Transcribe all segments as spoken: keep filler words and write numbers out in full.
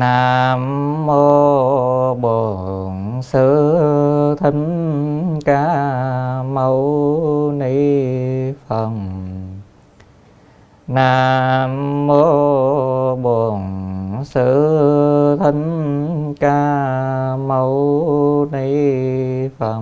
Nam mô Bổn Sư Thích Ca Mâu Ni Phật. Nam mô Bổn Sư Thích Ca Mâu Ni Phật.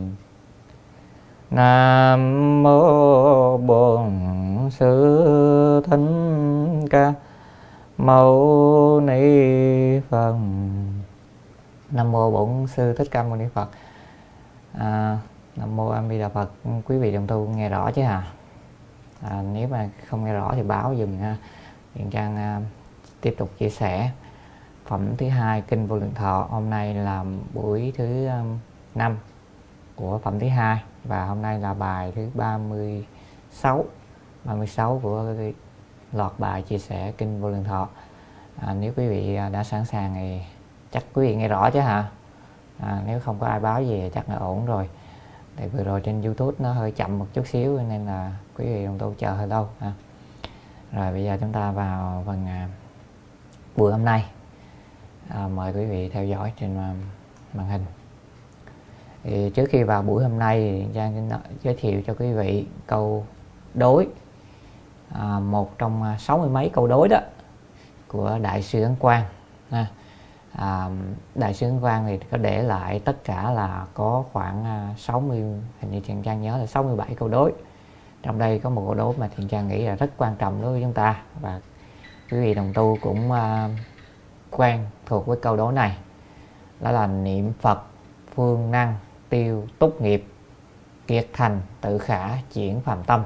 Nam mô Bổn Sư Thích Ca Mâu Ni Phật. Nam mô Bổn Sư Thích Ca Mâu Ni Phật. À, Nam mô A Di Đà Phật. Quý vị đồng tu nghe rõ chứ hả? À, nếu mà không nghe rõ thì báo dùm ha. Hiện Trang à, tiếp tục chia sẻ phẩm thứ hai kinh Vô Lượng Thọ. Hôm nay là buổi thứ um, năm của phẩm thứ hai và hôm nay là bài thứ ba mươi sáu ba mươi sáu của cái loạt bài chia sẻ kinh Vô Lượng Thọ. À, nếu quý vị đã sẵn sàng thì chắc quý vị nghe rõ chứ hả? À, nếu không có ai báo gì thì chắc là ổn rồi. Tại vừa rồi trên YouTube nó hơi chậm một chút xíu nên là quý vị đồng tu chờ hơi lâu ha. Rồi bây giờ chúng ta vào phần à, buổi hôm nay. À, mời quý vị theo dõi trên màn hình. Thì trước khi vào buổi hôm nay thì Giang giới thiệu cho quý vị câu đối, à, một trong sáu mươi mấy câu đối đó của Đại sư Ấn Quang. À, à, Đại sư Ấn Quang thì có để lại tất cả là có khoảng sáu mươi, hình như Thiện Trang nhớ là sáu mươi bảy câu đối. Trong đây có một câu đối mà Thiện Trang nghĩ là rất quan trọng đối với chúng ta và quý vị đồng tu cũng uh, quen thuộc với câu đối này, đó là niệm Phật phương năng tiêu túc nghiệp, kiệt thành tự khả chuyển phàm tâm.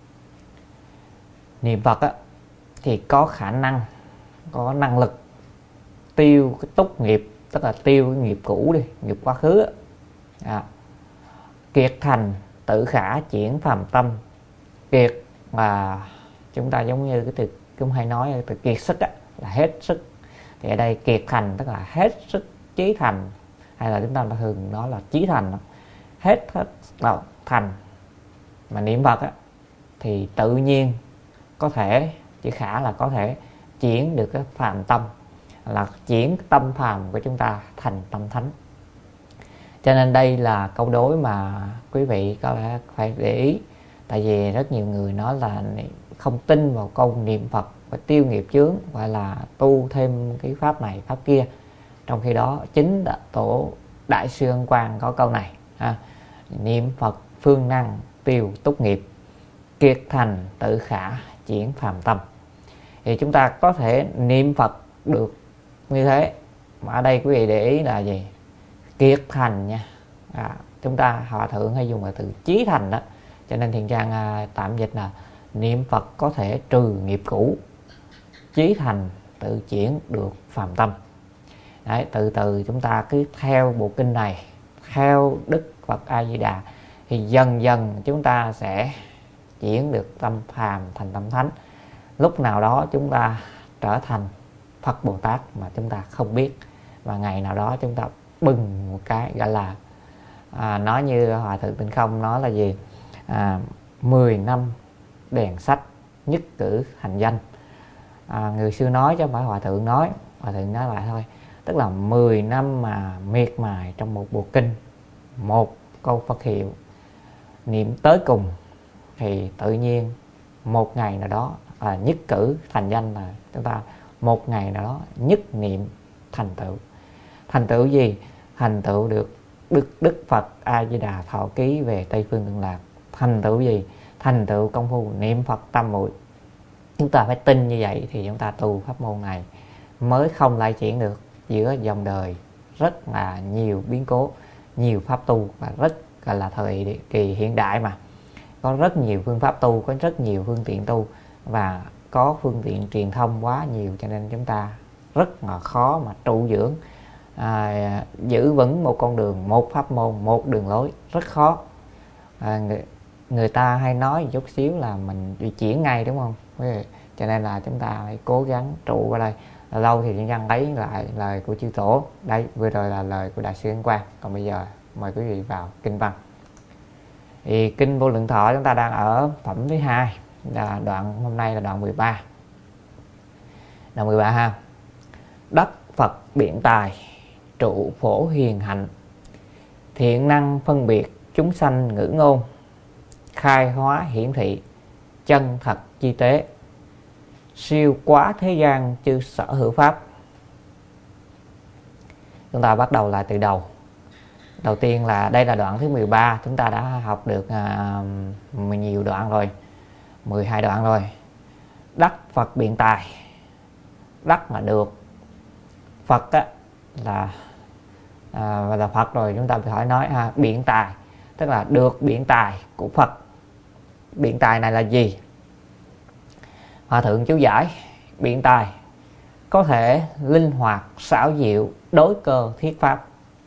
Niệm Phật á, thì có khả năng, có năng lực tiêu cái túc nghiệp, tức là tiêu cái nghiệp cũ đi, nghiệp quá khứ à. Kiệt thành tự khả chuyển phàm tâm. Kiệt mà chúng ta giống như cái từ cũng hay nói từ kiệt sức á, là hết sức. Thì ở đây kiệt thành tức là hết sức chí thành, hay là chúng ta thường nói là chí thành, hết hết là thành. Mà niệm Phật á, thì tự nhiên có thể, chỉ khả là có thể chuyển được cái phàm tâm, là chuyển tâm phàm của chúng ta thành tâm thánh. Cho nên đây là câu đối mà quý vị có lẽ phải để ý. Tại vì rất nhiều người nói là không tin vào câu niệm Phật và tiêu nghiệp chướng, gọi là tu thêm cái pháp này pháp kia. Trong khi đó chính đã tổ Đại sư Ấn Quang có câu này ha. Niệm Phật phương năng tiêu túc nghiệp, kiệt thành tự khả chuyển phàm tâm. Thì chúng ta có thể niệm Phật được như thế. Mà ở đây quý vị để ý là gì? Kiệt thành nha. À, chúng ta Hòa Thượng hay dùng là từ chí thành đó. Cho nên Thiện Trang à, tạm dịch là niệm Phật có thể trừ nghiệp cũ, chí thành tự chuyển được phàm tâm. Đấy, từ từ chúng ta cứ theo bộ kinh này, theo Đức Phật A Di Đà, thì dần dần chúng ta sẽ chuyển được tâm phàm thành tâm thánh. Lúc nào đó chúng ta trở thành Phật Bồ Tát mà chúng ta không biết, và ngày nào đó chúng ta bừng một cái, gọi là à, nói như Hòa Thượng Tịnh Không nói là gì? À, mười năm đèn sách nhất cử hành danh. À, người xưa nói chứ không phải Hòa Thượng nói, Hòa Thượng nói lại thôi. Tức là mười năm mà miệt mài trong một bộ kinh, một câu Phật hiệu, niệm tới cùng, thì tự nhiên một ngày nào đó à, nhất cử thành danh, là chúng ta một ngày nào đó nhất niệm thành tựu. Thành tựu gì? Thành tựu được Đức Đức Phật A Di Đà thọ ký về Tây Phương Cực Lạc. Thành tựu gì? Thành tựu công phu niệm Phật tam muội. Chúng ta phải tin như vậy thì chúng ta tu pháp môn này mới không lại chuyển được. Giữa dòng đời rất là nhiều biến cố, nhiều pháp tu, và rất gọi là thời kỳ hiện đại mà có rất nhiều phương pháp tu, có rất nhiều phương tiện tu, và có phương tiện truyền thông quá nhiều, cho nên chúng ta rất là khó mà trụ dưỡng, à, giữ vững một con đường, một pháp môn, một đường lối, rất khó. à, người, người ta hay nói một chút xíu là mình đi chuyển ngay, đúng không? Cho nên là chúng ta phải cố gắng trụ vào đây. Lâu thì chúng ta lấy lại lời của chư tổ. Đây vừa rồi là lời của Đại sư Ấn Quang. Còn bây giờ mời quý vị vào kinh văn. Thì kinh Vô Lượng Thọ chúng ta đang ở phẩm thứ hai, là đoạn hôm nay là đoạn mười ba. Đoạn mười ba ha. Đất Phật biện tài, trụ phổ hiền hạnh, thiện năng phân biệt chúng sanh ngữ ngôn, khai hóa hiển thị, chân thật chi tế, siêu quá thế gian chư sở hữu pháp. Chúng ta bắt đầu lại từ đầu. Đầu tiên là đây là đoạn thứ mười ba, chúng ta đã học được à, nhiều đoạn rồi, mười hai đoạn rồi. Đắc Phật biện tài, đắc là được, Phật á, là à, là Phật rồi, chúng ta phải nói à, biện tài tức là được biện tài của Phật. Biện tài này là gì? Hòa thượng chú giải: biện tài có thể linh hoạt xảo diệu đối cơ thiết pháp.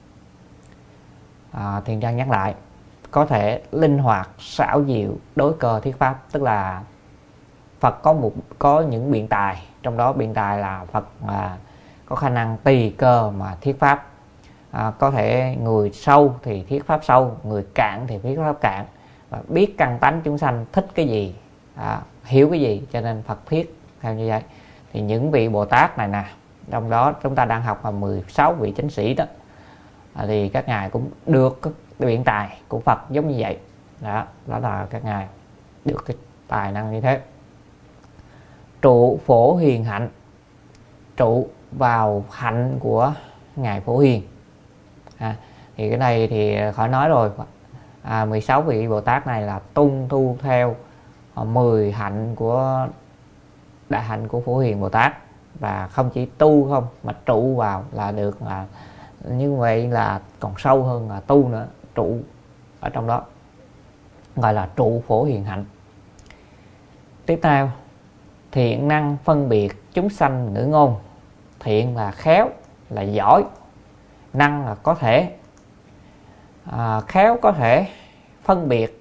à, Thiền Trang nhắc lại, có thể linh hoạt xảo diệu đối cơ thiết pháp, tức là Phật có một có những biện tài, trong đó biện tài là Phật à, có khả năng tùy cơ mà thiết pháp. à, có thể người sâu thì thiết pháp sâu, người cạn thì thiết pháp cạn, và biết căn tánh chúng sanh thích cái gì, à, hiểu cái gì, cho nên Phật thiết theo như vậy. Thì những vị Bồ Tát này nè, trong đó chúng ta đang học là mười sáu vị chánh sĩ đó, à, thì các ngài cũng được cái biện tài của Phật giống như vậy. Đó, đó là các ngài được cái tài năng như thế. Trụ phổ hiền hạnh, trụ vào hạnh của ngài Phổ Hiền. à, thì cái này thì khỏi nói rồi, à, mười sáu vị Bồ Tát này là tuân thu theo mười hạnh của đại hạnh của Phổ Hiền Bồ Tát, và không chỉ tu không mà trụ vào là được, là như vậy là còn sâu hơn là tu nữa, trụ ở trong đó gọi là trụ phổ hiền hạnh. Tiếp theo, thiện năng phân biệt chúng sanh ngữ ngôn. Thiện là khéo, là giỏi, năng là có thể, à, khéo có thể phân biệt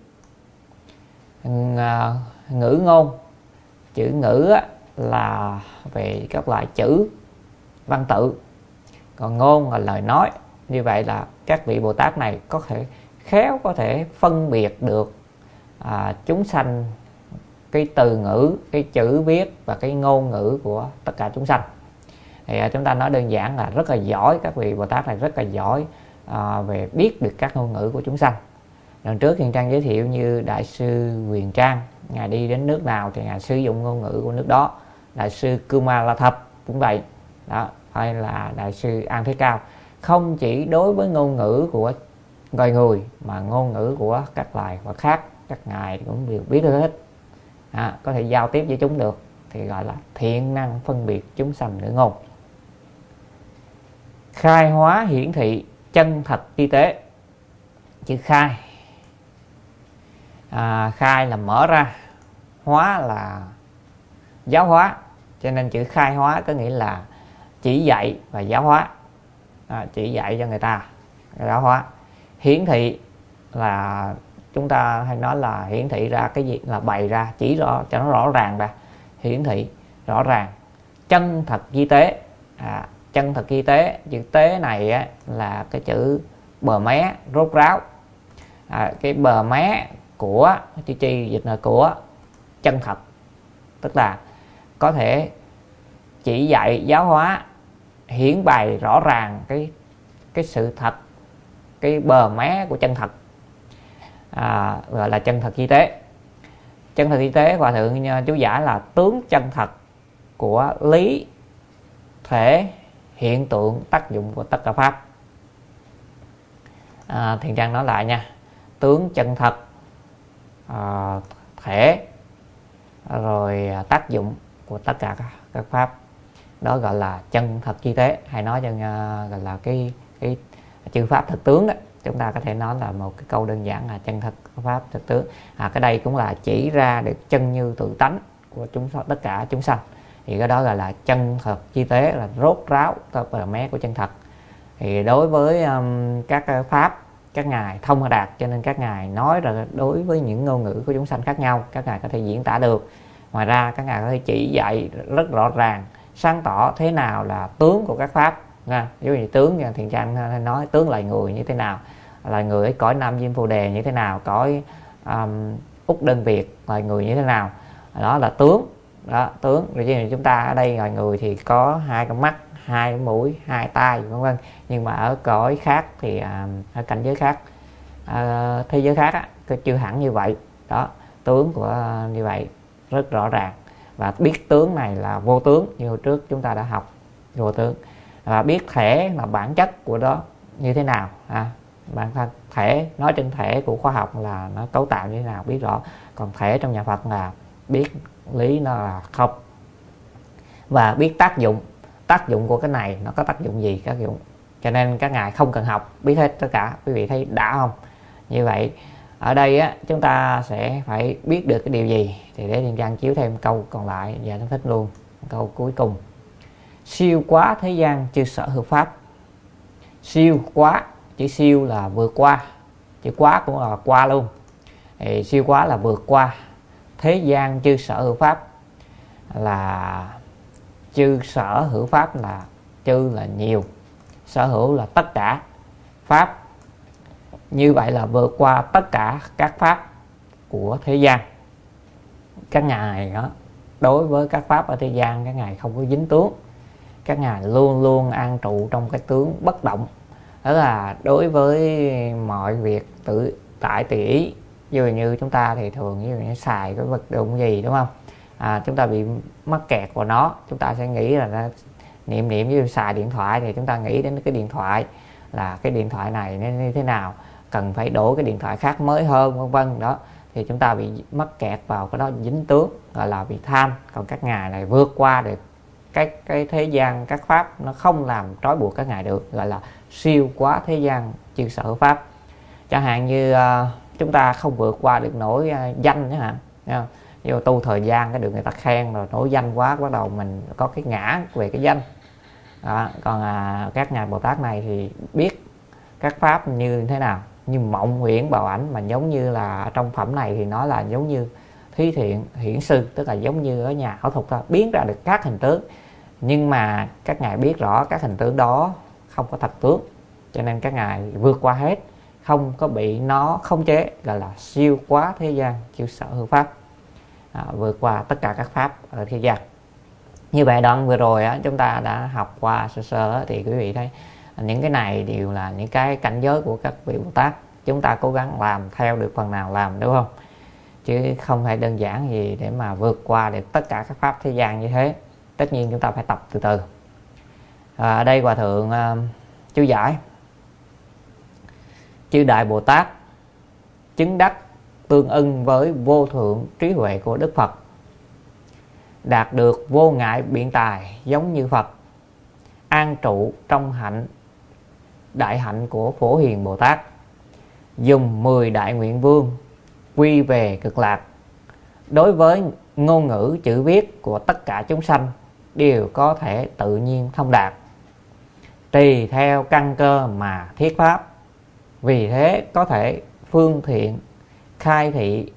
à, ngữ ngôn. Chữ ngữ á, là về các loại chữ văn tự, còn ngôn là lời nói. Như vậy là các vị Bồ Tát này có thể khéo có thể phân biệt được à, chúng sanh, cái từ ngữ, cái chữ viết và cái ngôn ngữ của tất cả chúng sanh. Thì à, chúng ta nói đơn giản là rất là giỏi, các vị Bồ Tát này rất là giỏi à, về biết được các ngôn ngữ của chúng sanh. Lần trước Thiền Trang giới thiệu như Đại sư Huyền Trang, ngài đi đến nước nào thì ngài sử dụng ngôn ngữ của nước đó. Đại sư Kumalathap cũng vậy đó, hay là Đại sư An Thế Cao, không chỉ đối với ngôn ngữ của loài người mà ngôn ngữ của các loài và khác, các ngài cũng đều biết được hết, à, có thể giao tiếp với chúng được, thì gọi là thiện năng phân biệt chúng sanh ngữ ngôn. Khai hóa hiển thị, chân thật chi tế. Chữ khai, à, khai là mở ra, hóa là giáo hóa, cho nên chữ khai hóa có nghĩa là chỉ dạy và giáo hóa, à, chỉ dạy cho người ta, giáo hóa. Hiển thị là chúng ta hay nói là hiển thị ra cái gì, là bày ra, chỉ rõ cho nó rõ ràng ra, hiển thị rõ ràng. Chân thật di tế, à, chân thật di tế, chữ tế này á, là cái chữ bờ mé rốt ráo, à, cái bờ mé của chữ chi dịch là của chân thật, tức là có thể chỉ dạy giáo hóa, hiển bày rõ ràng cái cái sự thật, cái bờ mé của chân thật, à, gọi là chân thật di tế. Chân thật di tế Hòa thượng chú giải là tướng chân thật của lý thể hiện tượng tác dụng của tất cả pháp. à, Thiền Trang nói lại nha, tướng chân thật, à, thể rồi tác dụng của tất cả các, các pháp, đó gọi là chân thật chi tế, hay nói cho uh, gọi là cái cái chư pháp thực tướng đó. Chúng ta có thể nói là một cái câu đơn giản là chân thật pháp thực tướng. À, cái đây cũng là chỉ ra được chân như tự tánh của chúng tất cả chúng sanh, thì cái đó gọi là chân thật chi tế, là rốt ráo, tức là mé của chân thật. Thì đối với um, các pháp, các ngài thông đạt, cho nên các ngài nói là đối với những ngôn ngữ của chúng sanh khác nhau, các ngài có thể diễn tả được. Ngoài ra các ngài có thể chỉ dạy rất rõ ràng, sáng tỏ thế nào là tướng của các pháp. Ví dụ như tướng, Thiền Trang nói tướng loài người như thế nào, loài người ở cõi Nam Diêm Phù Đề như thế nào, cõi um, Úc Đơn Việt loài người như thế nào, đó là tướng. Đó, tướng. Rồi chúng ta ở đây loài người thì có hai con mắt, hai mũi, hai tay, vân vân. Nhưng mà ở cõi khác thì à, ở cảnh giới khác, à, thế giới khác á, chưa hẳn như vậy. Đó, tướng của như vậy rất rõ ràng, và biết tướng này là vô tướng như hồi trước chúng ta đã học vô tướng, và biết thể là bản chất của đó như thế nào. À, bản thân thể nói trên thể của khoa học là nó cấu tạo như thế nào biết rõ, còn thể trong nhà Phật là biết lý nó là không, và biết tác dụng tác dụng của cái này nó có tác dụng gì, tác dụng. Cho nên các ngài không cần học, biết hết tất cả. Quý vị thấy đã không? Như vậy ở đây á, chúng ta sẽ phải biết được cái điều gì. Thì để Thiên Trang chiếu thêm câu còn lại và nó thích luôn câu cuối cùng. Siêu quá thế gian chư sở hữu pháp. Siêu quá, chữ siêu là vượt qua, chữ quá cũng là qua luôn. Thì siêu quá là vượt qua. Thế gian chư sở hữu pháp là chư sở hữu pháp, là chư là nhiều, sở hữu là tất cả pháp. Như vậy là vượt qua tất cả các pháp của thế gian. Các ngài đó, đối với các pháp ở thế gian, các ngài không có dính tướng, các ngài luôn luôn an trụ trong cái tướng bất động. Đó là đối với mọi việc tự tại tùy ý. Ví dụ như chúng ta thì thường ví dụ như xài cái vật dụng gì, đúng không? À, chúng ta bị mắc kẹt vào nó, chúng ta sẽ nghĩ là nó, niệm niệm như xài điện thoại thì chúng ta nghĩ đến cái điện thoại là cái điện thoại này nên như thế nào, cần phải đổi cái điện thoại khác mới hơn, vân vân. Đó thì chúng ta bị mắc kẹt vào cái đó, dính tướng, gọi là bị tham. Còn các ngài này vượt qua được cái cái thế gian, các pháp nó không làm trói buộc các ngài được, gọi là siêu quá thế gian chư sở hữu pháp. Chẳng hạn như uh, chúng ta không vượt qua được nổi uh, danh chẳng hạn, ví dụ tu thời gian cái được người ta khen rồi nổi danh quá, bắt đầu mình có cái ngã về cái danh. Đó, còn à, các ngài Bồ Tát này thì biết các pháp như thế nào, như mộng huyễn bào ảnh, mà giống như là trong phẩm này thì nói là giống như thí thiện hiển sư, tức là giống như ở nhà ảo thuật ta biến ra được các hình tướng. Nhưng mà các ngài biết rõ các hình tướng đó không có thật tướng, cho nên các ngài vượt qua hết, không có bị nó khống chế, gọi là siêu quá thế gian chư sở hữu pháp. À, vượt qua tất cả các pháp ở thế gian. Như vậy đoạn vừa rồi á, chúng ta đã học qua sơ sơ á, thì quý vị thấy những cái này đều là những cái cảnh giới của các vị Bồ Tát. Chúng ta cố gắng làm theo được phần nào làm, đúng không? Chứ không phải đơn giản gì để mà vượt qua được tất cả các pháp thế gian như thế. Tất nhiên chúng ta phải tập từ từ. À, ở đây Hòa Thượng uh, chú giải: chư Đại Bồ Tát chứng đắc tương ưng với vô thượng trí huệ của Đức Phật, đạt được vô ngại biện tài giống như Phật, an trụ trong hạnh đại hạnh của Phổ Hiền Bồ Tát, dùng mười đại nguyện vương quy về cực lạc. Đối với ngôn ngữ chữ viết của tất cả chúng sanh đều có thể tự nhiên thông đạt, tùy theo căn cơ mà thiết pháp. Vì thế có thể phương thiện khai thị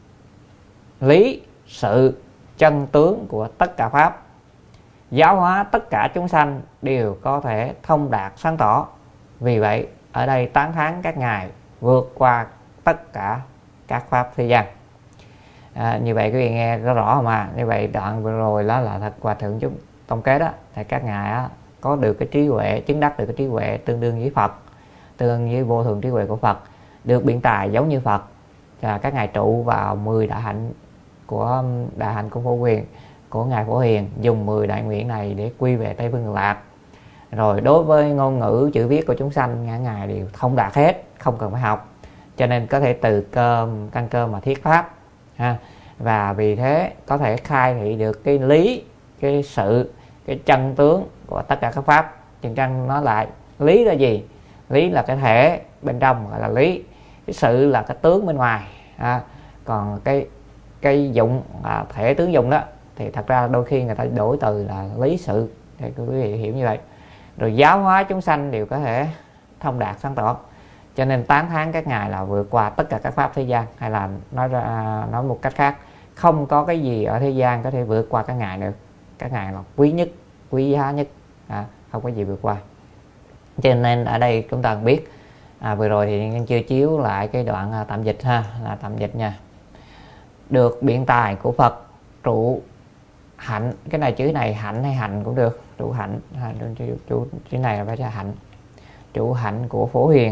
lý sự chân tướng của tất cả pháp, giáo hóa tất cả chúng sanh đều có thể thông đạt sáng tỏ. Vì vậy ở đây tán thán các ngài vượt qua tất cả các pháp thế gian. À, như vậy quý vị nghe rõ rõ mà. Như vậy đoạn vừa rồi đó là thật Hòa Thượng chúng tổng kết đó, thì các ngài á, có được cái trí huệ, chứng đắc được cái trí huệ tương đương với Phật, tương đương với vô thượng trí huệ của Phật, được biện tài giống như Phật. Và các ngài trụ vào mười đại hạnh của đại hạnh của Phổ Quyền của ngài Phổ Hiền, dùng mười đại nguyện này để quy về Tây Phương Cực Lạc. Rồi đối với ngôn ngữ chữ viết của chúng sanh, ngài ngài đều thông đạt hết, không cần phải học, cho nên có thể từ cơ căn cơ mà thiết pháp ha. Và vì thế có thể khai thị được cái lý, cái sự, cái chân tướng của tất cả các pháp. Chân Trăng nói lại lý là gì? Lý là cái thể bên trong gọi là lý, cái sự là cái tướng bên ngoài. À, còn cái cái dụng à, thể tướng dụng đó thì thật ra đôi khi người ta đổi từ là lý sự, để quý vị hiểu như vậy. Rồi giáo hóa chúng sanh đều có thể thông đạt sáng tỏ, cho nên tán thán các ngài là vượt qua tất cả các pháp thế gian, hay là nói ra nói một cách khác, không có cái gì ở thế gian có thể vượt qua các ngài được. Các ngài là quý nhất, quý giá nhất, à, không có gì vượt qua. Cho nên ở đây chúng ta biết à, vừa rồi thì chưa chiếu lại cái đoạn à, tạm dịch ha, là tạm dịch nha. Được biện tài của Phật trụ hạnh, cái này chữ này hạnh hay hạnh cũng được, trụ hạnh, chữ, chữ, chữ này là phải là hạnh, trụ hạnh của Phổ Hiền.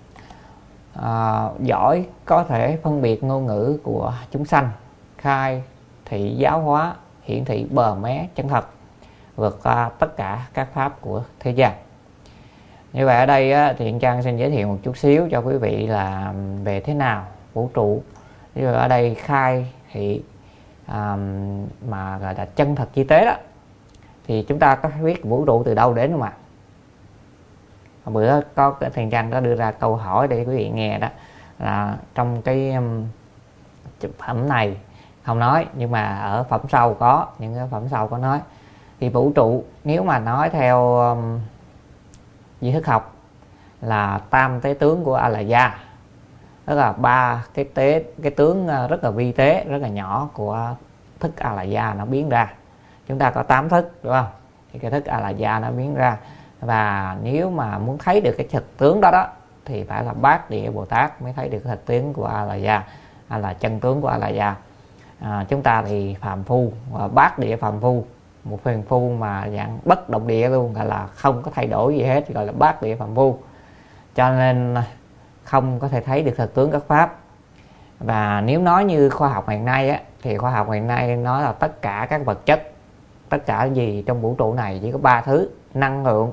À, giỏi có thể phân biệt ngôn ngữ của chúng sanh, khai thị giáo hóa, hiển thị bờ mé chân thật, vượt qua tất cả các pháp của thế gian. Như vậy ở đây á, thì Trang xin giới thiệu một chút xíu cho quý vị là về thế nào vũ trụ. Ví dụ ở đây khai thị à, mà gọi là chân thật chi tế đó, thì chúng ta có biết vũ trụ từ đâu đến không ạ? Hôm bữa có Thiền Trang có đưa ra câu hỏi để quý vị nghe đó, là trong cái um, phẩm này không nói, nhưng mà ở phẩm sau có, những cái phẩm sau có nói. Thì vũ trụ nếu mà nói theo um, di thức học là tam tế tướng của A La Gia, tức là ba cái tế cái tướng rất là vi tế, rất là nhỏ của thức A La Gia nó biến ra. Chúng ta có tám thức đúng không? Thì cái thức A La Gia nó biến ra, và nếu mà muốn thấy được cái thực tướng đó đó thì phải là Bát Địa Bồ Tát mới thấy được cái thực tướng của A La Gia, hay là chân tướng của A La Gia. À, chúng ta thì phàm phu, Bát Địa phàm phu, một phàm phu mà dạng bất động địa luôn, gọi là không có thay đổi gì hết, gọi là Bát Địa phàm phu, cho nên không có thể thấy được thực tướng các pháp. Và nếu nói như khoa học hiện nay á, thì khoa học hiện nay nói là tất cả các vật chất, tất cả gì trong vũ trụ này chỉ có ba thứ: năng lượng,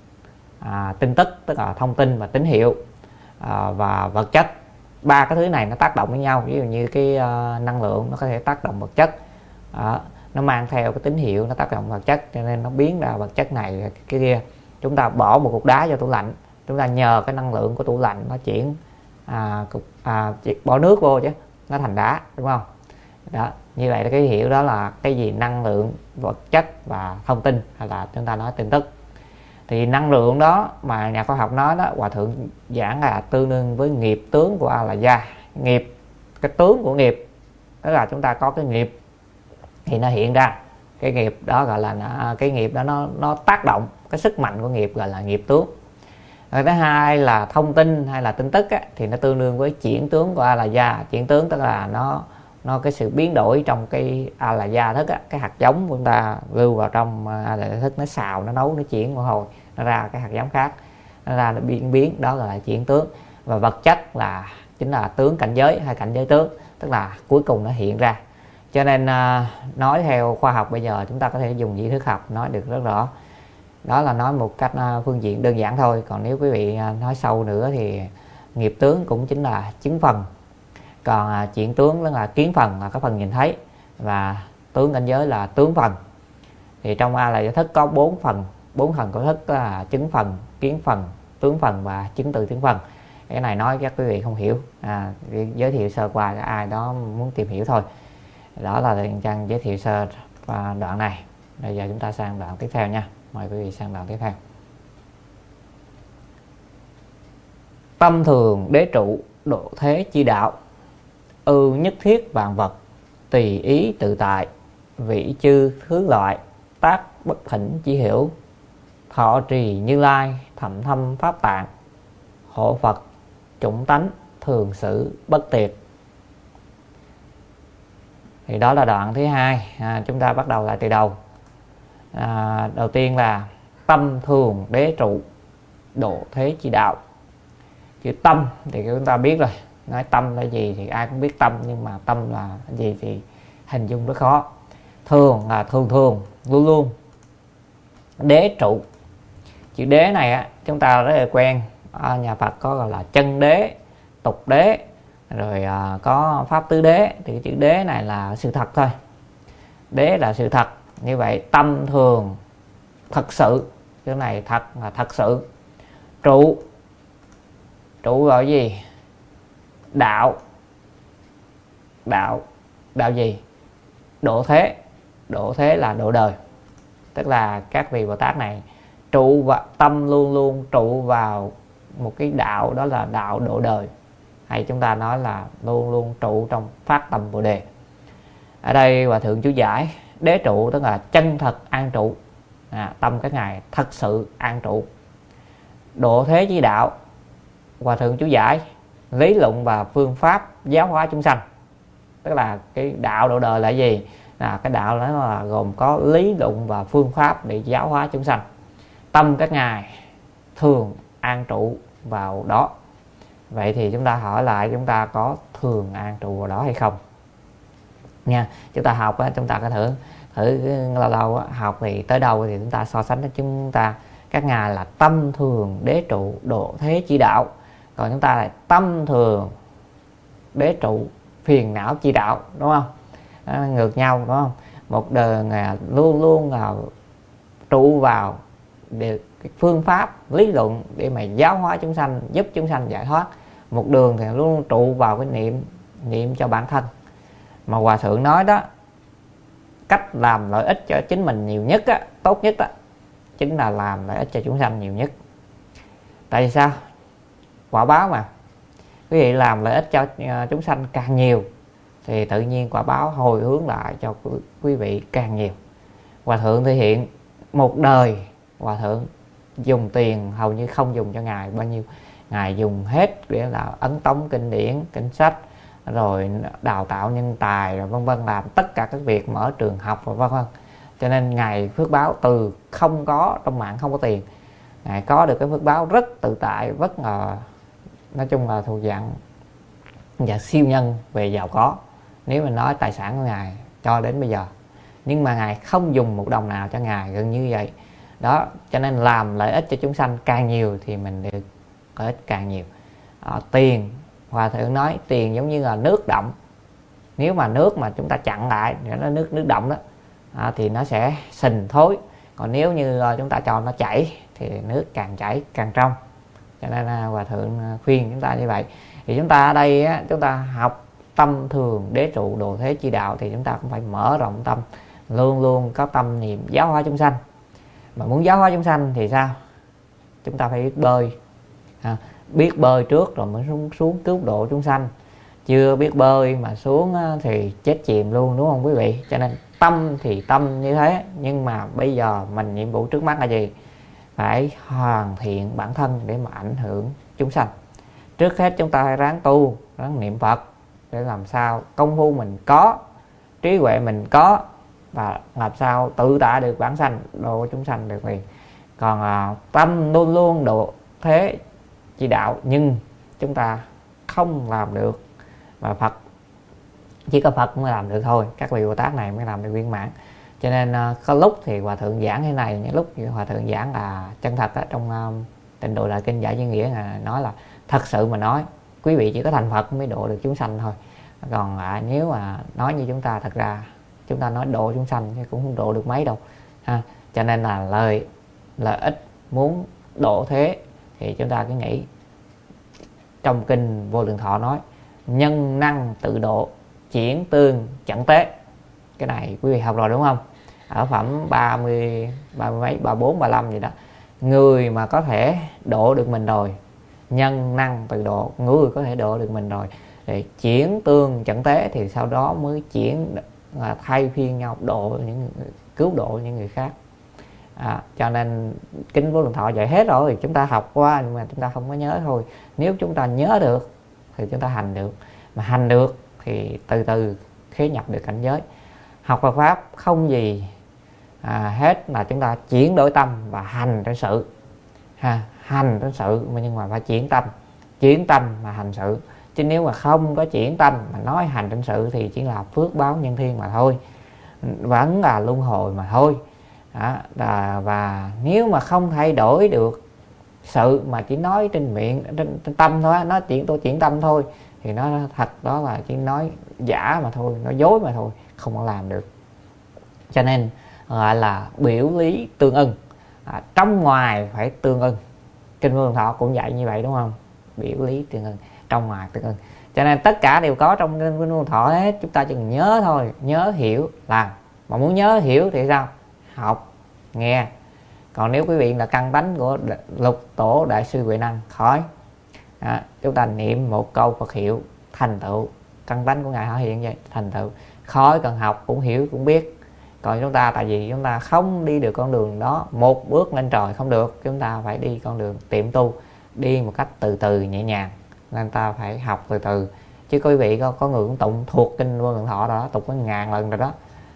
à, tin tức tức là thông tin và tín hiệu, à, và vật chất. Ba cái thứ này nó tác động với nhau. Ví dụ như cái uh, năng lượng nó có thể tác động vật chất, à, nó mang theo cái tín hiệu, nó tác động vật chất, cho nên nó biến ra vật chất này cái kia. Chúng ta bỏ một cục đá vào tủ lạnh, chúng ta nhờ cái năng lượng của tủ lạnh nó chuyển à, cục, à, bỏ nước vô chứ nó thành đá, đúng không? Đó, như vậy là cái hiểu đó là cái gì? Năng lượng, vật chất và thông tin, hay là chúng ta nói tin tức. Thì năng lượng đó mà nhà khoa học nói đó, Hòa Thượng giảng là tương đương với nghiệp tướng của A La Gia. Nghiệp, cái tướng của nghiệp, tức là chúng ta có cái nghiệp thì nó hiện ra cái nghiệp đó, gọi là nó, cái nghiệp đó nó nó tác động, cái sức mạnh của nghiệp gọi là nghiệp tướng. Rồi thứ hai là thông tin hay là tin tức á, thì nó tương đương với chuyển tướng của A La Gia. Chuyển tướng tức là nó nó cái sự biến đổi trong cái A La Gia thức á, cái hạt giống của chúng ta lưu vào trong A La Gia thức, nó xào, nó nấu, nó chuyển một hồi, nó ra cái hạt giống khác, nó ra nó biến biến, đó là chuyển tướng. Và vật chất là chính là tướng cảnh giới hay cảnh giới tướng, tức là cuối cùng nó hiện ra. Cho nên nói theo khoa học bây giờ chúng ta có thể dùng di thức học nói được rất rõ. Đó là nói một cách phương diện đơn giản thôi. Còn nếu quý vị nói sâu nữa thì nghiệp tướng cũng chính là chứng phần, còn chuyển tướng đó là kiến phần, là cái phần nhìn thấy, và tướng cảnh giới là tướng phần. Thì trong A La Gia thức có bốn phần, bốn phần của thức là chứng phần, kiến phần, tướng phần và chứng tự tướng phần. Cái này nói chắc quý vị không hiểu, à, giới thiệu sơ qua cho ai đó muốn tìm hiểu thôi. Đó là Thiền Trang giới thiệu sơ và đoạn này. Bây giờ chúng ta sang đoạn tiếp theo nha. Mời quý vị sang đoạn tiếp theo. Tâm thường đế trụ, độ thế chi đạo. Ư nhất thiết vạn vật, tùy ý tự tại. Vị chư thứ loại, tác bất thỉnh chi hiểu. Thọ trì Như Lai, thậm thâm pháp tạng. Hộ Phật, chủng tánh, thường xử bất tiệt. Thì đó là đoạn thứ hai. À, chúng ta bắt đầu lại từ đầu. À, đầu tiên là tâm thường đế trụ, độ thế chi đạo. Chữ tâm thì chúng ta biết rồi, nói tâm là gì thì ai cũng biết tâm, nhưng mà tâm là gì thì hình dung rất khó. Thường là thường thường, luôn luôn. Đế trụ, chữ đế này á, chúng ta rất là quen. À, nhà Phật có gọi là chân đế, tục đế, rồi à, có pháp tứ đế. Thì chữ đế này là sự thật thôi, đế là sự thật. Như vậy tâm thường thật sự, cái này thật là thật sự. Trụ, trụ gọi gì? Đạo, đạo, đạo gì? Độ thế, độ thế là độ đời. Tức là các vị Bồ Tát này trụ và tâm luôn luôn trụ vào một cái đạo, đó là đạo độ đời, hay chúng ta nói là luôn luôn trụ trong phát tâm Bồ Đề. Ở đây Hòa Thượng chú giải đế trụ tức là chân thật an trụ, à, tâm các ngài thật sự an trụ. Độ thế chi đạo, Hòa Thượng chú giải lý luận và phương pháp giáo hóa chúng sanh. Tức là cái đạo độ đời là gì? là cái đạo đó là gồm có lý luận và phương pháp để giáo hóa chúng sanh. Tâm các ngài thường an trụ vào đó. Vậy thì chúng ta hỏi lại, chúng ta có thường an trụ vào đó hay không nha. Chúng ta học á, chúng ta có thử thử lâu lâu á, học thì tới đâu thì chúng ta so sánh với chúng ta. Các ngài là tâm thường đế trụ độ thế chỉ đạo, còn chúng ta là tâm thường đế trụ phiền não chỉ đạo, đúng không? Đó, ngược nhau, đúng không? Một đời ngài luôn luôn là trụ vào được cái phương pháp lý luận để mà giáo hóa chúng sanh, giúp chúng sanh giải thoát. Một đường thì luôn luôn trụ vào cái niệm niệm cho bản thân. Mà Hòa Thượng nói đó, cách làm lợi ích cho chính mình nhiều nhất á, tốt nhất á, chính là làm lợi ích cho chúng sanh nhiều nhất. Tại vì sao? Quả báo mà. Quý vị làm lợi ích cho chúng sanh càng nhiều thì tự nhiên quả báo hồi hướng lại cho quý vị càng nhiều. Hòa Thượng thể hiện một đời Hòa Thượng dùng tiền hầu như không dùng cho Ngài bao nhiêu. Ngài dùng hết để là ấn tống kinh điển, kinh sách, rồi đào tạo nhân tài, rồi vân vân, làm tất cả các việc, mở trường học và vân vân. Cho nên Ngài phước báo từ không có, trong mạng không có tiền, Ngài có được cái phước báo rất tự tại, rất là, nói chung là thuộc dạng và siêu nhân về giàu có, nếu mình nói tài sản của Ngài cho đến bây giờ. Nhưng mà Ngài không dùng một đồng nào cho Ngài, gần như vậy đó. Cho nên làm lợi ích cho chúng sanh càng nhiều thì mình được lợi ích càng nhiều. À, tiền, Hòa Thượng nói tiền giống như là nước động. Nếu mà nước mà chúng ta chặn lại, nó nước nước động đó, à, thì nó sẽ sình thối. Còn nếu như chúng ta cho nó chảy thì nước càng chảy càng trong. Cho nên là Hòa Thượng khuyên chúng ta như vậy. Thì chúng ta ở đây á, chúng ta học tâm thường đế trụ độ thế chi đạo thì chúng ta cũng phải mở rộng tâm, luôn luôn có tâm niệm giáo hóa chúng sanh. Mà muốn giáo hóa chúng sanh thì sao? Chúng ta phải biết bơi, à, biết bơi trước rồi mới xuống, xuống cứu độ chúng sanh. Chưa biết bơi mà xuống thì chết chìm luôn, đúng không quý vị? Cho nên tâm thì tâm như thế, nhưng mà bây giờ mình nhiệm vụ trước mắt là gì? Phải hoàn thiện bản thân để mà ảnh hưởng chúng sanh. Trước hết chúng ta phải ráng tu, ráng niệm Phật để làm sao công phu mình có, trí huệ mình có, và làm sao tự tạ được bản sanh, độ chúng sanh được liền. Còn à, tâm luôn luôn độ thế chỉ đạo, nhưng chúng ta không làm được, và Phật, chỉ có Phật mới làm được thôi. Các vị Bồ Tát này mới làm được viên mãn. Cho nên uh, có lúc thì Hòa Thượng giảng thế này, những lúc Hòa Thượng giảng là chân thật á, trong uh, Tịnh Độ Đại Kinh Giải Duy Nghĩa là nói là thật sự mà nói, quý vị chỉ có thành Phật mới độ được chúng sanh thôi. Còn uh, nếu mà nói như chúng ta, thật ra chúng ta nói độ chúng sanh thì cũng không độ được mấy đâu ha. Cho nên là lời lợi ích muốn độ thế thì chúng ta cứ nghĩ trong kinh Vô Lượng Thọ nói nhân năng tự độ, chuyển tương chẳng tế. Cái này quý vị học rồi đúng không? Ở phẩm ba mươi, ba mươi mấy, ba mươi bốn, ba mươi lăm gì đó. Người mà có thể độ được mình rồi, nhân năng tự độ, người có thể độ được mình rồi, để chuyển tương chẳng tế thì sau đó mới chuyển, thay phiên nhau độ những, cứu độ những người khác. À, cho nên kinh Vô Lượng Thọ dạy hết rồi, chúng ta học qua nhưng mà chúng ta không có nhớ thôi. Nếu chúng ta nhớ được thì chúng ta hành được, mà hành được thì từ từ khế nhập được cảnh giới. Học Phật pháp không gì à, hết là chúng ta chuyển đổi tâm và hành trên sự ha, hành trên sự mà, nhưng mà phải chuyển tâm, chuyển tâm mà hành sự. Chứ nếu mà không có chuyển tâm mà nói hành trên sự thì chỉ là phước báo nhân thiên mà thôi, vẫn là luân hồi mà thôi. Đó, là, và nếu mà không thay đổi được sự mà chỉ nói trên miệng, trên, trên tâm thôi, nói chuyện tôi chuyển tâm thôi, thì nó thật đó là chỉ nói giả mà thôi, nói dối mà thôi, không có làm được. Cho nên gọi là biểu lý tương ưng, à, trong ngoài phải tương ưng. Kinh Vô Lượng Thọ cũng dạy như vậy đúng không? Biểu lý tương ưng, trong ngoài tương ưng. Cho nên tất cả đều có trong Kinh Vô Lượng Thọ hết, chúng ta chỉ cần nhớ thôi, nhớ hiểu làm. Mà muốn nhớ hiểu thì sao? Học, nghe. Còn nếu quý vị là căn tánh của Lục Tổ Đại Sư Huệ Năng, khỏi. À, chúng ta niệm một câu Phật hiệu thành tựu, căn tánh của Ngài họ hiện vậy, thành tựu. Khỏi cần học cũng hiểu cũng biết. Còn chúng ta tại vì chúng ta không đi được con đường đó, một bước lên trời không được, chúng ta phải đi con đường tiệm tu, đi một cách từ từ nhẹ nhàng, nên ta phải học từ từ. Chứ quý vị có, có người cũng tụng thuộc kinh Vô Lượng Thọ đó, tụng có ngàn lần rồi đó,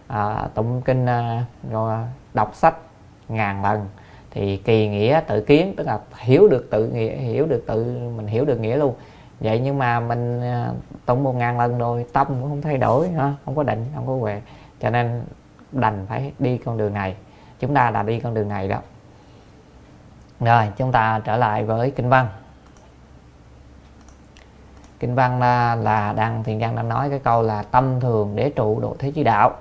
à, tụng kinh à, rồi đọc sách ngàn lần thì kỳ nghĩa tự kiến, tức là hiểu được tự nghĩa, hiểu được tự mình hiểu được nghĩa luôn. Vậy nhưng mà mình à, tụng một ngàn lần rồi tâm cũng không thay đổi ha, không có định, không có huệ, cho nên đành phải đi con đường này. Chúng ta đã đi con đường này đó. Rồi chúng ta trở lại với kinh văn. Kinh văn là, là đang Thiện Nhân đang nói cái câu là tâm thường để trụ độ thế chi đạo.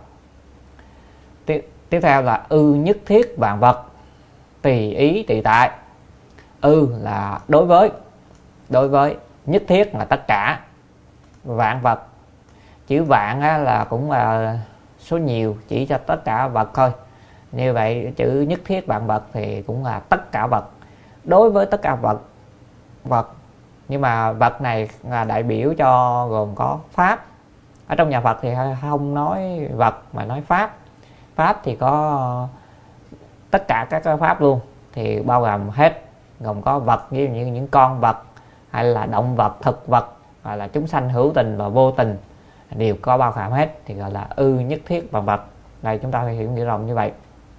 Tiếp, tiếp theo là ư nhất thiết vạn vật tùy ý tùy tại. Ư là đối với, đối với, nhất thiết là tất cả, vạn vật, chữ vạn á, là cũng là số nhiều chỉ cho tất cả vật thôi. Như vậy chữ nhất thiết vạn vật thì cũng là tất cả vật, đối với tất cả vật, vật. Nhưng mà vật này là đại biểu cho gồm có pháp. Ở trong nhà Phật thì không nói vật mà nói pháp. Pháp thì có tất cả các pháp luôn, thì bao gồm hết, gồm có vật như những, những con vật hay là động vật, thực vật, hoặc là chúng sanh hữu tình và vô tình đều có bao hàm hết, thì gọi là ư nhất thiết vạn vật. Đây chúng ta phải hiểu nghĩa rộng như vậy.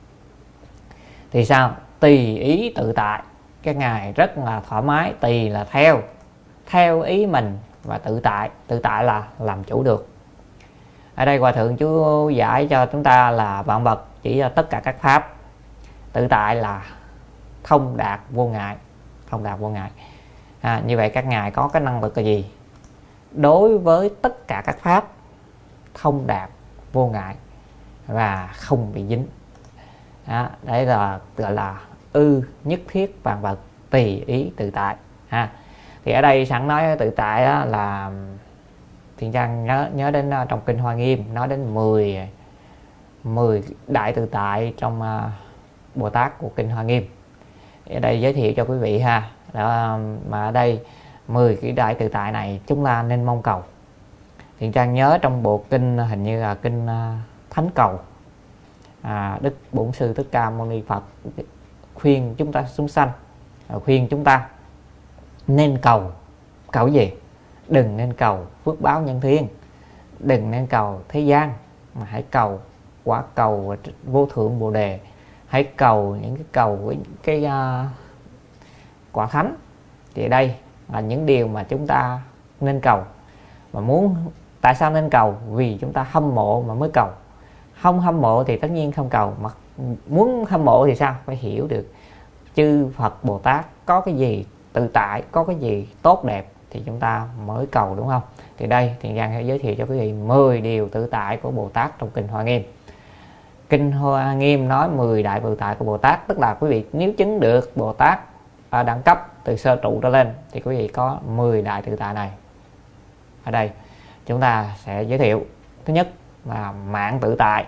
Thì sao? Tùy ý tự tại, cái ngài rất là thoải mái. Tùy là theo, theo ý mình, và tự tại, tự tại là làm chủ được. Ở đây Hòa Thượng chú giải cho chúng ta là vạn vật chỉ là tất cả các pháp, tự tại là thông đạt vô ngại, thông đạt vô ngại. À, như vậy các ngài có cái năng lực là gì? Đối với tất cả các pháp thông đạt vô ngại và không bị dính. Đó, đấy là gọi là ư nhất thiết vạn vật tùy ý tự tại. Ha. Thì ở đây sẵn nói tự tại đó là Thiện Trang nhớ, nhớ đến trong kinh Hoa Nghiêm nói đến mười, mười đại tự tại trong uh, Bồ Tát của kinh Hoa Nghiêm. Ở đây giới thiệu cho quý vị ha. Đó, mà ở đây mười cái đại tự tại này chúng ta nên mong cầu. Thiện Trang nhớ trong bộ kinh hình như là kinh uh, Thánh Cầu, à, Đức Bổn Sư Thích Ca Mâu Ni Phật khuyên chúng ta chúng sanh, khuyên chúng ta nên cầu. Cầu gì? Đừng nên cầu phước báo nhân thiên, đừng nên cầu thế gian, mà hãy cầu quả cầu vô thượng bồ đề. Hãy cầu những cái cầu với cái uh, quả thánh. Thì đây là những điều mà chúng ta nên cầu. Mà muốn, tại sao nên cầu? Vì chúng ta hâm mộ mà mới cầu. Không hâm mộ thì tất nhiên không cầu. Mà muốn hâm mộ thì sao? Phải hiểu được chư Phật Bồ Tát có cái gì tự tại, có cái gì tốt đẹp thì chúng ta mới cầu, đúng không? Thì đây Thiện Giang sẽ giới thiệu cho quý vị mười điều tự tại của Bồ Tát trong kinh Hoa Nghiêm. Kinh Hoa Nghiêm nói mười đại tự tại của Bồ Tát, tức là quý vị nếu chứng được Bồ Tát ở đẳng cấp từ sơ trụ trở lên thì quý vị có mười đại tự tại này. Ở đây chúng ta sẽ giới thiệu. Thứ nhất là mạng tự tại.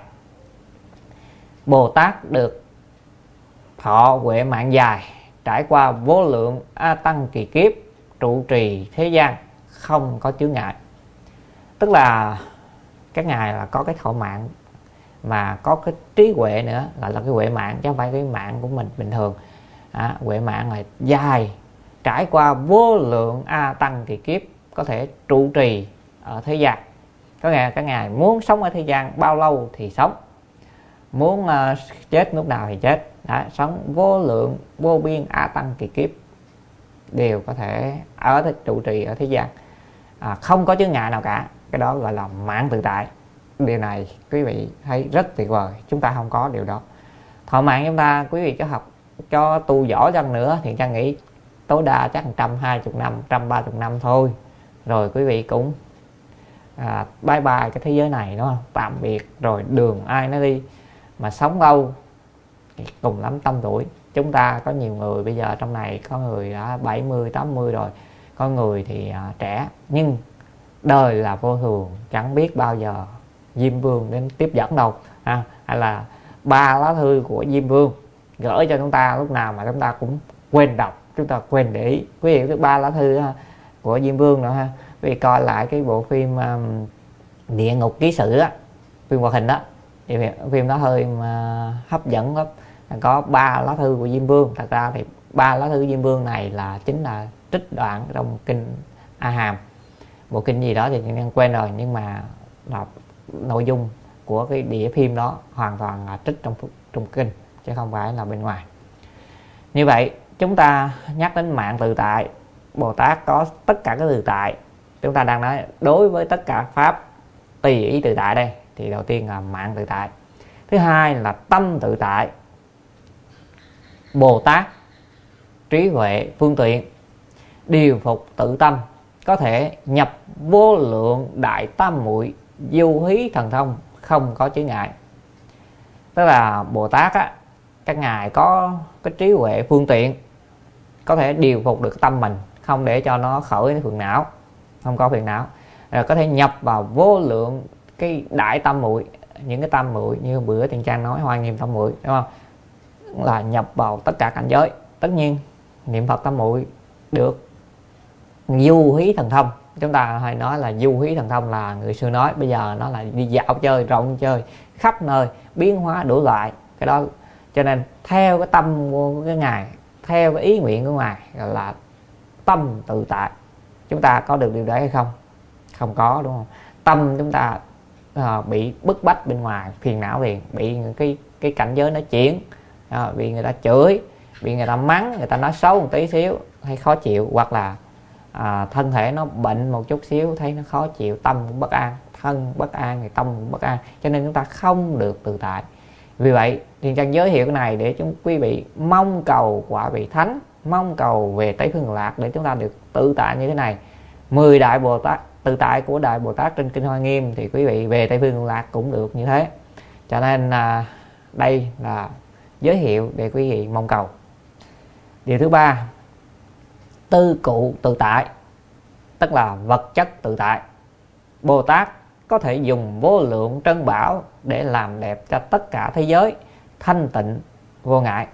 Bồ Tát được thọ huệ mạng dài, trải qua vô lượng a tăng kỳ kiếp, trụ trì thế gian, không có chướng ngại. Tức là các ngài là có cái thọ mạng mà có cái trí huệ nữa, gọi là cái huệ mạng chứ không phải cái mạng của mình bình thường. À, huệ mạng là dài, trải qua vô lượng a tăng kỳ kiếp, có thể trụ trì ở thế gian. Có nghĩa là các ngài muốn sống ở thế gian bao lâu thì sống, muốn uh, chết lúc nào thì chết. Đó, sống vô lượng vô biên a tăng kỳ kiếp đều có thể ở trụ trì ở thế gian, à, không có chướng ngại nào cả. Cái đó gọi là mạng tự tại. Điều này quý vị thấy rất tuyệt vời, chúng ta không có điều đó. Thọ mạng chúng ta, quý vị cho học cho tu giỏi chăng nữa thì Trang nghĩ tối đa chắc một trăm hai mươi năm, một trăm ba mươi năm thôi, rồi quý vị cũng à, bye bye cái thế giới này, đúng không? Tạm biệt rồi đường ai nó đi. Mà sống lâu thì cùng lắm trăm tuổi. Chúng ta có nhiều người bây giờ trong này có người đã bảy mươi, tám mươi rồi, có người thì à, trẻ. Nhưng đời là vô thường, chẳng biết bao giờ Diêm Vương đến tiếp dẫn đâu. À, hay là ba lá thư của Diêm Vương gửi cho chúng ta lúc nào mà chúng ta cũng quên đọc, chúng ta quên để ý. Quý vị cái ba lá thư của Diêm Vương nữa ha. Quý vị coi lại cái bộ phim um, Địa Ngục Ký Sự á, phim hoạt hình đó, thì phim đó hơi mà hấp dẫn lắm. Có ba lá thư của Diêm Vương. Thật ra thì ba lá thư Diêm Vương này là chính là trích đoạn trong kinh A Hàm, bộ kinh gì đó thì nhân quên rồi, nhưng mà đọc nội dung của cái đĩa phim đó hoàn toàn là trích trong trong kinh chứ không phải là bên ngoài. Như vậy chúng ta nhắc đến mạng tự tại, Bồ Tát có tất cả các tự tại. Chúng ta đang nói đối với tất cả pháp tùy ý tự tại đây, thì đầu tiên là mạng tự tại. Thứ hai là tâm tự tại. Bồ Tát trí huệ phương tiện, điều phục tự tâm, có thể nhập vô lượng đại tam muội, du hí thần thông, không có chướng ngại. Tức là Bồ Tát á, các ngài có cái trí huệ phương tiện, có thể điều phục được tâm mình, không để cho nó khởi phiền não, không có phiền não, rồi có thể nhập vào vô lượng cái đại tâm muội, những cái tâm muội như bữa Tiền Trang nói Hoa Nghiêm tâm muội, đúng không, là nhập vào tất cả cảnh giới. Tất nhiên niệm Phật tâm muội được du hí thần thông. Chúng ta hay nói là du hí thần thông là người xưa nói, bây giờ nó là đi dạo chơi, rộng chơi khắp nơi, biến hóa đủ loại cái đó. Cho nên theo cái tâm của cái ngài, theo cái ý nguyện của ngài là tâm tự tại. Chúng ta có được điều đấy hay không? Không có, đúng không? Tâm chúng ta à, bị bức bách bên ngoài, phiền não liền, bị cái cái cảnh giới nó chuyển, à, bị người ta chửi, bị người ta mắng, người ta nói xấu một tí xíu hay khó chịu, hoặc là à, thân thể nó bệnh một chút xíu thấy nó khó chịu, tâm cũng bất an, thân bất an thì tâm cũng bất an, cho nên chúng ta không được tự tại. Vì vậy Tiền Trang giới thiệu cái này để chúng quý vị mong cầu quả vị thánh, mong cầu về Tây Phương Cực Lạc để chúng ta được tự tại như thế này. Mười đại Bồ Tát tự tại của Đại Bồ Tát trên kinh Hoa Nghiêm thì quý vị về Tây Phương Cực Lạc cũng được như thế. Cho nên à, đây là giới thiệu để quý vị mong cầu. Điều thứ ba, tư cụ tự tại, tức là vật chất tự tại. Bồ Tát có thể dùng vô lượng trân bảo để làm đẹp cho tất cả thế giới, thanh tịnh vô ngại.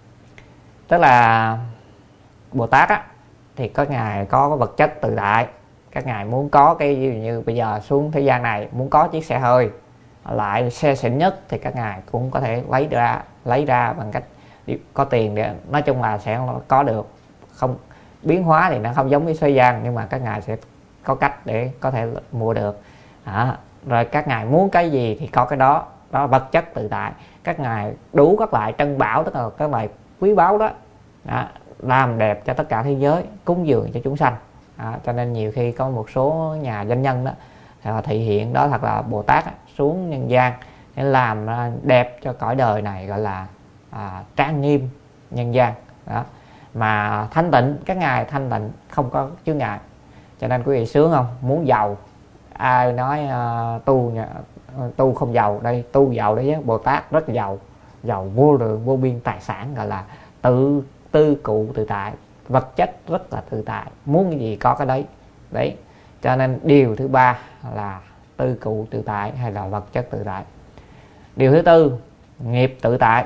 Tức là Bồ Tát á, thì các ngài có vật chất tự tại. Các ngài muốn có cái như bây giờ xuống thế gian này, muốn có chiếc xe hơi lại xe xịn nhất thì các ngài cũng có thể lấy ra lấy ra bằng cách có tiền để, nói chung là sẽ có được. Không biến hóa thì nó không giống với thế gian, nhưng mà các ngài sẽ có cách để có thể mua được. À, rồi các ngài muốn cái gì thì có cái đó, đó là vật chất tự tại. Các ngài đủ các loại trân bảo, tức là các loại quý báu đó, đó làm đẹp cho tất cả thế giới, cúng dường cho chúng sanh. À, cho nên nhiều khi có một số nhà doanh nhân đó à, thị hiện đó thật là Bồ Tát á, xuống nhân gian để làm đẹp cho cõi đời này, gọi là à, trang nghiêm nhân gian đó. Mà thanh tịnh, các ngài thanh tịnh không có chướng ngại. Cho nên quý vị sướng không? Muốn giàu, ai nói uh, tu uh, tu không giàu, đây tu giàu đấy chứ. Bồ Tát rất giàu, giàu vô lượng vô biên tài sản, gọi là tự tư cụ tự tại, vật chất rất là tự tại, muốn cái gì có cái đấy. Đấy, cho nên điều thứ ba là tư cụ tự tại hay là vật chất tự tại. Điều thứ tư, nghiệp tự tại.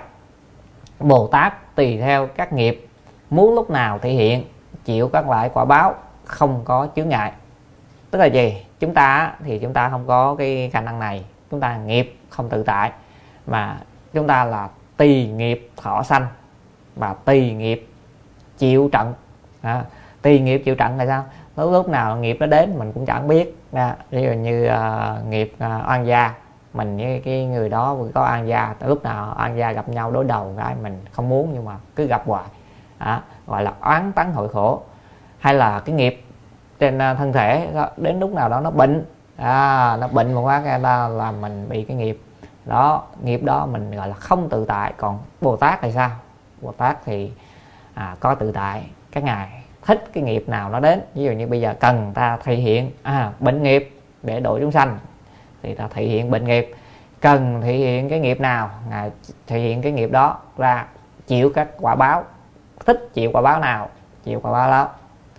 Bồ Tát tùy theo các nghiệp, muốn lúc nào thể hiện, chịu các loại quả báo, không có chướng ngại. Tức là gì? Chúng ta thì chúng ta không có cái khả năng này, chúng ta nghiệp không tự tại, mà chúng ta là tùy nghiệp thọ sanh và tùy nghiệp chịu trận. À, tùy nghiệp chịu trận là sao? Lúc, lúc nào nghiệp nó đến mình cũng chẳng biết. À, ví dụ như uh, nghiệp uh, oan gia, mình với cái người đó có oan gia, lúc nào oan gia gặp nhau đối đầu cái mình không muốn nhưng mà cứ gặp hoài. À, gọi là oán tắng hội khổ. Hay là cái nghiệp trên thân thể, đến lúc nào đó nó bệnh, à, nó bệnh một quá cái là, là mình bị cái nghiệp đó, nghiệp đó mình gọi là không tự tại. Còn Bồ Tát thì sao? Bồ Tát thì à, có tự tại. Các ngài thích cái nghiệp nào nó đến, ví dụ như bây giờ cần ta thể hiện à, bệnh nghiệp để độ chúng sanh thì ta thể hiện bệnh nghiệp. Cần thể hiện cái nghiệp nào, ngài thể hiện cái nghiệp đó ra, chịu các quả báo. Thích chịu quả báo nào, chịu quả báo đó.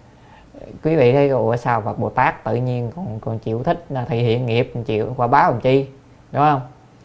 Quý vị thấy ủa sao Phật Bồ Tát tự nhiên còn còn chịu thích là thể hiện nghiệp, chịu quả báo làm chi, đúng không?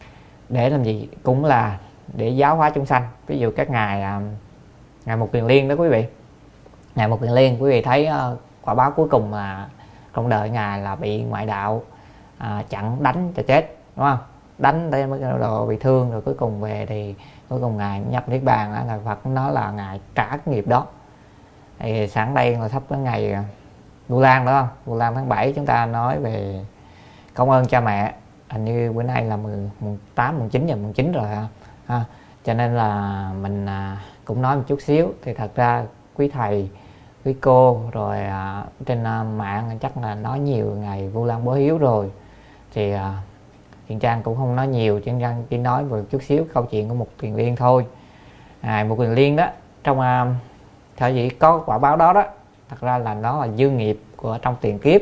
Để làm gì? Cũng là để giáo hóa chúng sanh. Ví dụ các ngài ngài Mục Kiền Liên đó quý vị, ngài Mục Kiền Liên quý vị thấy uh, quả báo cuối cùng là trong đời ngài là bị ngoại đạo uh, chặn đánh cho chết, đúng không? Đánh tới mấy đồ bị thương, rồi cuối cùng về thì cuối cùng ngài nhập niết bàn. Đó là Phật nói là ngài trả cái nghiệp đó. Thì sẵn đây là sắp tới ngày Vu Lan, đó không? Vu Lan tháng bảy chúng ta nói về công ơn cha mẹ. hình như bữa nay là mùng tám, mùng chín giờ mùng chín rồi ha. ha. Cho nên là mình à, cũng nói một chút xíu. Thì thật ra quý thầy, quý cô rồi à, trên à, mạng chắc là nói nhiều ngày Vu Lan báo hiếu rồi. Thì à, Hiền Trang cũng không nói nhiều, Hiền Trang chỉ nói một chút xíu câu chuyện của Mục Kiền Liên thôi. à, Mục Kiền Liên đó, trong à, thời dĩ có quả báo đó đó, thật ra là nó là dư nghiệp của trong tiền kiếp.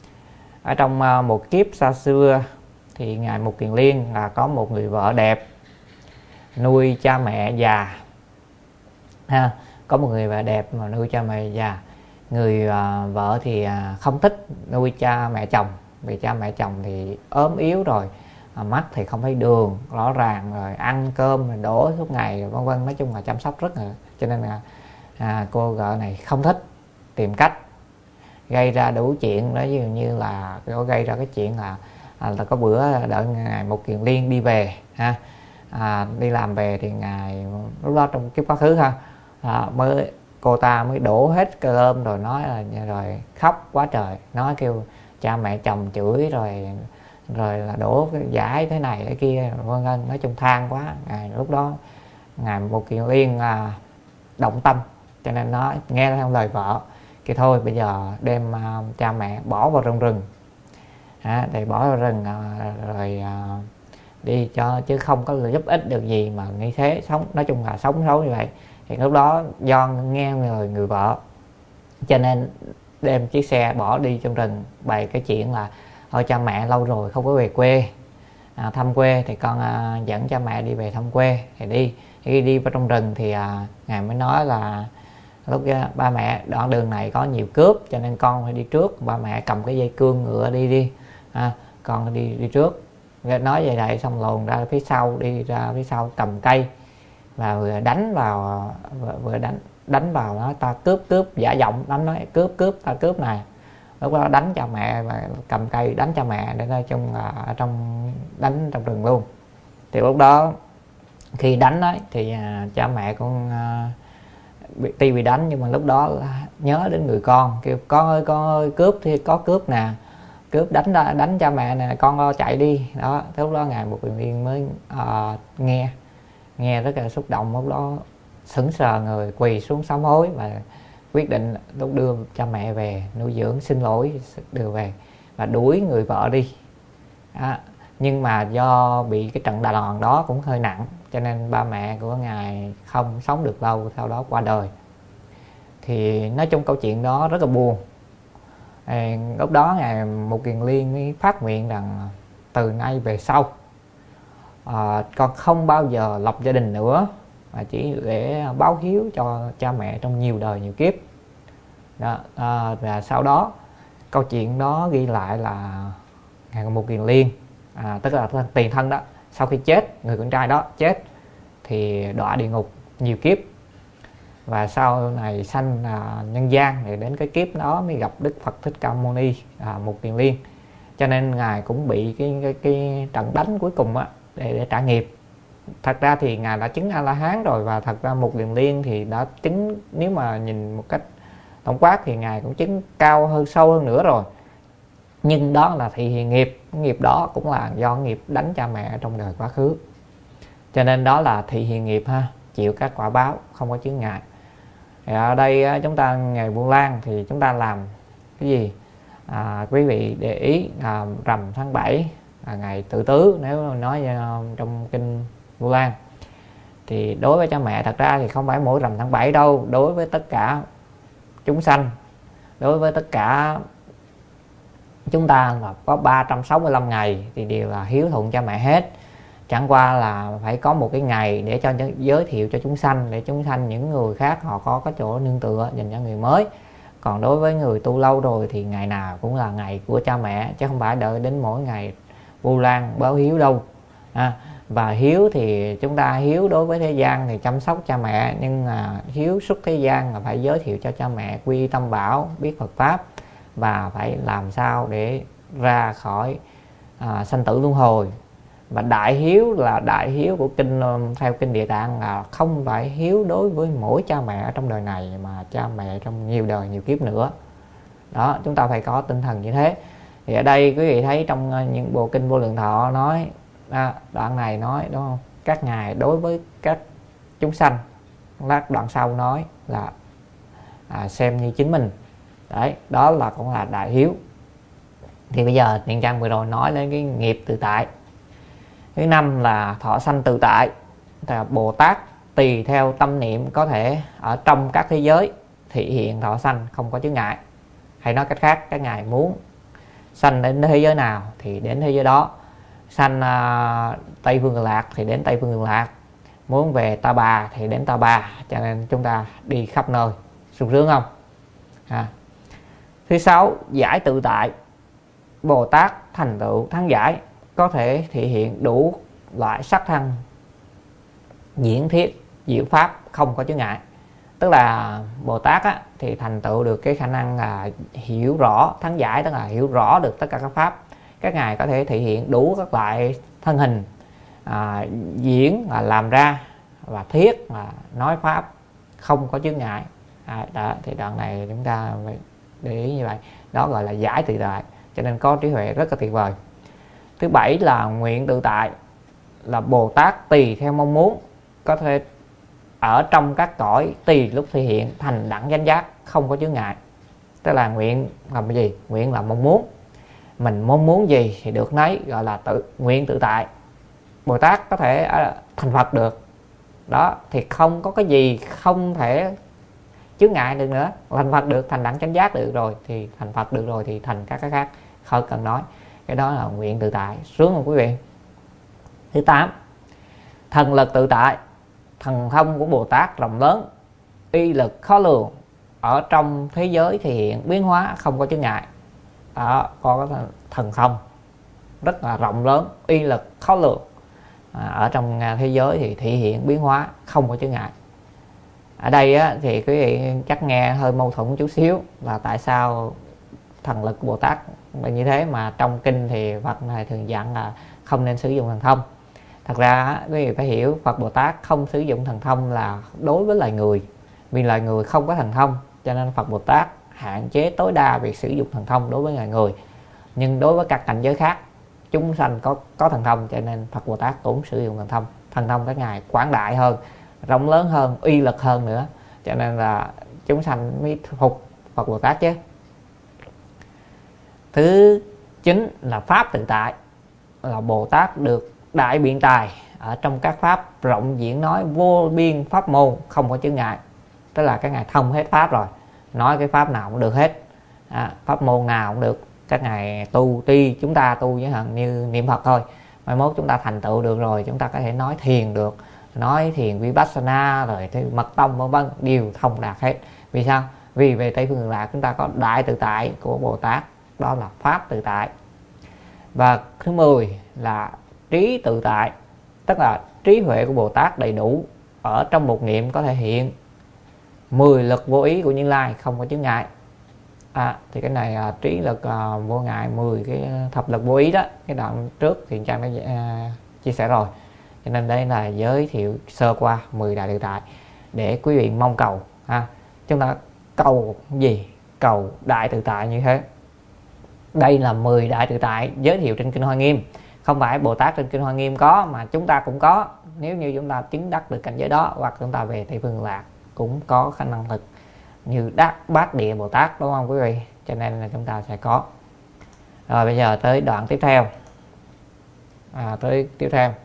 Ở trong à, một kiếp xa xưa thì ngài Mục Kiền Liên là có một người vợ đẹp, nuôi cha mẹ già ha. Có một người vợ đẹp mà nuôi cha mẹ già. Người à, vợ thì à, không thích nuôi cha mẹ chồng, vì cha mẹ chồng thì ốm yếu rồi, à, mắt thì không thấy đường rõ ràng, rồi ăn cơm rồi đổ suốt ngày vân vân, nói chung là chăm sóc rất là, cho nên là à, cô vợ này không thích, tìm cách gây ra đủ chuyện đó, dường như là có gây ra cái chuyện là à, là có bữa đợi ngài Mục Kiền Liên đi về ha. À, đi làm về thì ngài lúc đó trong kiếp quá khứ ha, à, mới cô ta mới đổ hết cơm rồi nói là rồi khóc quá trời, nói kêu cha mẹ chồng chửi rồi rồi là đổ cái giải thế này thế kia vân vân, nói chung than quá. Ngài lúc đó ngài Mục Kiền Liên à, động tâm, cho nên nó nghe theo lời vợ thì thôi bây giờ đem uh, cha mẹ bỏ vào trong rừng à, thì bỏ vào rừng uh, rồi uh, đi cho, chứ không có giúp ích được gì mà như thế, sống nói chung là sống xấu như vậy. Thì lúc đó do nghe lời người vợ cho nên đem chiếc xe bỏ đi trong rừng, bày cái chuyện là thôi cha mẹ lâu rồi không có về quê à, thăm quê thì con à, dẫn cha mẹ đi về thăm quê. Thì đi khi đi vào trong rừng thì à, ngài mới nói là lúc đó, ba mẹ đoạn đường này có nhiều cướp cho nên con phải đi trước, ba mẹ cầm cái dây cương ngựa đi đi à, con đi đi trước. Nói vậy lại xong lồn ra phía sau, đi ra phía sau cầm cây và vừa đánh vào vừa, vừa đánh đánh vào nó, ta cướp cướp giả giọng đánh nói cướp cướp ta cướp này. Lúc đó đánh cha mẹ và cầm cây đánh cha mẹ, để nói chung là ở trong đánh trong rừng luôn. Thì lúc đó khi đánh ấy, thì à, cha mẹ con à, bị, tuy bị đánh nhưng mà lúc đó nhớ đến người con, kêu con ơi con ơi cướp thì có cướp nè, cướp đánh đánh cha mẹ nè, con chạy đi đó. Lúc đó ngài Mục Kiền Liên mới à, nghe nghe rất là xúc động, lúc đó sững sờ người, quỳ xuống sám hối và quyết định lúc đưa cha mẹ về nuôi dưỡng, xin lỗi đưa về và đuổi người vợ đi à, nhưng mà do bị cái trận đà đòn đó cũng hơi nặng cho nên ba mẹ của ngài không sống được lâu, sau đó qua đời. Thì nói chung câu chuyện đó rất là buồn. à, lúc đó ngài Mục Kiền Liên mới phát nguyện rằng từ nay về sau à, con không bao giờ lập gia đình nữa, mà chỉ để báo hiếu cho cha mẹ trong nhiều đời nhiều kiếp đó. À, và sau đó câu chuyện đó ghi lại là ngài Mục Kiền Liên à, tức là tiền thân đó, sau khi chết, người con trai đó chết thì đọa địa ngục nhiều kiếp, và sau này sanh à, nhân gian, thì đến cái kiếp đó mới gặp Đức Phật Thích Ca Mâu Ni à, Mục Kiền Liên. Cho nên ngài cũng bị cái cái, cái trận đánh cuối cùng á, để, để trả nghiệp. Thật ra thì ngài đã chứng A La Hán rồi, và thật ra Mục Kiền Liên thì đã chứng, nếu mà nhìn một cách tổng quát thì ngài cũng chứng cao hơn, sâu hơn nữa rồi. Nhưng đó là thị hiện nghiệp, nghiệp đó cũng là do nghiệp đánh cha mẹ trong đời quá khứ, cho nên đó là thị hiện nghiệp ha, chịu các quả báo, không có chướng ngại. Thì ở đây chúng ta ngày Vu Lan thì chúng ta làm cái gì? À, quý vị để ý à, rằm tháng bảy là ngày Tự Tứ, nếu nói uh, trong kinh Vu Lan thì đối với cha mẹ thật ra thì không phải mỗi rằm tháng bảy đâu, đối với tất cả chúng sanh, đối với tất cả chúng ta là có ba trăm sáu mươi lăm ngày thì đều là hiếu thuận cha mẹ hết. Chẳng qua là phải có một cái ngày để cho giới thiệu cho chúng sanh, để chúng sanh những người khác họ có cái chỗ nương tựa dành cho người mới. Còn đối với người tu lâu rồi thì ngày nào cũng là ngày của cha mẹ, chứ không phải đợi đến mỗi ngày Vu Lan báo hiếu đâu à, và hiếu thì chúng ta hiếu đối với thế gian thì chăm sóc cha mẹ, nhưng mà hiếu xuất thế gian là phải giới thiệu cho cha mẹ quy tâm bảo, biết Phật pháp, và phải làm sao để ra khỏi à, sanh tử luân hồi. Và đại hiếu là đại hiếu của kinh, theo kinh Địa Tạng là không phải hiếu đối với mỗi cha mẹ trong đời này, mà cha mẹ trong nhiều đời nhiều kiếp nữa đó. Chúng ta phải có tinh thần như thế. Thì ở đây quý vị thấy trong những bộ kinh Vô Lượng Thọ nói, à, đoạn này nói đúng không, các ngài đối với các chúng sanh. Lát đoạn sau nói là à, xem như chính mình. Đấy, đó là cũng là đại hiếu. Thì bây giờ Niệm Trang vừa rồi nói đến cái nghiệp tự tại. Thứ năm là thọ sanh tự tại. Là Bồ Tát tùy theo tâm niệm có thể ở trong các thế giới thị hiện thọ sanh không có chướng ngại. Hay nói cách khác, các ngài muốn sanh đến thế giới nào thì đến thế giới đó. Sanh uh, Tây Phương Cực Lạc thì đến Tây Phương Cực Lạc, muốn về Ta Bà thì đến Ta Bà. Cho nên chúng ta đi khắp nơi, sung sướng không? À. Thứ sáu, giải tự tại. Bồ Tát thành tựu thắng giải, có thể thể hiện đủ loại sắc thân, diễn thiết, diệu pháp không có chướng ngại. Tức là Bồ Tát á, thì thành tựu được cái khả năng là hiểu rõ thắng giải, tức là hiểu rõ được tất cả các pháp. Các ngài có thể thể hiện đủ các loại thân hình, à, diễn là làm ra, và thiết là nói pháp không có chướng ngại. À, đó, thì đoạn này chúng ta phải để ý như vậy. Đó gọi là giải tự tại, cho nên có trí huệ rất là tuyệt vời. Thứ bảy là nguyện tự tại. Là Bồ Tát tùy theo mong muốn có thể ở trong các cõi tùy lúc thể hiện thành đẳng chánh giác không có chướng ngại. Tức là nguyện làm cái gì? Nguyện là mong muốn, mình mong muốn gì thì được nấy, gọi là tự nguyện tự tại. Bồ Tát có thể thành Phật được. Đó, thì không có cái gì không thể chướng ngại được nữa. Thành Phật được, thành đẳng chánh giác được rồi thì thành Phật được rồi thì thành các cái khác không cần nói. Cái đó là nguyện tự tại, sướng không quý vị? Thứ tám, thần lực tự tại. Thần thông của Bồ Tát rộng lớn, uy lực khó lường, ở trong thế giới thể hiện biến hóa không có chướng ngại. Đó, có cái thần thông rất là rộng lớn, uy lực khó lường, à, ở trong thế giới thì thể hiện biến hóa không có chướng ngại. Ở đây á, thì quý vị chắc nghe hơi mâu thuẫn chút xíu là tại sao thần lực của Bồ Tát là như thế mà trong kinh thì Phật này thường dặn là không nên sử dụng thần thông. Thật ra quý vị phải hiểu, Phật Bồ Tát không sử dụng thần thông là đối với loài người, vì loài người không có thần thông, cho nên Phật Bồ Tát hạn chế tối đa việc sử dụng thần thông đối với loài người. Nhưng đối với các cảnh giới khác, chúng sanh có có thần thông, cho nên Phật Bồ Tát cũng sử dụng thần thông. Thần thông các ngài quảng đại hơn, rộng lớn hơn, uy lực hơn nữa, cho nên là chúng sanh mới phục Phật Bồ Tát chứ. Thứ chín là pháp tự tại. Là Bồ Tát được đại biện tài ở trong các pháp, rộng diễn nói vô biên pháp môn không có chướng ngại. Tức là các ngài thông hết pháp rồi, nói cái pháp nào cũng được hết, à, pháp môn nào cũng được. Các ngài tu, tuy chúng ta tu với hẳn như niệm Phật thôi, mai mốt chúng ta thành tựu được rồi, chúng ta có thể nói thiền được, nói thiền Vipassana rồi thì mật tông vân vân đều thông đạt hết. Vì sao? Vì về Tây Phương Cực Lạc chúng ta có đại tự tại của Bồ Tát, đó là pháp tự tại. Và thứ mười là trí tự tại. Tức là trí huệ của Bồ Tát đầy đủ, ở trong một niệm có thể hiện mười lực vô ý của Như Lai không có chướng ngại. À, thì cái này à, trí lực à, vô ngại, mười cái thập lực vô ý đó, cái đoạn trước thì Trang đã à, chia sẻ rồi. Cho nên đây là giới thiệu sơ qua mười đại tự tại để quý vị mong cầu. Ha. Chúng ta cầu gì? Cầu đại tự tại như thế. Đây là mười đại tự tại giới thiệu trên Kinh Hoa Nghiêm. Không phải Bồ Tát trên Kinh Hoa Nghiêm có, mà chúng ta cũng có. Nếu như chúng ta chứng đắc được cảnh giới đó, hoặc chúng ta về Tây Phương Cực Lạc cũng có khả năng lực như đắc Bát Địa Bồ Tát, đúng không quý vị? Cho nên là chúng ta sẽ có. Rồi bây giờ tới đoạn tiếp theo. À, tới tiếp theo.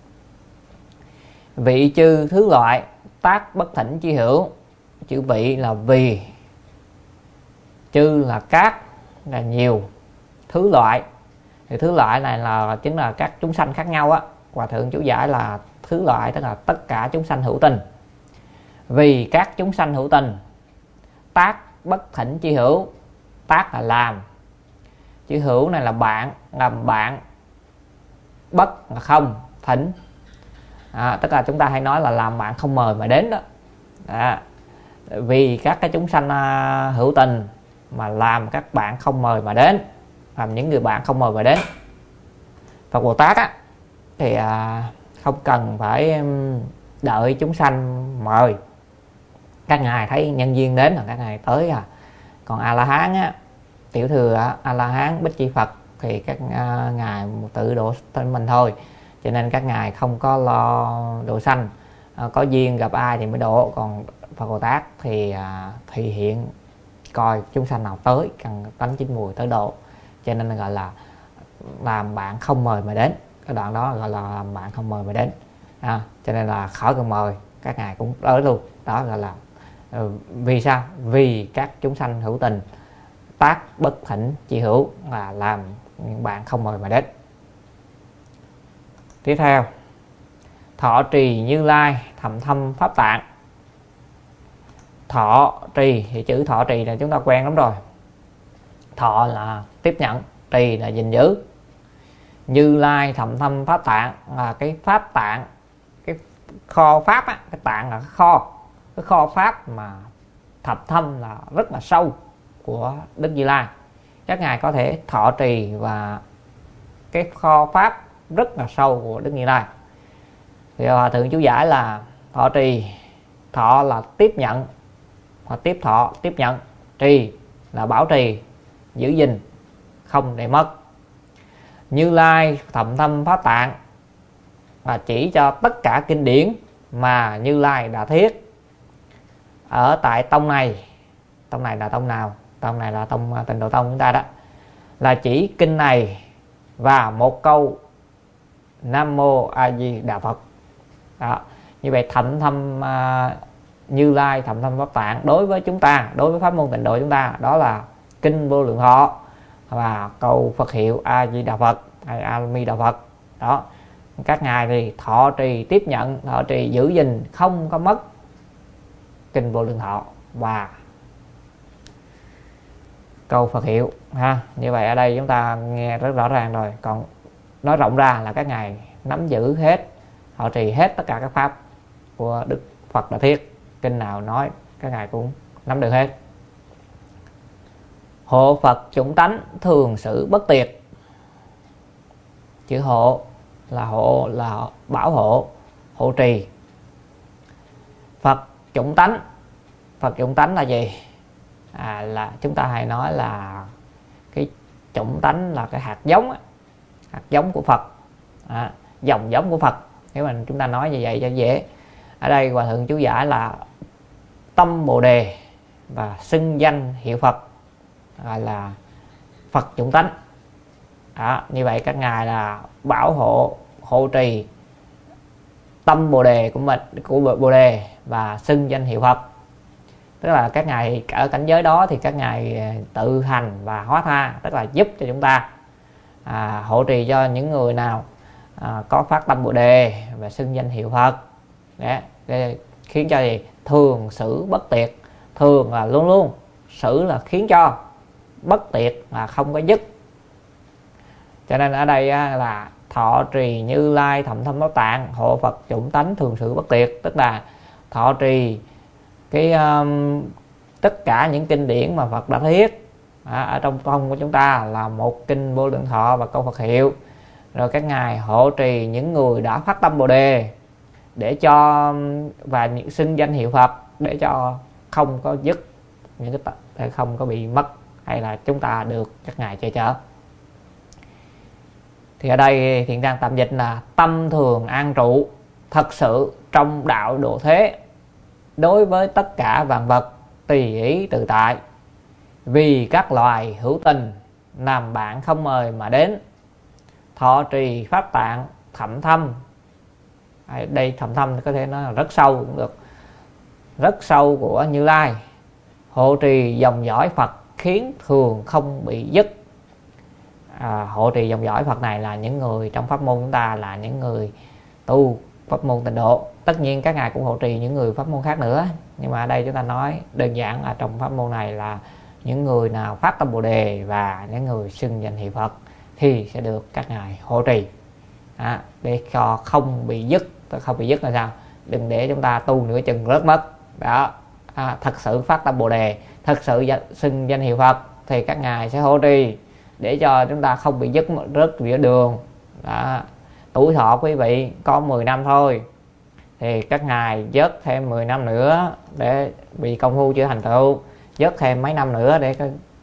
Vị chư thứ loại, tác bất thỉnh chi hữu. Chữ vị là vì, chư là các, là nhiều, thứ loại. Thì thứ loại này là chính là các chúng sanh khác nhau á. Hòa thượng chú giải là thứ loại tức là tất cả chúng sanh hữu tình. Vì các chúng sanh hữu tình, tác bất thỉnh chi hữu. Tác là làm, chữ hữu này là bạn, làm bạn. Bất là không, thỉnh, à, tức là chúng ta hay nói là làm bạn không mời mà đến đó. À, vì các cái chúng sanh uh, hữu tình mà làm các bạn không mời mà đến, làm những người bạn không mời mà đến. Phật Bồ Tát á thì à, không cần phải đợi chúng sanh mời, các ngài thấy nhân duyên đến là các ngài tới à. Còn A La Hán á tiểu thừa A La Hán Bích Chi Phật thì các uh, ngài tự độ tên mình thôi, cho nên các ngài không có lo độ sanh. Uh, có duyên gặp ai thì mới độ, còn Phật Bồ Tát thì uh, thị hiện coi chúng sanh nào tới cần tánh chín mùi tới độ, cho nên gọi là làm bạn không mời mà đến. Cái đoạn đó gọi là làm bạn không mời mà đến, à, cho nên là khỏi cần mời các ngài cũng tới luôn. Đó gọi là uh, vì sao? Vì các chúng sanh hữu tình tác bất thỉnh chi hữu, là làm những bạn không mời mà đến. Tiếp theo, thọ trì Như Lai thầm thâm pháp tạng. Thọ trì thì chữ thọ trì là chúng ta quen lắm rồi. Thọ là tiếp nhận, trì là gìn giữ. Như Lai thầm thâm pháp tạng là cái pháp tạng, cái kho pháp á, cái tạng là cái kho, cái kho pháp mà thập thâm là rất là sâu của Đức Như Lai. Các ngài có thể thọ trì và cái kho pháp rất là sâu của Đức Như Lai. Thì Hòa Thượng chú giải là thọ trì, thọ là tiếp nhận hoặc tiếp thọ, tiếp nhận, trì là bảo trì, giữ gìn, không để mất. Như Lai thầm thâm pháp tạng và chỉ cho tất cả kinh điển mà Như Lai đã thiết ở tại tông này. Tông này là tông nào? Tông này là tông Tịnh Độ Tông chúng ta đó, là chỉ kinh này và một câu Nam Mô A Di Đà Phật. Đó. Như vậy thầm thâm uh, Như Lai thầm thâm pháp tạng đối với chúng ta, đối với pháp môn Tịnh Độ chúng ta, đó là kinh Vô Lượng Thọ và câu Phật hiệu A Di Đà Phật hay A Mi Đà Phật. Đó, các ngài thì thọ trì, tiếp nhận, thọ trì, giữ gìn, không có mất kinh Vô Lượng Thọ và câu Phật hiệu ha. Như vậy ở đây chúng ta nghe rất rõ ràng rồi. Còn nói rộng ra là các ngài nắm giữ hết, thọ trì hết tất cả các pháp của Đức Phật đã thiết, kinh nào nói các ngài cũng nắm được hết. Hộ Phật chủng tánh thường xử bất tiệt. Chữ hộ là hộ là bảo hộ, hộ trì. Phật chủng tánh, Phật chủng tánh là gì? À, là chúng ta hay nói là cái chủng tánh là cái hạt giống, hạt giống của Phật, à, dòng giống của Phật. Nếu mà chúng ta nói như vậy cho dễ. Ở đây Hòa Thượng chú giải là tâm Bồ Đề và xưng danh hiệu Phật, gọi là Phật chủng tánh. Đó, như vậy các ngài là bảo hộ, hộ trì tâm Bồ Đề của mình, của Bồ Đề và xưng danh hiệu Phật. Tức là các ngài ở cảnh giới đó thì các ngài tự hành và hóa tha, tức là giúp cho chúng ta à, hộ trì cho những người nào à, có phát tâm Bồ Đề và xưng danh hiệu Phật. Đấy, để khiến cho gì? Thường xử bất tiệt. Thường là luôn luôn, xử là khiến cho, bất tiệt là không có dứt. Cho nên ở đây là thọ trì Như Lai thầm thâm pháp tạng, hộ Phật chủng tánh thường xử bất tiệt, tức là thọ trì cái um, tất cả những kinh điển mà Phật đã thiết à, ở trong tông của chúng ta là một kinh Vô Lượng Thọ và câu Phật hiệu. Rồi các ngài hộ trì những người đã phát tâm Bồ Đề để cho, và những xưng danh hiệu Phật để cho không có dứt, những cái để không có bị mất, hay là chúng ta được các ngài che chở. Thì ở đây Thiện Trang tạm dịch là tâm thường an trụ, thật sự trong đạo độ thế, đối với tất cả vạn vật tùy ý tự tại, vì các loài hữu tình làm bạn không mời mà đến. Thọ trì pháp tạng thậm thâm, đây thậm thâm có thể nói là rất sâu cũng được, rất sâu của Như Lai. Hộ trì dòng dõi Phật khiến thường không bị dứt. À, hộ trì dòng dõi Phật này là những người trong pháp môn chúng ta, là những người tu pháp môn Tịnh Độ. Tất nhiên các ngài cũng hộ trì những người pháp môn khác nữa, nhưng mà ở đây chúng ta nói đơn giản là trong pháp môn này là những người nào phát tâm Bồ Đề và những người xưng danh hiệu Phật thì sẽ được các ngài hộ trì à, để cho không bị dứt. Không bị dứt là sao? Đừng để chúng ta tu nửa chừng rớt mất đó. À, thật sự phát tâm Bồ Đề, thật sự xưng danh hiệu Phật thì các ngài sẽ hộ trì để cho chúng ta không bị dứt rớt giữa đường đó. Tuổi thọ quý vị có mười năm thôi thì các ngài dớt thêm mười năm nữa để bị công phu chưa thành tựu, dớt thêm mấy năm nữa để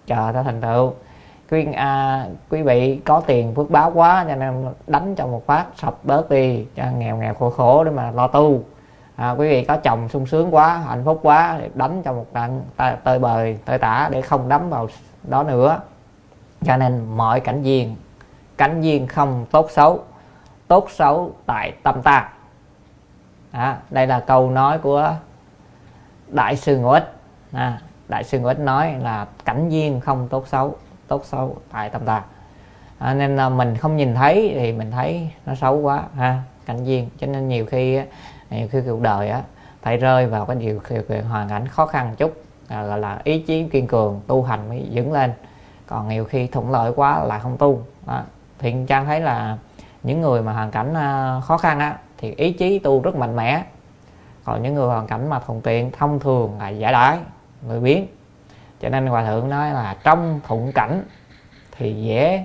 chờ ta thành tựu. Quý, à, quý vị có tiền phước báo quá cho nên đánh cho một phát sập bớt đi, cho nghèo nghèo khổ khổ để mà lo tu. À, quý vị có chồng sung sướng quá, hạnh phúc quá thì đánh cho một trận tơi bời tơi tả để không đắm vào đó nữa. Cho nên mọi cảnh duyên, cảnh duyên không tốt xấu, tốt xấu tại tâm ta. À, đây là câu nói của Đại sư Ngũ Ích. À, Đại sư Ngũ Ích nói là cảnh duyên không tốt xấu, tốt xấu tại tâm ta. À, nên là mình không nhìn thấy thì mình thấy nó xấu quá ha, cảnh duyên. Cho nên nhiều khi nhiều khi cuộc đời á phải rơi vào cái điều kiện hoàn cảnh khó khăn chút, à, gọi là ý chí kiên cường tu hành mới vững lên. Còn nhiều khi thuận lợi quá là không tu. Đó. Thì Trang thấy là những người mà hoàn cảnh khó khăn á thì ý chí tu rất mạnh mẽ. Còn những người hoàn cảnh mà thuận tiện thông thường là giả đái, lười biếng. Cho nên Hòa Thượng nói là trong thuận cảnh thì dễ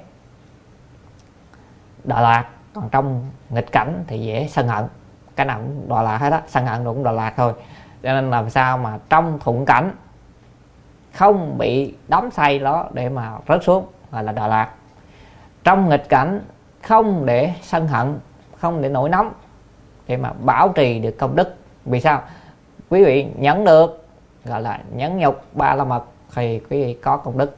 đọa lạc, còn trong nghịch cảnh thì dễ sân hận. Cái nào cũng đọa lạc hết á, sân hận cũng đọa lạc thôi. Cho nên làm sao mà trong thuận cảnh không bị đắm say đó để mà rớt xuống gọi là đọa lạc. Trong nghịch cảnh không để sân hận, không để nổi nóng, để mà bảo trì được công đức. Vì sao? Quý vị nhẫn được, gọi là nhẫn nhục ba la mật thì quý vị có công đức.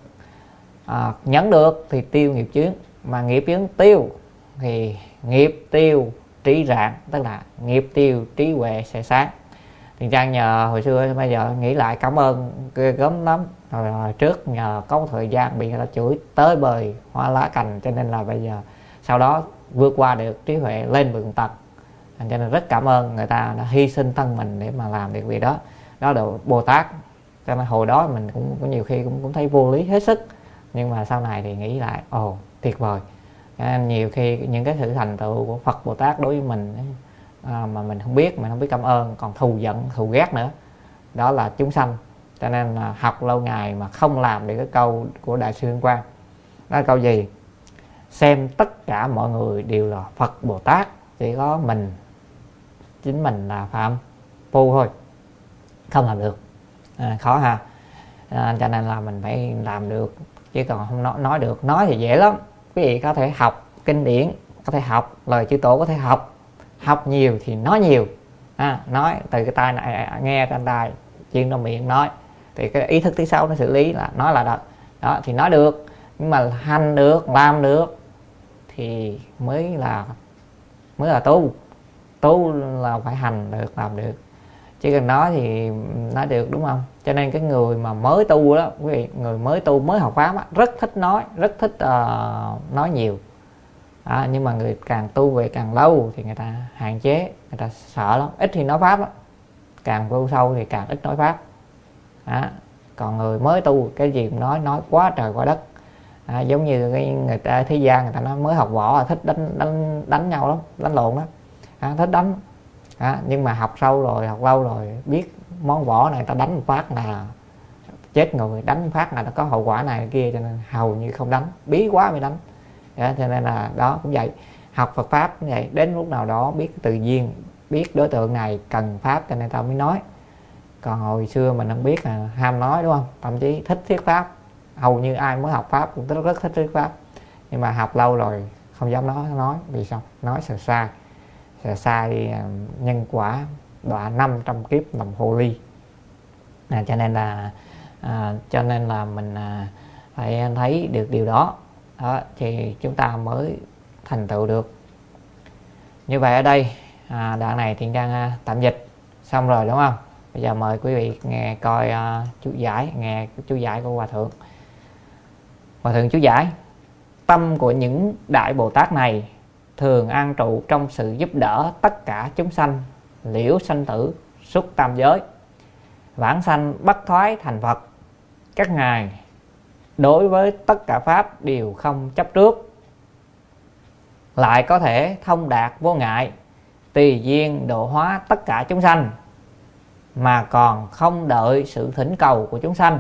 À, nhẫn được thì tiêu nghiệp chướng, mà nghiệp chướng tiêu thì nghiệp tiêu trí rạng, tức là nghiệp tiêu trí huệ sẽ sáng. Thì Trang nhờ hồi xưa bây giờ nghĩ lại cảm ơn ghê gớm lắm. Rồi, rồi trước nhờ có một thời gian bị người ta chửi tới bời hoa lá cành, cho nên là bây giờ sau đó vượt qua được trí huệ lên vượt tật. Cho nên rất cảm ơn người ta đã hy sinh thân mình để mà làm được việc đó. Đó là Bồ Tát. Cho nên hồi đó mình cũng có nhiều khi cũng, cũng thấy vô lý hết sức, nhưng mà sau này thì nghĩ lại ồ tuyệt vời. Nên nhiều khi những cái sự thành tựu của Phật Bồ Tát đối với mình à, mà mình không biết, mình không biết cảm ơn, còn thù giận thù ghét nữa, đó là chúng sanh. Cho nên là học lâu ngày mà không làm được cái câu của Đại sư Liên Quang. Đó là câu gì? Xem tất cả mọi người đều là Phật Bồ Tát, chỉ có mình chính mình là phạm phu thôi, không làm được. À, khó ha. À, cho nên là mình phải làm được, chứ còn không nói, nói được. Nói thì dễ lắm, quý vị có thể học kinh điển, có thể học lời chư tổ, có thể học học nhiều thì nói nhiều. À, nói từ cái tai này nghe trên tai, chuyên trong miệng nói, thì cái ý thức thứ sáu nó xử lý là nói là đó. Đó thì nói được, nhưng mà hành được, làm được thì mới là mới là tu. Tu là phải hành được, làm được, chứ cần nói thì nói được, đúng không? Cho nên cái người mà mới tu đó, quý vị, người mới tu mới học pháp á, rất thích nói, rất thích uh, nói nhiều. À, nhưng mà người càng tu về càng lâu thì người ta hạn chế, người ta sợ lắm, ít thì nói pháp lắm. Càng tu sâu thì càng ít nói pháp. À, còn người mới tu cái gì cũng nói, nói quá trời quá đất. À, giống như cái người ta thế gian người ta nói mới học võ là thích đánh đánh đánh nhau lắm, đánh lộn đó. À, thích đánh. À, nhưng mà học sâu rồi, học lâu rồi, biết món võ này ta đánh một phát là chết người, đánh một phát là nó có hậu quả này kia, cho nên hầu như không đánh, bí quá mới đánh. À, cho nên là đó cũng vậy, học Phật pháp như vậy, đến lúc nào đó biết tự nhiên, biết đối tượng này cần pháp cho nên tao mới nói. Còn hồi xưa mình không biết là ham nói, đúng không? Thậm chí thích thuyết pháp, hầu như ai mới học pháp cũng rất, rất thích thuyết pháp, nhưng mà học lâu rồi không dám nói. Nói vì sao? Nói sợ sai, sợ sai nhân quả đọa năm trăm kiếp làm hồ ly. À, cho nên là à, cho nên là mình à, phải thấy được điều đó. Đó thì chúng ta mới thành tựu được. Như vậy ở đây à, đoạn này Thiện Trang à, tạm dịch xong rồi, đúng không? Bây giờ mời quý vị nghe coi à, chú giải, nghe chú giải của Hòa Thượng. Hòa Thượng chú giải: tâm của những đại Bồ Tát này thường an trụ trong sự giúp đỡ tất cả chúng sanh, liễu sanh tử xuất tam giới, vãng sanh bất thoái thành Phật. Các ngài đối với tất cả pháp đều không chấp trước, lại có thể thông đạt vô ngại, tùy duyên độ hóa tất cả chúng sanh, mà còn không đợi sự thỉnh cầu của chúng sanh,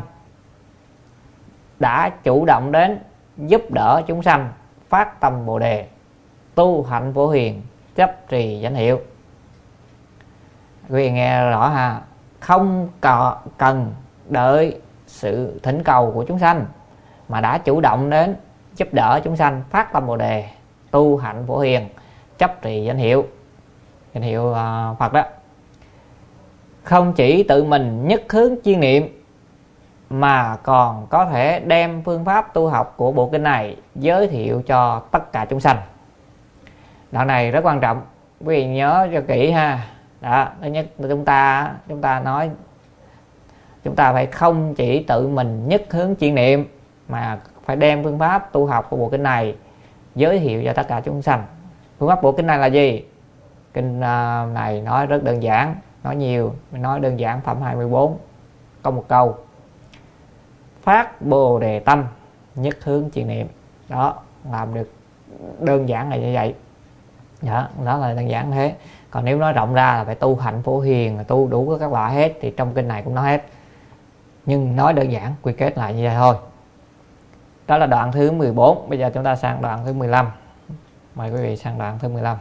đã chủ động đến giúp đỡ chúng sanh phát tâm Bồ đề, tu hạnh Phổ Hiền, chấp trì danh hiệu. Quý vị nghe rõ ha, không cần đợi sự thỉnh cầu của chúng sanh, mà đã chủ động đến giúp đỡ chúng sanh phát tâm Bồ đề, tu hạnh Phổ Hiền, chấp trì danh hiệu danh hiệu uh, Phật đó, không chỉ tự mình nhất hướng chuyên niệm mà còn có thể đem phương pháp tu học của bộ kinh này giới thiệu cho tất cả chúng sanh. Đoạn này rất quan trọng, quý vị nhớ cho kỹ ha. Đó, thứ nhất chúng ta chúng ta nói chúng ta phải không chỉ tự mình nhất hướng chuyên niệm mà phải đem phương pháp tu học của bộ kinh này giới thiệu cho tất cả chúng sanh. Phương pháp bộ kinh này là gì? Kinh uh, này nói rất đơn giản, nói nhiều, nói đơn giản phẩm hai mươi bốn có một câu: phát bồ đề tâm, nhất hướng chuyên niệm. Đó, làm được đơn giản là như vậy. Đó, đó là đơn giản thế. Còn nếu nói rộng ra là phải tu hạnh Phổ Hiền, tu đủ các loại hết, thì trong kinh này cũng nói hết. Nhưng nói đơn giản, quy kết lại như vậy thôi. Đó là đoạn thứ mười bốn. Bây giờ chúng ta sang đoạn thứ mười lăm. Mời quý vị sang đoạn thứ mười lăm.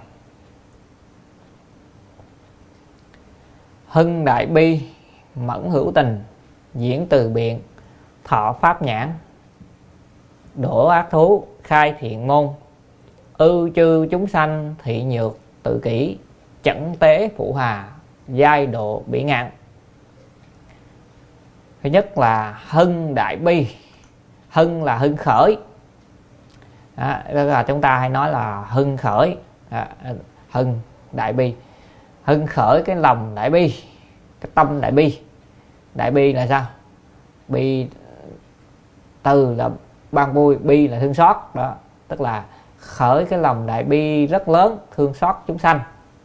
Hưng đại bi, mẫn hữu tình, diễn từ biện, thọ pháp nhãn, đổ ác thú, khai thiện môn, ưu chư chúng sanh thị nhược tự kỷ, chẩn tế phụ hà, giai độ bỉ ngạn. Thứ nhất là hưng đại bi. Hưng là hưng khởi. Đó, đó là chúng ta hay nói là hưng khởi. Đó, hưng đại bi, hưng khởi cái lòng đại bi, cái tâm đại bi. Đại bi là sao? Bi từ là ban vui, bi là thương xót. Đó, tức là khởi cái lòng đại bi rất lớn, thương xót chúng sanh.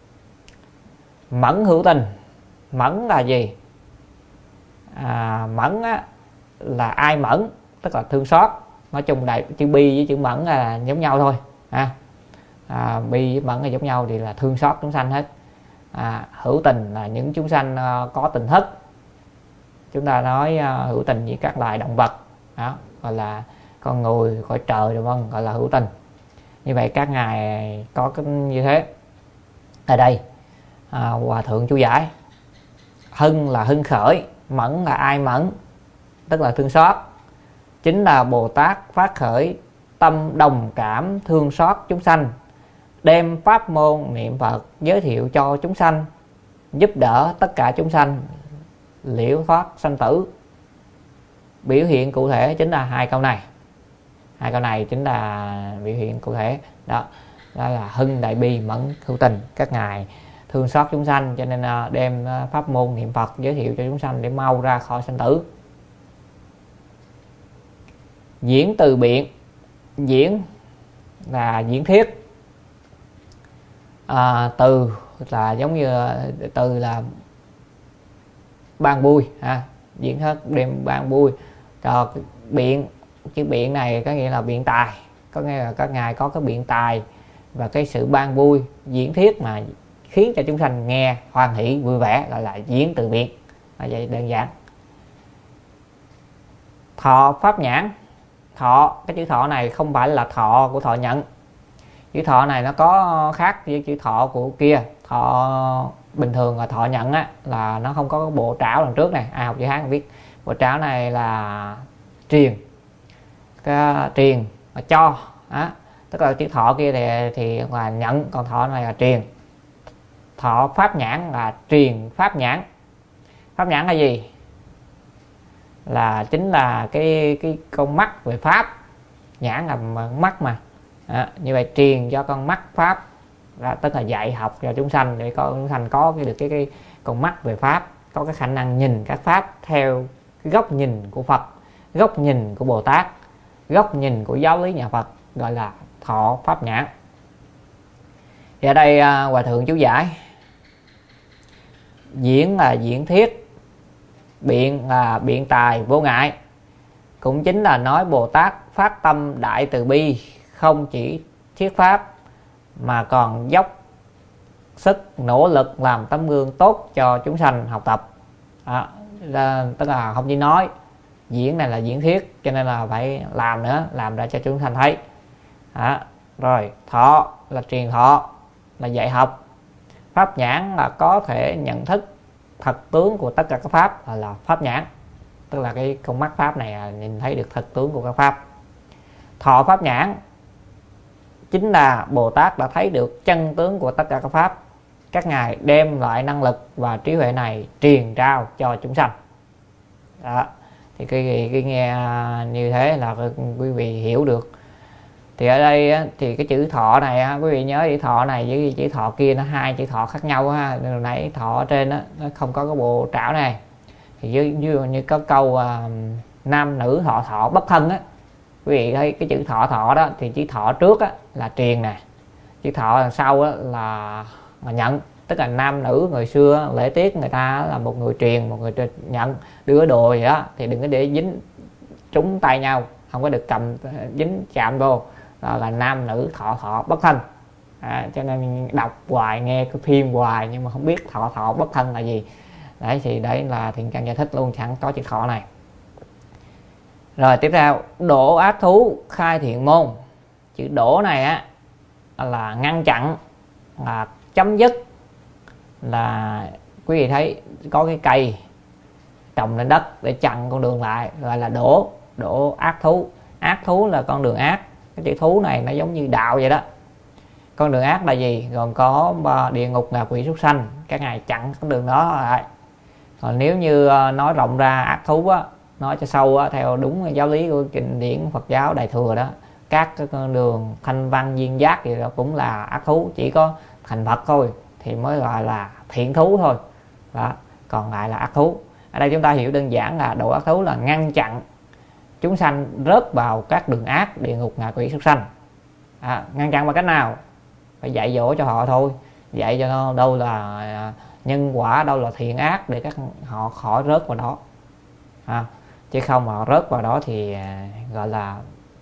Mẫn hữu tình. Mẫn là gì? À, mẫn á, là ai mẫn, tức là thương xót. Nói chung đại chữ bi với chữ mẫn là giống nhau thôi. À, à, bi với mẫn là giống nhau thì là thương xót chúng sanh hết. À, hữu tình là những chúng sanh uh, có tình thức. Chúng ta nói uh, hữu tình với các loài động vật, đó, gọi là con người, cõi trời, đúng không? Gọi là hữu tình. Như vậy các ngài có cái như thế. Ở đây à, Hòa thượng chú giải: hưng là hưng khởi, mẫn là ai mẫn, tức là thương xót. Chính là Bồ Tát phát khởi tâm đồng cảm thương xót chúng sanh, đem pháp môn niệm Phật giới thiệu cho chúng sanh, giúp đỡ tất cả chúng sanh liễu thoát sanh tử. Biểu hiện cụ thể chính là hai câu này. Hai câu này chính là biểu hiện cụ thể. Đó, đó là hưng đại bi, mẫn hữu tình. Các ngài thương xót chúng sanh cho nên đem pháp môn niệm Phật giới thiệu cho chúng sanh để mau ra khỏi sanh tử. Diễn từ biện. Diễn là diễn thuyết. À, từ là giống như từ là ban vui ha. Diễn thuyết đem ban vui. Cho biện, chữ biện này có nghĩa là biện tài, có nghĩa là các ngài có cái biện tài và cái sự ban vui, diễn thuyết mà khiến cho chúng sanh nghe hoan hỷ vui vẻ, gọi là diễn từ biện. Là vậy, đơn giản. Thọ pháp nhãn. Thọ, cái chữ thọ này không phải là thọ của thọ nhận. Chữ thọ này nó có khác với chữ thọ của kia. Thọ bình thường là thọ nhận á, là nó không có cái bộ trảo đằng trước này. Ai học chữ Hán biết bộ trảo này là truyền, cái truyền là cho á, tức là chữ thọ kia thì, thì là nhận, còn thọ này là truyền. Thọ pháp nhãn là truyền pháp nhãn. Pháp nhãn là gì? Là chính là cái cái con mắt về pháp. Nhãn là mắt mà. À, như vậy truyền cho con mắt pháp, là tức là dạy học cho chúng sanh để có chúng sanh có cái được cái, cái con mắt về pháp, có cái khả năng nhìn các pháp theo cái góc nhìn của Phật, góc nhìn của Bồ Tát, góc nhìn của giáo lý nhà Phật, gọi là thọ pháp nhãn. Thì ở đây Hòa thượng chú giải: diễn là diễn thuyết, biện là biện tài vô ngại. Cũng chính là nói Bồ Tát phát tâm đại từ bi, không chỉ thuyết pháp mà còn dốc sức nỗ lực làm tấm gương tốt cho chúng sanh học tập. À, tức là không chỉ nói, diễn này là diễn thuyết, cho nên là phải làm nữa, làm ra cho chúng sanh thấy. À, rồi thọ là truyền thọ, là dạy học. Pháp nhãn là có thể nhận thức thật tướng của tất cả các pháp, là, là pháp nhãn, tức là cái con mắt pháp này là nhìn thấy được thật tướng của các pháp. thọ pháp nhãn chính là Bồ Tát đã thấy được chân tướng của tất cả các pháp. Các ngài đem lại năng lực và trí huệ này truyền trao cho chúng sanh. Đó. Thì cái, cái nghe như thế là quý vị hiểu được. Thì ở đây á, thì cái chữ thọ này á, quý vị nhớ chữ thọ này với chữ thọ kia nó hai chữ thọ khác nhau ha. Hồi nãy thọ ở trên á, nó không có cái bộ trảo này. Thì như, như, như có câu à, nam nữ thọ thọ bất thân á, quý vị thấy cái chữ thọ thọ đó thì chữ thọ trước á, là truyền nè, chữ thọ đằng sau á, là, là nhận. Tức là nam nữ người xưa lễ tiết người ta là một người truyền, một người nhận, đưa đồ gì đó thì đừng có để dính trúng tay nhau, không có được cầm dính chạm vô, là, là nam nữ thọ thọ bất thân. À, cho nên đọc hoài nghe cái phim hoài nhưng mà không biết thọ thọ bất thân là gì. Đấy thì đấy là Thiện Căn giải thích luôn, chẳng có chữ thọ này. Rồi tiếp theo, đổ ác thú khai thiện môn. Chữ đổ này á là ngăn chặn, là chấm dứt. Là quý vị thấy có cái cây trồng lên đất để chặn con đường lại, gọi là đổ, đổ ác thú. Ác thú là con đường ác. Cái chữ thú này nó giống như đạo vậy đó. Con đường ác là gì? Gồm có địa ngục, ngạ quỷ, súc sanh. Các ngài chặn con đường đó lại. Còn nếu như nói rộng ra ác thú á, nói cho sâu á, theo đúng giáo lý của kinh điển Phật giáo Đại Thừa đó, các cái con đường thanh văn duyên giác gì đó cũng là ác thú. Chỉ có thành Phật thôi thì mới gọi là thiện thú thôi đó, còn lại là ác thú. Ở đây chúng ta hiểu đơn giản là độ ác thú là ngăn chặn chúng sanh rớt vào các đường ác, địa ngục, ngạ quỷ, súc sanh. À, ngăn chặn bằng cách nào? Phải dạy dỗ cho họ thôi, dạy cho nó đâu là nhân quả, đâu là thiện ác để các họ khỏi rớt vào đó. À, chứ không mà họ rớt vào đó thì gọi là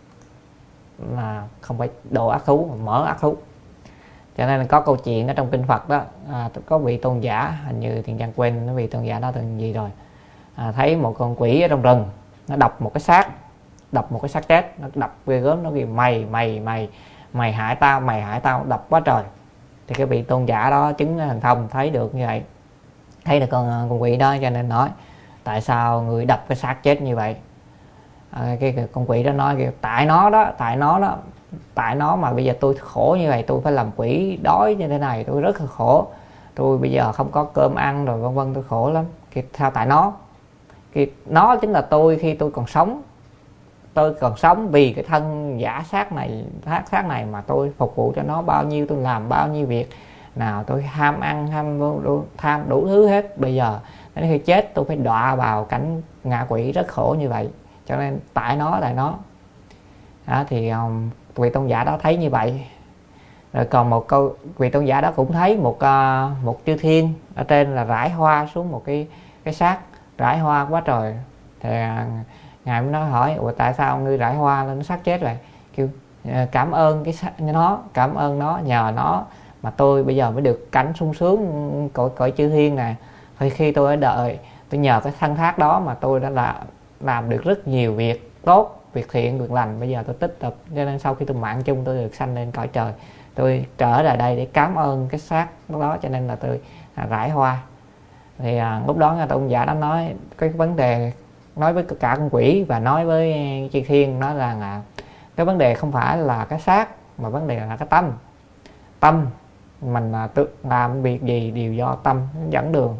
là không phải độ ác thú, mà mở ác thú. Cho nên có câu chuyện ở trong kinh Phật đó, à, có vị tôn giả, hình như Thiện Căn quên vị tôn giả đó từng gì rồi, à, thấy một con quỷ ở trong rừng, nó đập một cái xác, đập một cái xác chết, nó đập ghê gớm, nó kêu mày mày mày mày hại tao, mày hại tao, đập quá trời. Thì cái vị tôn giả đó chứng thần thông thấy được như vậy, thấy được con con quỷ đó, cho nên nói tại sao người đập cái xác chết như vậy. À, cái, cái con quỷ đó nói kêu tại nó đó, tại nó đó, tại nó mà bây giờ tôi khổ như vậy, tôi phải làm quỷ đói như thế này, tôi rất là khổ, tôi bây giờ không có cơm ăn rồi vân vân, tôi khổ lắm. Cái sao tại nó? Cái nó chính là tôi khi tôi còn sống, tôi còn sống vì cái thân giả xác này, xác xác này mà tôi phục vụ cho nó bao nhiêu, tôi làm bao nhiêu việc nào, tôi ham ăn, ham tham đủ thứ hết. Bây giờ đến khi chết tôi phải đọa vào cảnh ngạ quỷ rất khổ như vậy, cho nên tại nó, tại nó. Đó, thì um, vị tôn giả đó thấy như vậy. Rồi còn một câu, vị tôn giả đó cũng thấy một uh, một chư thiên ở trên là rải hoa xuống một cái cái xác, rải hoa quá trời. Thì uh, ngài mới nói hỏi, ủa tại sao ngươi rải hoa lên xác chết vậy? Kêu uh, cảm ơn cái xác, nó, cảm ơn nó, nhờ nó mà tôi bây giờ mới được cảnh sung sướng cõi cõi chư thiên nè. Thì khi tôi ở đời, tôi nhờ cái thân xác đó mà tôi đã là làm được rất nhiều việc tốt, việc thiện, việc lành. Bây giờ tôi tích tập, cho nên sau khi tôi mạng chung tôi được sanh lên cõi trời, tôi trở lại đây để cảm ơn cái xác đó, cho nên là tôi à, rải hoa. Thì à, lúc đó tôn giả đã nói cái vấn đề, nói với cả con quỷ và nói với chư thiên, nói rằng là cái vấn đề không phải là cái xác mà vấn đề là cái tâm. Tâm mình là tự làm việc gì đều do tâm dẫn đường,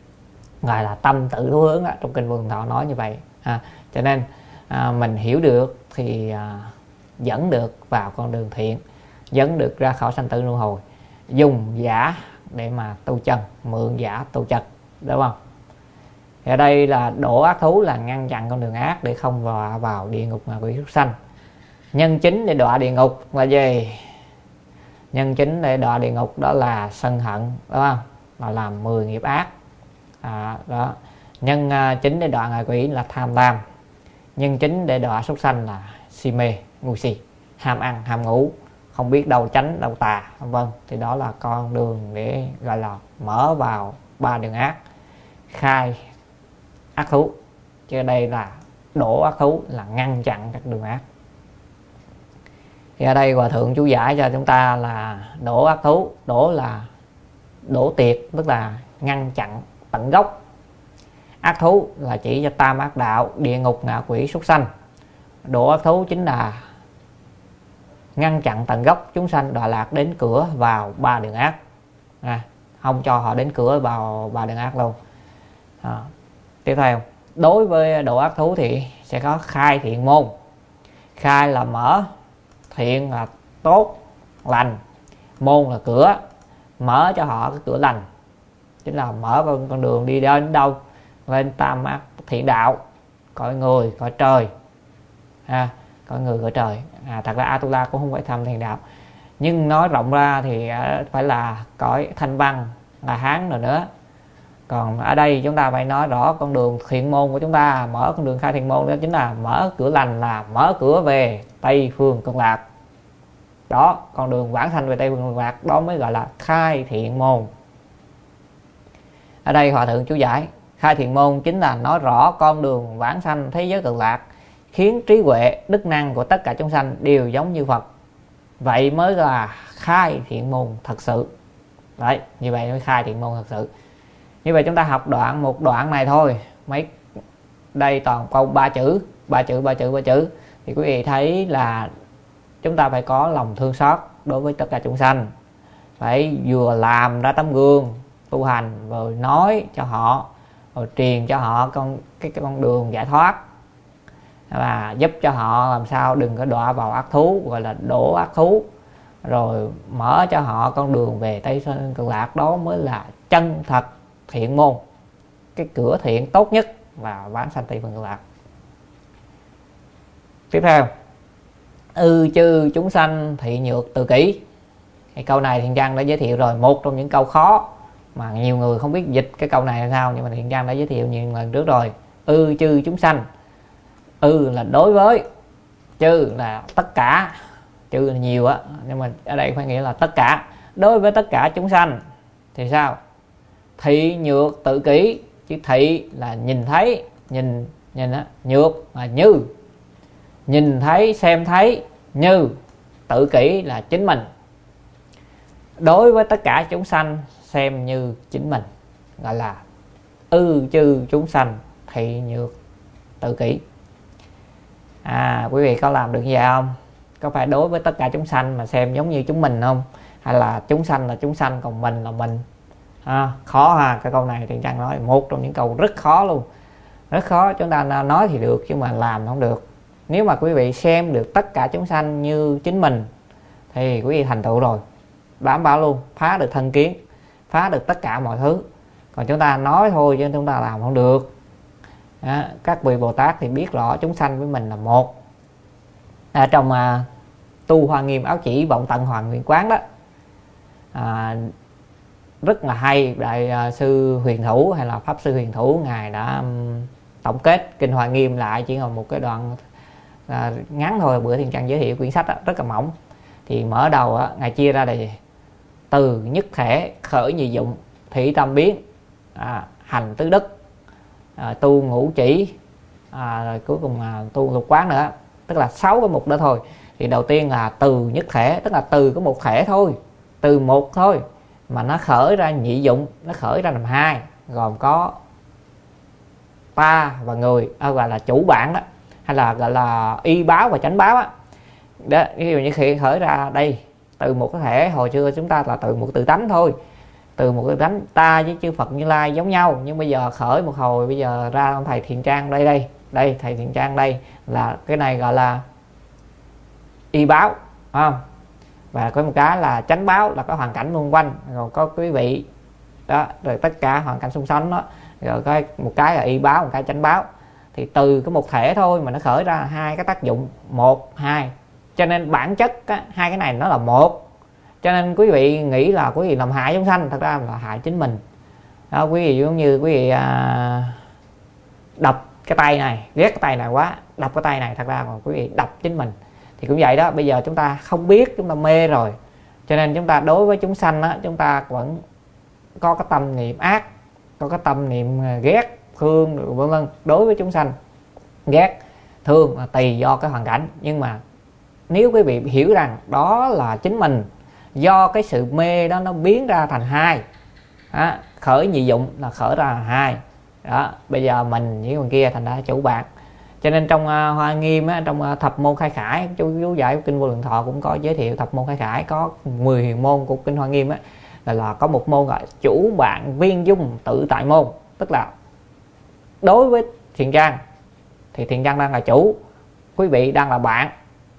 gọi là tâm tự thú hướng đó, trong kinh Vườn Thọ nói như vậy. À, cho nên à, mình hiểu được thì à, dẫn được vào con đường thiện, dẫn được ra khỏi sanh tử luân hồi. Dùng giả để mà tu chân, mượn giả tu chân, đúng không? Thì ở đây là đổ ác thú là ngăn chặn con đường ác để không vào, vào địa ngục, ngạ quỷ, súc sanh. Nhân chính để đọa địa ngục là gì? Nhân chính để đọa địa ngục đó là sân hận, đúng không? Là làm mười nghiệp ác. À, đó. Nhân uh, chính để đọa ngạ quỷ là tham lam. Nhân chính để đọa súc sanh là si mê, ngu si, ham ăn, ham ngủ, không biết đâu tránh đâu tà, vân vân. Thì đó là con đường để gọi là mở vào ba đường ác, khai ác thú. Chứ đây là đổ ác thú là ngăn chặn các đường ác. Thì ở đây Hòa Thượng chú giải cho chúng ta là đổ ác thú, đổ là đổ tiệt, tức là ngăn chặn tận gốc. Ác thú là chỉ cho tam ác đạo, địa ngục, ngạ quỷ, súc sanh. Đổ ác thú chính là ngăn chặn tận gốc chúng sanh đọa lạc đến cửa vào ba đường ác, à, không cho họ đến cửa vào ba đường ác luôn. À, tiếp theo, đối với độ ác thú thì sẽ có khai thiện môn. Khai là mở, thiện là tốt lành, môn là cửa, mở cho họ cái cửa lành, chính là mở con, con đường đi đến đâu, lên tam ác thiện đạo, cõi người cõi trời, à, cõi người cõi trời. À, thật ra Atula cũng không phải thăm thiện đạo, nhưng nói rộng ra thì phải là cõi thanh văn, là Hán rồi nữa. Còn ở đây chúng ta phải nói rõ con đường thiện môn của chúng ta, mở con đường khai thiện môn đó chính là mở cửa lành, là mở cửa về Tây phương cực lạc. Đó, con đường vãng sanh về Tây phương cực lạc, đó mới gọi là khai thiện môn. Ở đây Hòa Thượng chú giải, khai thiện môn chính là nói rõ con đường vãng sanh thế giới cực lạc, khiến trí huệ, đức năng của tất cả chúng sanh đều giống như Phật. Vậy mới là khai thiện môn thật sự. Đấy, như vậy mới khai thiện môn thật sự. Như vậy chúng ta học đoạn một đoạn này thôi, mấy đây toàn câu ba chữ, ba chữ, ba chữ, ba chữ. Thì quý vị thấy là chúng ta phải có lòng thương xót đối với tất cả chúng sanh, phải vừa làm ra tấm gương tu hành, rồi nói cho họ, rồi truyền cho họ con cái, cái con đường giải thoát, và giúp cho họ làm sao đừng có đọa vào ác thú, gọi là đổ ác thú, rồi mở cho họ con đường về Tây phương cực lạc. Đó mới là chân thật thiện môn, cái cửa thiện tốt nhất và vãng sanh Tây phương cực lạc. Tiếp theo, ư chư chúng sanh thị nhược tự kỷ. Cái câu này Thiện Trang đã giới thiệu rồi, một trong những câu khó mà nhiều người không biết dịch cái câu này là sao, nhưng mà Thiện Trang đã giới thiệu nhiều lần trước rồi. Ư chư chúng sanh, ư là đối với, chư là tất cả, chư là nhiều á, nhưng mà ở đây phải nghĩa là tất cả. Đối với tất cả chúng sanh thì sao? Thị nhược tự kỷ, chứ thị là nhìn thấy, nhìn nhìn á, nhược là như, nhìn thấy xem thấy, như tự kỷ là chính mình. Đối với tất cả chúng sanh xem như chính mình, gọi là ư chư chúng sanh thị nhược tự kỷ. À, quý vị có làm được như vậy không? Có phải đối với tất cả chúng sanh mà xem giống như chúng mình không? Hay là chúng sanh là chúng sanh còn mình là mình? À, khó ha, cái câu này Thiện Trang nói một trong những câu rất khó luôn, rất khó. Chúng ta nói thì được chứ mà làm không được. Nếu mà quý vị xem được tất cả chúng sanh như chính mình thì quý vị thành tựu rồi, đảm bảo luôn, phá được thân kiến, phá được tất cả mọi thứ. Còn chúng ta nói thôi chứ chúng ta làm không được. Đó, các vị Bồ Tát thì biết rõ chúng sanh với mình là một. Ở trong à, tu Hoa Nghiêm Áo Chỉ Vọng Tận Hoàn Nguyện Quán đó, à, rất là hay. Đại à, sư Huyền Thủ hay là Pháp sư Huyền Thủ, ngài đã um, tổng kết kinh Hoa Nghiêm lại chỉ còn một cái đoạn à, ngắn thôi. Bữa Thiện Trang giới thiệu quyển sách đó, rất là mỏng. Thì mở đầu á, ngài chia ra là từ nhất thể khởi nhị dụng, thị tâm biến, à, hành tứ đức, à, tu ngũ chỉ, à, rồi cuối cùng là tu lục quán nữa. Tức là sáu cái mục đó thôi. Thì đầu tiên là từ nhất thể, tức là từ có một thể thôi, từ một thôi mà nó khởi ra nhị dụng, nó khởi ra làm hai, gồm có ta và người, à, gọi là chủ bản đó, hay là gọi là y báo và chánh báo á. Đó, ví dụ như khi khởi ra đây từ một cái thể, hồi xưa chúng ta là từ một tự tánh thôi, từ một tự tánh ta với chư Phật Như Lai giống nhau. Nhưng bây giờ khởi một hồi, bây giờ ra ông thầy Thiện Trang đây đây đây thầy Thiện Trang đây là cái này gọi là y báo, không? Và có một cái là chánh báo, là có hoàn cảnh xung quanh, rồi có quý vị đó, rồi tất cả hoàn cảnh xung quanh đó, rồi có một cái là y báo, một cái chánh báo. Thì từ cái một thể thôi mà nó khởi ra hai cái tác dụng, một hai, cho nên bản chất á, hai cái này nó là một. Cho nên quý vị nghĩ là quý vị làm hại chúng sanh, thật ra là hại chính mình đó. Quý vị giống như quý vị à, đập cái tay này, ghét cái tay này quá, đập cái tay này, thật ra còn quý vị đập chính mình. Thì cũng vậy đó, bây giờ chúng ta không biết, chúng ta mê rồi, cho nên chúng ta đối với chúng sanh á, chúng ta vẫn có cái tâm niệm ác, có cái tâm niệm ghét, thương, vân vân. Đối với chúng sanh ghét, thương là tùy do cái hoàn cảnh. Nhưng mà nếu quý vị hiểu rằng đó là chính mình, do cái sự mê đó nó biến ra thành hai đó, khởi nhị dụng là khởi ra hai đó. Bây giờ mình với người kia thành ra chủ bạn, Cho nên trong uh, Hoa Nghiêm á, trong uh, thập môn khai khải, chú chú giải kinh Vô Lượng Thọ cũng có giới thiệu thập môn khai khải, có mười huyền môn của kinh Hoa Nghiêm á, là, là có một môn gọi chủ bạn viên dung tự tại môn. Tức là đối với Thiện Trang thì Thiện Trang đang là chủ, quý vị đang là bạn.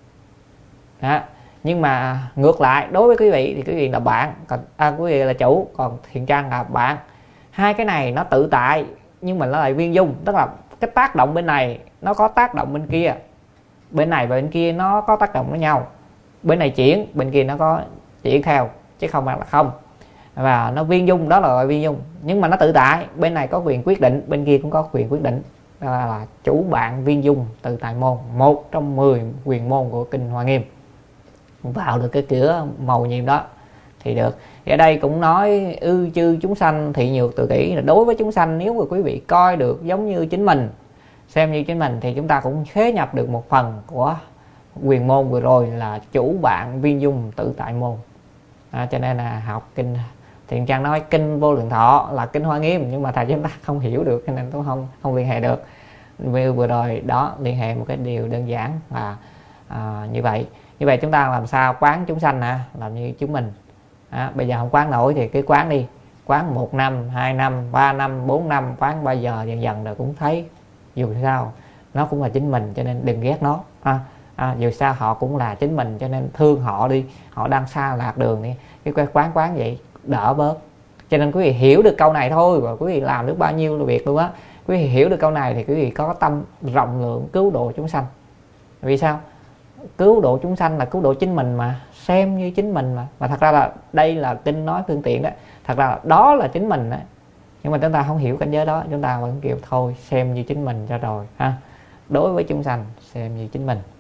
Đó. Nhưng mà ngược lại, đối với quý vị thì quý vị là bạn, còn à, quý vị là chủ, còn Thiện Trang là bạn. Hai cái này nó tự tại nhưng mà nó lại viên dung, tức là cái tác động bên này nó có tác động bên kia, bên này và bên kia nó có tác động với nhau, bên này chuyển, bên kia nó có chuyển theo, chứ không phải là không. Và nó viên dung, đó là gọi viên dung, nhưng mà nó tự tại, bên này có quyền quyết định, bên kia cũng có quyền quyết định. Đó là, là chủ bạn viên dung tự tại môn, một trong mười quyền môn của kinh Hoa Nghiêm. Vào được cái cửa màu nhiệm đó thì được. Thì ở đây cũng nói ư chư chúng sanh thị nhược tự kỷ, là đối với chúng sanh, nếu mà quý vị coi được giống như chính mình, xem như chính mình, thì chúng ta cũng khế nhập được một phần của quyền môn vừa rồi là chủ bạn viên dung tự tại môn. À, cho nên là học kinh Thiện Trang nói kinh Vô Lượng Thọ là kinh Hoa Nghiêm, nhưng mà thầy chúng ta không hiểu được, cho nên tôi không không liên hệ được. Vừa vừa rồi đó liên hệ một cái điều đơn giản là à, như vậy. Như vậy chúng ta làm sao quán chúng sanh à, làm như chúng mình. À, bây giờ không quán nổi thì cứ quán đi, quán một năm, hai năm, ba năm, bốn năm, quán bao giờ dần dần rồi cũng thấy dù sao nó cũng là chính mình, cho nên đừng ghét nó. À, à, dù sao họ cũng là chính mình, cho nên thương họ đi, họ đang xa lạc đường đi, cái quán quán vậy đỡ bớt. Cho nên quý vị hiểu được câu này thôi, và quý vị làm được bao nhiêu là việc luôn á. Quý vị hiểu được câu này thì quý vị có tâm rộng lượng cứu độ chúng sanh. Vì sao? Cứu độ chúng sanh là cứu độ chính mình mà, xem như chính mình mà. Mà thật ra là đây là kinh nói phương tiện đó, thật ra là đó là chính mình đó. Nhưng mà chúng ta không hiểu cảnh giới đó, chúng ta vẫn kêu thôi xem như chính mình cho rồi ha. Đối với chúng sanh xem như chính mình.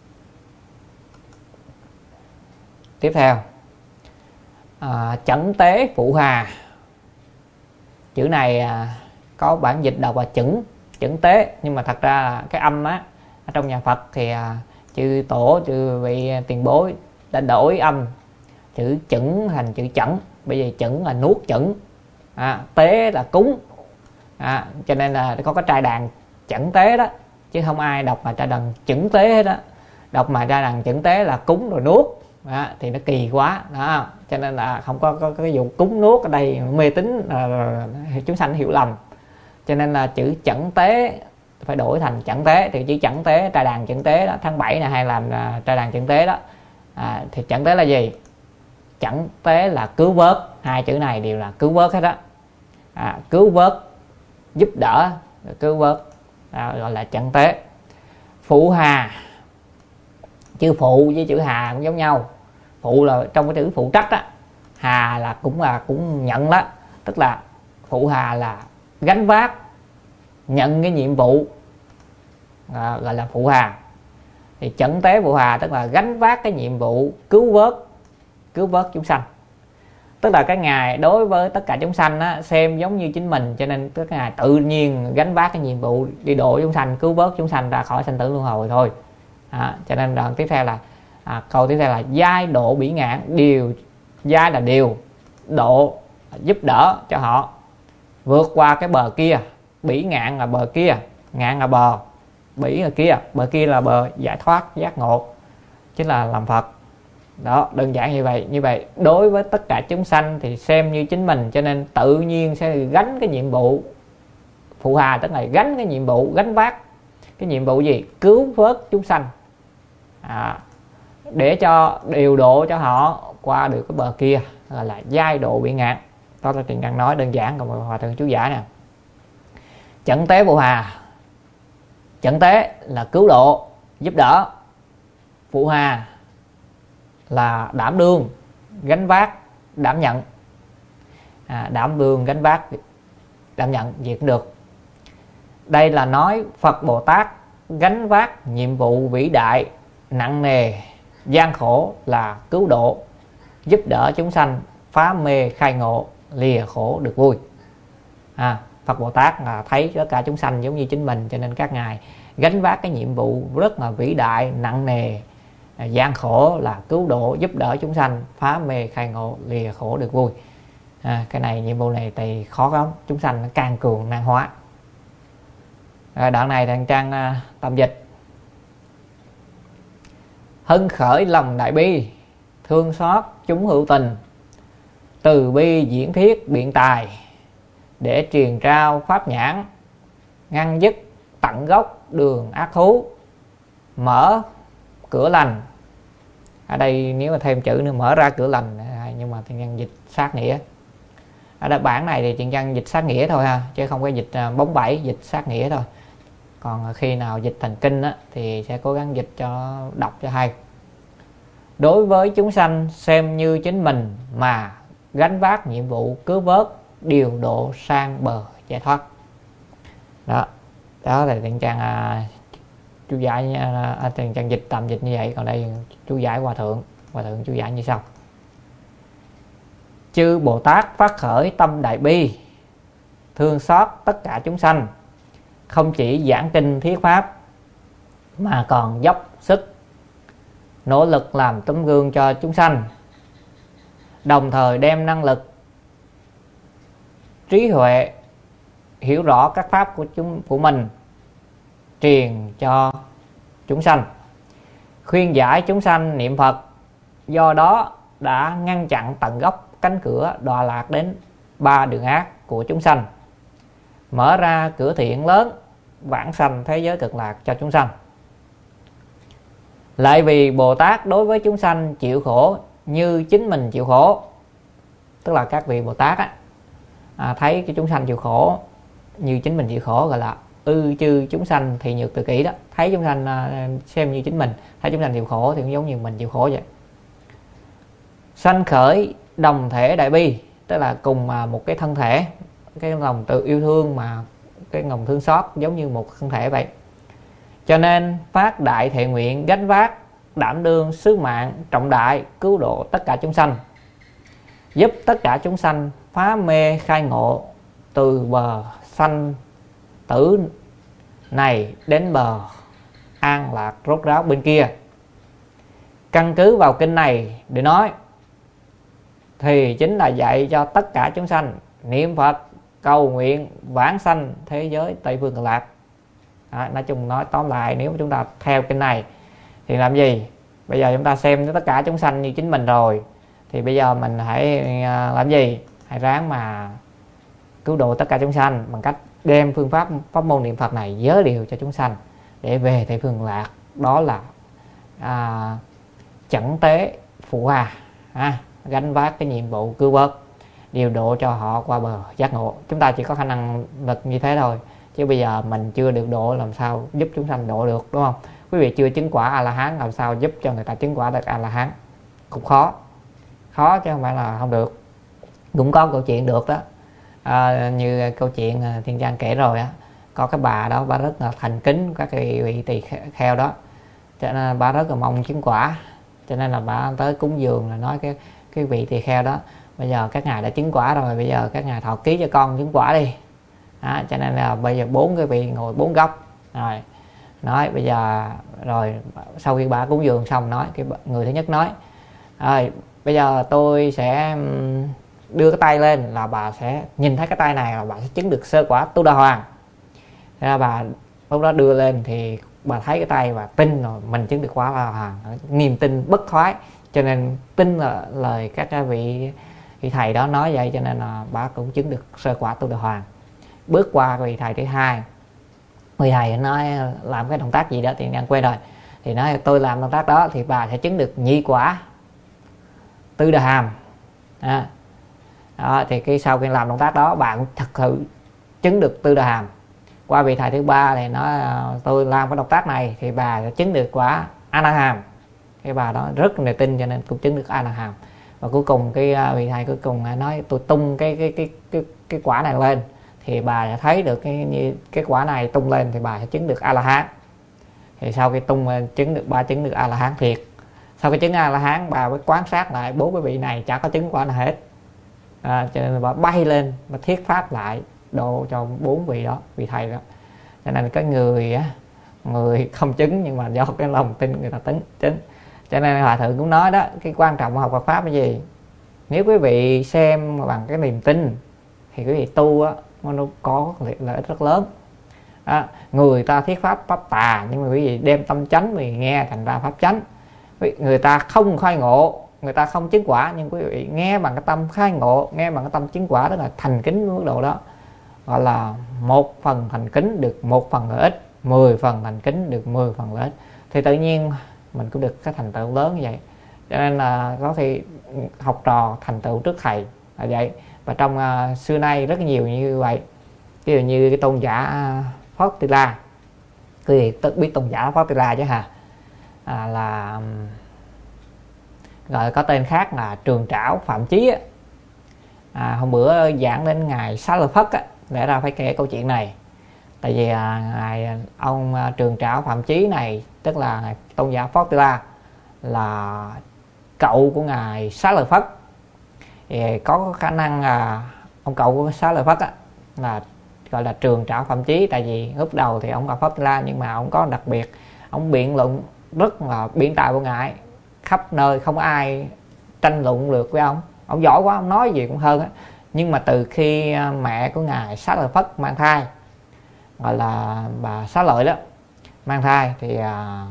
Tiếp theo à, chẩn tế phụ hà. Chữ này à, có bản dịch đọc là chẩn chẩn tế, nhưng mà thật ra là cái âm á, ở trong nhà Phật thì à, chư tổ chư vị tiền bối đã đổi âm chữ chẩn thành chữ chẩn. Bây giờ chẩn là nuốt chẩn, à, tế là cúng, à, cho nên là có cái trai đàn chẩn tế đó, chứ không ai đọc mà trai đàn chẩn tế hết đó. Đọc mà trai đàn chẩn tế là cúng rồi nuốt, à, thì nó kỳ quá đó. Cho nên là không có, có, có cái vụ cúng nuốt ở đây mê tín, à, chúng sanh hiểu lầm. Cho nên là chữ chẩn tế phải đổi thành chẩn tế. Thì chữ chẩn tế, trai đàn chẩn tế đó, tháng bảy này hay làm là trai đàn chẩn tế đó. À, thì chẩn tế là gì? Chẩn tế là cứu vớt, hai chữ này đều là cứu vớt hết đó. À, cứu vớt, giúp đỡ, cứu vớt, à, gọi là chẩn tế. Phụ hà, chữ phụ với chữ hà cũng giống nhau. Phụ là trong cái chữ phụ trách á, hà là cũng là cũng nhận đó, tức là phụ hà là gánh vác, nhận cái nhiệm vụ, à, gọi là phụ hà. Thì chẩn tế phụ hà tức là gánh vác cái nhiệm vụ cứu vớt, cứu vớt chúng sanh. Tức là cái ngài đối với tất cả chúng sanh á, xem giống như chính mình, cho nên cái ngài tự nhiên gánh vác cái nhiệm vụ đi độ chúng sanh, cứu vớt chúng sanh ra khỏi sanh tử luân hồi thôi. À, cho nên đoạn tiếp theo là à, câu tiếp theo là giai độ bỉ ngạn. Điều, giai là điều, độ giúp đỡ cho họ vượt qua cái bờ kia. Bỉ ngạn là bờ kia, ngạn là bờ, bỉ là kia, bờ kia là bờ giải thoát giác ngộ, chính là làm Phật. Đó, đơn giản như vậy. Như vậy đối với tất cả chúng sanh thì xem như chính mình, cho nên tự nhiên sẽ gánh cái nhiệm vụ phụ hà, tức là gánh cái nhiệm vụ, gánh vác cái nhiệm vụ gì? Cứu vớt chúng sanh, à, để cho điều độ cho họ qua được cái bờ kia, gọi là giai độ bỉ ngạn. Đó là Thiện Căn nói đơn giản, còn hòa thượng chú giải nè. Chẩn tế phụ hà, chẩn tế là cứu độ, giúp đỡ. Phụ hà là đảm đương, gánh vác, đảm nhận, à, đảm đương, gánh vác, đảm nhận gì cũng được. Đây là nói Phật Bồ Tát gánh vác nhiệm vụ vĩ đại, nặng nề, gian khổ là cứu độ, giúp đỡ chúng sanh phá mê khai ngộ, lìa khổ được vui. À, Phật Bồ Tát là thấy tất cả chúng sanh giống như chính mình, cho nên các ngài gánh vác cái nhiệm vụ rất là vĩ đại, nặng nề, gian khổ là cứu độ, giúp đỡ chúng sanh phá mê khai ngộ, lìa khổ được vui. À, cái này nhiệm vụ này thì khó lắm, chúng sanh nó càng cường năng hóa. Rồi đoạn này thằng Trang à, tạm dịch. Hưng khởi lòng đại bi, thương xót chúng hữu tình, từ bi diễn thuyết biện tài, để truyền trao pháp nhãn, ngăn dứt tận gốc đường ác thú, mở cửa lành. Ở đây nếu mà thêm chữ nữa, mở ra cửa lành, nhưng mà Thiện Nhân dịch sát nghĩa. Ở đây bản này thì Thiện Nhân dịch sát nghĩa thôi ha, chứ không có dịch bóng bẩy, dịch sát nghĩa thôi. Còn khi nào dịch thành kinh á, thì sẽ cố gắng dịch cho đọc cho hay. Đối với chúng sanh xem như chính mình mà gánh vác nhiệm vụ cứu vớt, điều độ sang bờ giải thoát. Đó, đó là Thiện Trang à, chú giải à, Thiện Trang dịch tạm dịch như vậy. Còn đây chú giải Hòa Thượng, Hòa Thượng chú giải như sau. Chư Bồ Tát phát khởi tâm đại bi, thương xót tất cả chúng sanh, không chỉ giảng kinh thuyết pháp mà còn dốc sức nỗ lực làm tấm gương cho chúng sanh, đồng thời đem năng lực trí huệ hiểu rõ các pháp của chúng của mình truyền cho chúng sanh, khuyên giải chúng sanh niệm Phật, do đó đã ngăn chặn tận gốc cánh cửa đọa lạc đến ba đường ác của chúng sanh, mở ra cửa thiện lớn vãng sanh thế giới cực lạc cho chúng sanh. Lại vì Bồ Tát đối với chúng sanh chịu khổ như chính mình chịu khổ, tức là các vị Bồ Tát á, à, thấy cái chúng sanh chịu khổ như chính mình chịu khổ, gọi là ư chư chúng sanh thì nhược tự kỷ đó. Thấy chúng sanh à, xem như chính mình, thấy chúng sanh chịu khổ thì cũng giống như mình chịu khổ vậy. Sanh khởi đồng thể đại bi, tức là cùng mà một cái thân thể, cái lòng tự yêu thương mà cái lòng thương xót giống như một thân thể vậy. Cho nên phát đại thệ nguyện gánh vác đảm đương sứ mạng trọng đại cứu độ tất cả chúng sanh, giúp tất cả chúng sanh phá mê khai ngộ từ bờ sanh tử này đến bờ an lạc rốt ráo bên kia. Căn cứ vào kinh này để nói thì chính là dạy cho tất cả chúng sanh niệm Phật cầu nguyện vãng sanh thế giới Tây Phương Cực Lạc. À, nói chung nói tóm lại, nếu chúng ta theo kinh này thì làm gì? Bây giờ chúng ta xem tất cả chúng sanh như chính mình rồi, thì bây giờ mình hãy làm gì? Hãy ráng mà cứu độ tất cả chúng sanh bằng cách đem phương pháp pháp môn niệm Phật này giới điều cho chúng sanh để về Tây Phương Cực Lạc. Đó là à, chẩn tế phụ hòa, à, gánh vác cái nhiệm vụ cứu vớt, điều độ cho họ qua bờ giác ngộ. Chúng ta chỉ có khả năng lực như thế thôi, chứ bây giờ mình chưa được độ làm sao giúp chúng sanh độ được, đúng không? Quý vị chưa chứng quả A-la-hán làm sao giúp cho người ta chứng quả được A-la-hán? Cũng khó, khó chứ không phải là không được. Cũng có câu chuyện được đó, à, như câu chuyện Thiên Trang kể rồi á, có cái bà đó bà rất là thành kính các cái vị tỳ kheo đó, cho nên bà rất là mong chứng quả, cho nên là bà tới cúng dường là nói cái cái vị tỳ kheo đó, bây giờ các ngài đã chứng quả rồi, bây giờ các ngài thọ ký cho con chứng quả đi. À, cho nên là bây giờ bốn cái vị ngồi bốn góc rồi nói bây giờ rồi sau khi bà cúng dường xong, nói cái người thứ nhất nói rồi bây giờ tôi sẽ đưa cái tay lên là bà sẽ nhìn thấy cái tay này là bà sẽ chứng được sơ quả Tu Đà Hoàng. Thế là bà lúc đó đưa lên thì bà thấy cái tay và tin rồi mình chứng được quả Tu Đà Hoàng, niềm tin bất thoái, cho nên tin là lời các cái vị, vị thầy đó nói vậy, cho nên là bà cũng chứng được sơ quả Tu Đà Hoàng. Bước qua vị thầy thứ hai, vị thầy nói làm cái động tác gì đó thì đang quên rồi, thì nói tôi làm động tác đó thì bà sẽ chứng được nhị quả Tư Đà Hàm. À, đó, thì cái sau khi làm động tác đó bà cũng thật sự chứng được Tư Đà Hàm. Qua vị thầy thứ ba thì nói tôi làm cái động tác này thì bà sẽ chứng được quả A Na Hàm. Cái bà đó rất là tin cho nên cũng chứng được A Na Hàm. Và cuối cùng cái vị thầy cuối cùng nói tôi tung cái cái cái cái cái quả này lên thì bà sẽ thấy được cái cái quả này tung lên thì bà sẽ chứng được A La Hán. Thì sau khi tung chứng được ba chứng được A La Hán thiệt. Sau khi chứng A La Hán bà mới quan sát lại bốn cái vị này chả có chứng quả nào hết. À, cho nên bà bay lên và thuyết pháp lại độ cho bốn vị đó, vị thầy đó. Cho nên cái người á, người không chứng nhưng mà do cái lòng tin người ta tính chứng. Cho nên Hòa Thượng cũng nói đó, cái quan trọng của học Phật pháp là gì? Nếu quý vị xem bằng cái niềm tin thì quý vị tu á, nó có lợi ích rất lớn. À, người ta thuyết pháp pháp tà, nhưng mà quý vị đem tâm chánh vì nghe thành ra pháp chánh. Người ta không khai ngộ, người ta không chứng quả, nhưng quý vị nghe bằng cái tâm khai ngộ, nghe bằng cái tâm chứng quả, tức là thành kính mức độ đó, gọi là một phần thành kính được một phần lợi ích, mười phần thành kính được mười phần lợi ích, thì tự nhiên mình cũng được cái thành tựu lớn như vậy. Cho nên là có khi học trò thành tựu trước thầy là vậy. Và trong uh, xưa nay rất nhiều như vậy. Ví dụ như cái tôn giả Phật Tỳ La, quý vị tự biết tôn giả Phật Tỳ La chứ hả? À, là gọi có tên khác là Trường Trảo Phạm Chí á. À, hôm bữa giảng đến ngài Xá Lợi Phất á, lẽ ra phải kể câu chuyện này. Tại vì à, ngài ông à, Trường Trảo Phạm Chí này, tức là ngài tôn giả Phật Tỳ La, là cậu của ngài Xá Lợi Phất. Thì có khả năng là ông cậu của Xá Lợi Phất á, là gọi là Trường Trảo Phạm Chí. Tại vì lúc đầu thì ông là Phật Tỳ La, nhưng mà ông có đặc biệt, ông biện luận rất là biện tài của ngài, khắp nơi không ai tranh luận được với ông. Ông giỏi quá, ông nói gì cũng hơn á. Nhưng mà từ khi mẹ của ngài Xá Lợi Phất mang thai, gọi là bà Xá Lợi đó, mang thai, thì à,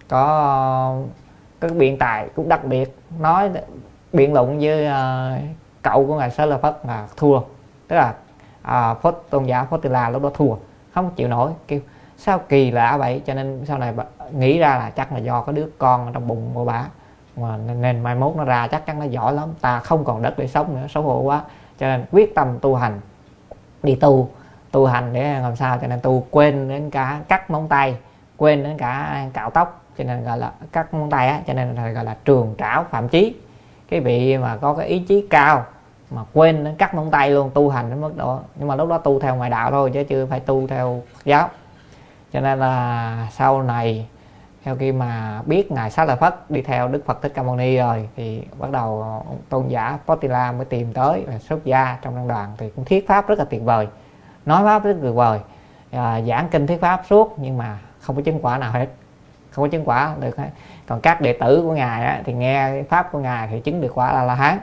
có cái biện tài cũng đặc biệt nói biện luận với à, cậu của ngài Xá Lợi Phất là thua. Tức là à, Phật tôn giả Phật Tỳ La lúc đó thua, không chịu nổi, kêu sao kỳ lạ vậy. Cho nên sau này bà nghĩ ra là chắc là do có đứa con trong bụng của bà, mà nên, nên mai mốt nó ra chắc chắn nó giỏi lắm, ta không còn đất để sống nữa, xấu hổ quá. Cho nên quyết tâm tu hành, đi tu tu hành để làm sao cho nên tu quên đến cả cắt móng tay, quên đến cả cạo tóc, cho nên gọi là cắt móng tay á, cho nên là gọi là Trường Trảo Phạm Chí. Cái vị mà có cái ý chí cao mà quên đến cắt móng tay luôn, tu hành đến mức độ. Nhưng mà lúc đó tu theo ngoại đạo thôi chứ chưa phải tu theo Phật giáo. Cho nên là sau này theo khi mà biết ngài Xá Lợi Phất đi theo Đức Phật Thích Ca Mâu Ni rồi, thì bắt đầu tôn giả Phật Tỳ La mới tìm tới và xuất gia trong tăng đoàn. Thì cũng thuyết pháp rất là tuyệt vời, nói pháp rất tuyệt vời, à, giảng kinh thuyết pháp suốt, nhưng mà không có chứng quả nào hết, không có chứng quả được hết. Còn các đệ tử của ngài á, thì nghe pháp của ngài thì chứng được quả là La Hán.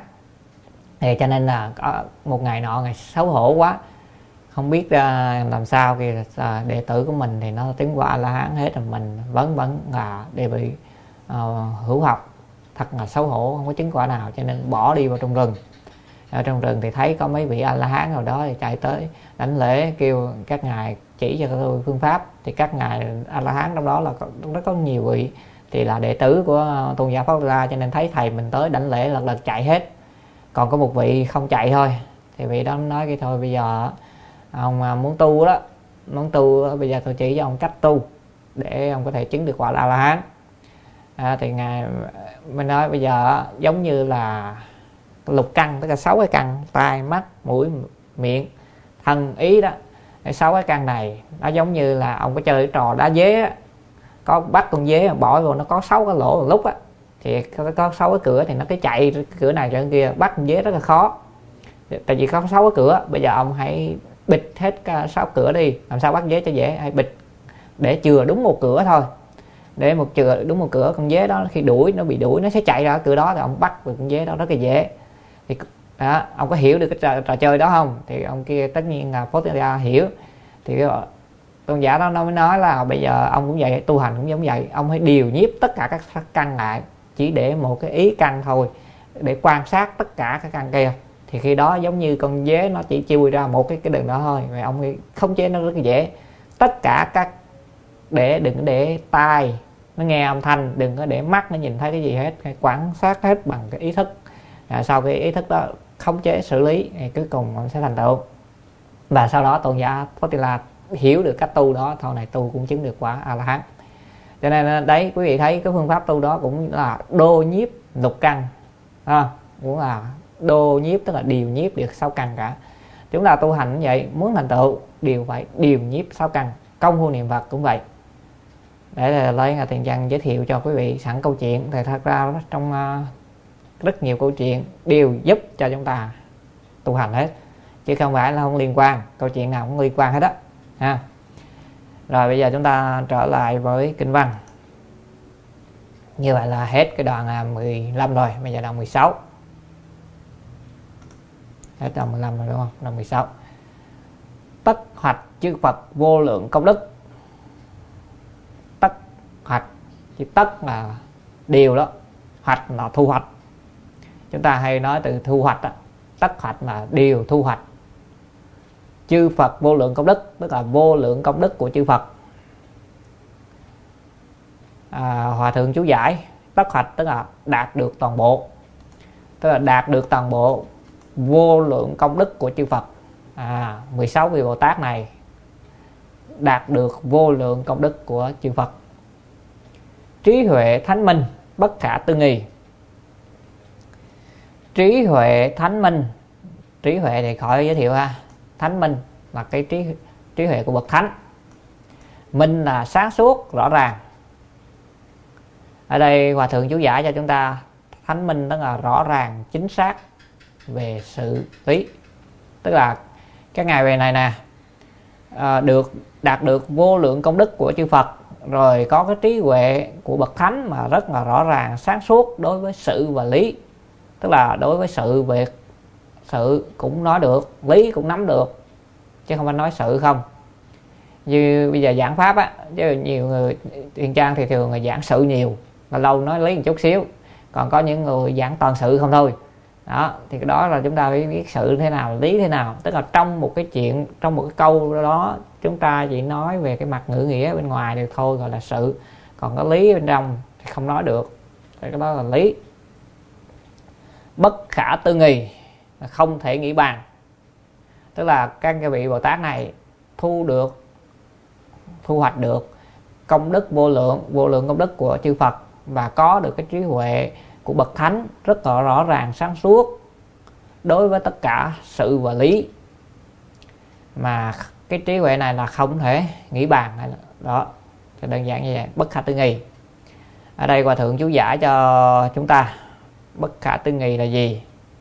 Thì cho nên là có một ngày nọ ngài xấu hổ quá, không biết uh, làm sao thì uh, đệ tử của mình thì nó chứng quả La Hán hết, rồi mình vẫn vẫn là đệ bị uh, hữu học, thật là xấu hổ, không có chứng quả nào. Cho nên bỏ đi vào trong rừng. Ở trong rừng thì thấy có mấy vị A La Hán nào đó thì chạy tới đảnh lễ, kêu các ngài chỉ cho tôi phương pháp. Thì các ngài A La Hán trong đó là có, rất có nhiều vị thì là đệ tử của tôn giả Phật Tỳ La, cho nên thấy thầy mình tới đảnh lễ lật đật chạy hết. Còn có một vị không chạy thôi, thì vị đó nói cái thôi bây giờ ông muốn tu đó, muốn tu bây giờ tôi chỉ cho ông cách tu để ông có thể chứng được quả A La Hán. À, thì ngài mình nói bây giờ giống như là lục căn, tức là sáu cái căn: tai, mắt, mũi, miệng, thân, ý đó. Cái sáu cái căn này nó giống như là ông có chơi trò đá dế á, có bắt con dế bỏ vô nó có sáu cái lỗ một lúc á, thì có sáu cái cửa thì nó cứ chạy cái cửa này ra kia, bắt con dế rất là khó. Tại vì có sáu cái cửa, bây giờ ông hãy bịt hết sáu cửa đi, làm sao bắt dế cho dễ. Hãy bịt để chừa đúng một cửa thôi, để một chừa đúng một cửa, con dế đó khi đuổi, nó bị đuổi nó sẽ chạy ra cửa đó, thì ông bắt được con dế đó rất là dễ. Thì đó, ông có hiểu được cái trò, trò chơi đó không? Thì ông kia tất nhiên là Phật Tỳ La hiểu. Thì tôn giả đó nó mới nói là bây giờ ông cũng vậy, tu hành cũng giống vậy, ông hãy điều nhiếp tất cả các căn lại, chỉ để một cái ý căn thôi, để quan sát tất cả các căn kia. Thì khi đó giống như con dế nó chỉ chui ra một cái cái đường đó thôi, vậy ông khống chế nó rất là dễ. Tất cả các để đừng có để tai nó nghe âm thanh, đừng có để mắt nó nhìn thấy cái gì hết, hãy quan sát hết bằng cái ý thức. À, sau cái ý thức đó khống chế xử lý thì cuối cùng ông sẽ thành tựu. Và sau đó tôn giả Phật Tỳ La hiểu được cách tu đó, sau này tu cũng chứng được quả A La Hán. Cho nên đấy, quý vị thấy cái phương pháp tu đó cũng là đô nhiếp lục căn, à, cũng là đô nhiếp, tức là điều nhiếp được sáu căn cả. Chúng ta tu hành như vậy, muốn thành tựu đều phải điều nhiếp sáu căn. Công phu niệm Phật cũng vậy. Để là lấy Ngài Thiền Chân giới thiệu cho quý vị sẵn câu chuyện, thì thật ra trong uh, rất nhiều câu chuyện đều giúp cho chúng ta tu hành hết, chứ không phải là không liên quan, câu chuyện nào cũng liên quan hết đó ha. Rồi bây giờ chúng ta trở lại với kinh văn. Như vậy là hết cái đoạn mười lăm rồi, bây giờ đoạn mười sáu. Hết đoạn mười lăm rồi đúng không? Đoạn mười sáu. Tất hoạch chư Phật vô lượng công đức. Tất hoạch, chữ tất là điều đó, hoạch là thu hoạch. Chúng ta hay nói từ thu hoạch đó. Tất hoạch là điều thu hoạch. Chư Phật vô lượng công đức, tức là vô lượng công đức của chư Phật. à, Hòa thượng chú giải tất hoạch tức là đạt được toàn bộ, tức là đạt được toàn bộ vô lượng công đức của chư Phật. à, mười sáu vị Bồ Tát này đạt được vô lượng công đức của chư Phật. Trí huệ thánh minh bất khả tư nghì. Trí huệ thánh minh, trí huệ thì khỏi giới thiệu ha. Thánh minh là cái trí trí huệ của bậc thánh. Minh là sáng suốt rõ ràng. Ở đây Hòa thượng chú giải cho chúng ta thánh minh tức là rõ ràng chính xác về sự lý, tức là cái ngày về này nè, à, được đạt được vô lượng công đức của chư Phật, rồi có cái trí huệ của bậc thánh mà rất là rõ ràng sáng suốt đối với sự và lý, tức là đối với sự việc, sự cũng nói được, lý cũng nắm được, chứ không phải nói sự không. Như bây giờ giảng pháp á, chứ nhiều người Thiện Trang thì thường là giảng sự nhiều, và lâu nói lý một chút xíu, còn có những người giảng toàn sự không thôi. Đó, thì cái đó là chúng ta phải biết sự thế nào, lý thế nào. Tức là trong một cái chuyện, trong một cái câu đó chúng ta chỉ nói về cái mặt ngữ nghĩa bên ngoài được thôi, gọi là sự. Còn cái lý bên trong thì không nói được, thì cái đó là lý. Bất khả tư nghì, không thể nghĩ bàn. Tức là các vị Bồ Tát này thu được, thu hoạch được công đức vô lượng, vô lượng công đức của chư Phật, và có được cái trí huệ của bậc thánh rất là rõ ràng sáng suốt đối với tất cả sự và lý, mà cái trí huệ này là không thể nghĩ bàn. Đó, thì đơn giản như vậy. Bất khả tư nghì. Ở đây Hòa thượng chú giải cho chúng ta bất khả tư nghì là gì.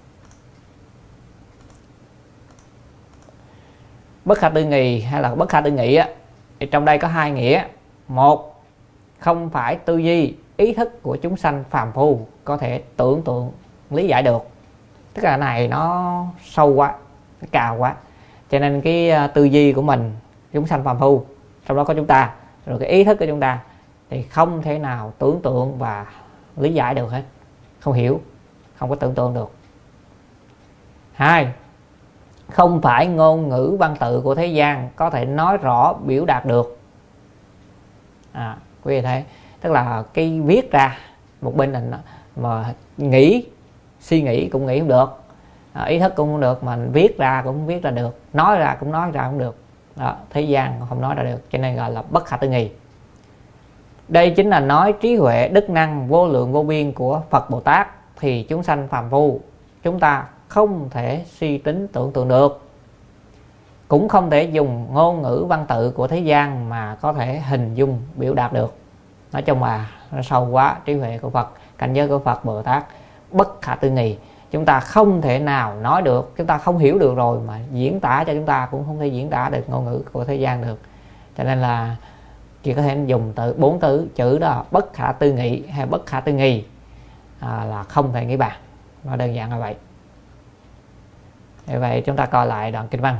Bất khả tư nghì hay là bất khả tư nghị á, thì trong đây có hai nghĩa. Một, không phải tư duy ý thức của chúng sanh phàm phu có thể tưởng tượng lý giải được. Tức là này nó sâu quá, nó cao quá, cho nên cái tư duy của mình, chúng sanh phàm phu, trong đó có chúng ta, rồi cái ý thức của chúng ta thì không thể nào tưởng tượng và lý giải được hết, không hiểu, không có tưởng tượng được. Hai, không phải ngôn ngữ văn tự của thế gian có thể nói rõ biểu đạt được. À, quý vị thấy, tức là cái viết ra một bên là mà nghĩ, suy nghĩ cũng nghĩ không được, à, ý thức cũng không được, mà viết ra cũng không viết ra được, nói ra cũng nói ra không được. Đó, thế gian không nói ra được, cho nên gọi là bất khả tư nghì. Đây chính là nói trí huệ đức năng vô lượng vô biên của Phật Bồ Tát thì chúng sanh phàm phu chúng ta không thể suy tính tưởng tượng được, cũng không thể dùng ngôn ngữ văn tự của thế gian mà có thể hình dung biểu đạt được. Nói chung là nó sâu quá. Trí huệ của Phật, cảnh giới của Phật Bồ Tát bất khả tư nghì, chúng ta không thể nào nói được, chúng ta không hiểu được rồi mà diễn tả cho chúng ta cũng không thể diễn tả được ngôn ngữ của thế gian được. Cho nên là chỉ có thể dùng từ bốn từ chữ đó, bất khả tư nghị hay bất khả tư nghì, à, là không thể nghĩ bàn. Nó đơn giản là vậy. Như vậy chúng ta coi lại đoạn kinh văn.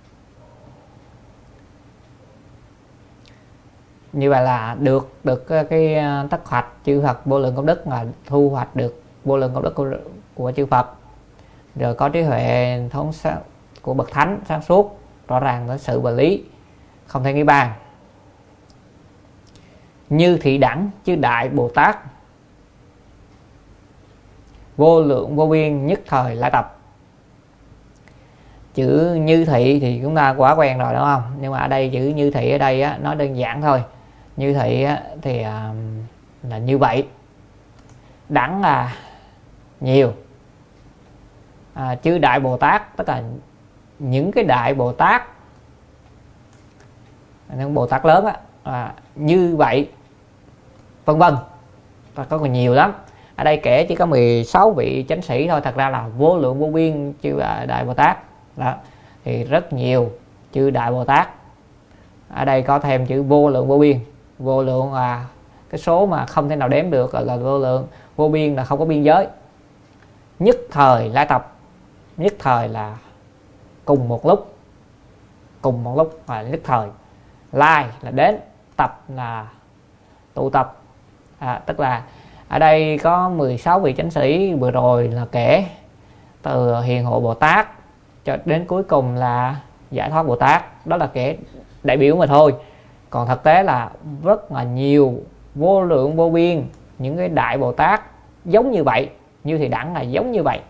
Như vậy là được được cái tất hoạch chư Phật vô lượng công đức, là thu hoạch được vô lượng công đức của, của chư Phật, rồi có trí huệ thống sáng của bậc thánh sáng suốt rõ ràng với sự và lý, không thể nghĩ bàn. Như thị đẳng chư Đại Bồ Tát vô lượng vô biên nhất thời lai tập. Chữ như thị thì chúng ta quá quen rồi đúng không, nhưng mà ở đây chữ như thị ở đây á, nói đơn giản thôi. Như thị á, thì à, là như vậy. Đẳng là nhiều, à, chư Đại Bồ Tát tức là những cái Đại Bồ Tát, những Bồ Tát lớn á, à, như vậy vân vân, và có còn nhiều lắm. Ở đây kể chỉ có mười sáu vị chánh sĩ thôi, thật ra là vô lượng vô biên chư Đại Bồ Tát. Đó, thì rất nhiều chư Đại Bồ Tát. Ở đây có thêm chữ vô lượng vô biên. Vô lượng là cái số mà không thể nào đếm được, gọi là vô lượng. Vô biên là không có biên giới. Nhất thời lai tập, nhất thời là cùng một lúc. cùng một lúc là nhất thời. Lai là đến, tập là tụ tập, à, tức là ở đây có mười sáu vị chánh sĩ vừa rồi là kể từ Hiền Hộ Bồ Tát cho đến cuối cùng là Giải Thoát Bồ Tát, đó là kể đại biểu mà thôi. Còn thực tế là rất là nhiều, vô lượng vô biên những cái đại Bồ Tát giống như vậy, như Thị Đẳng là giống như vậy,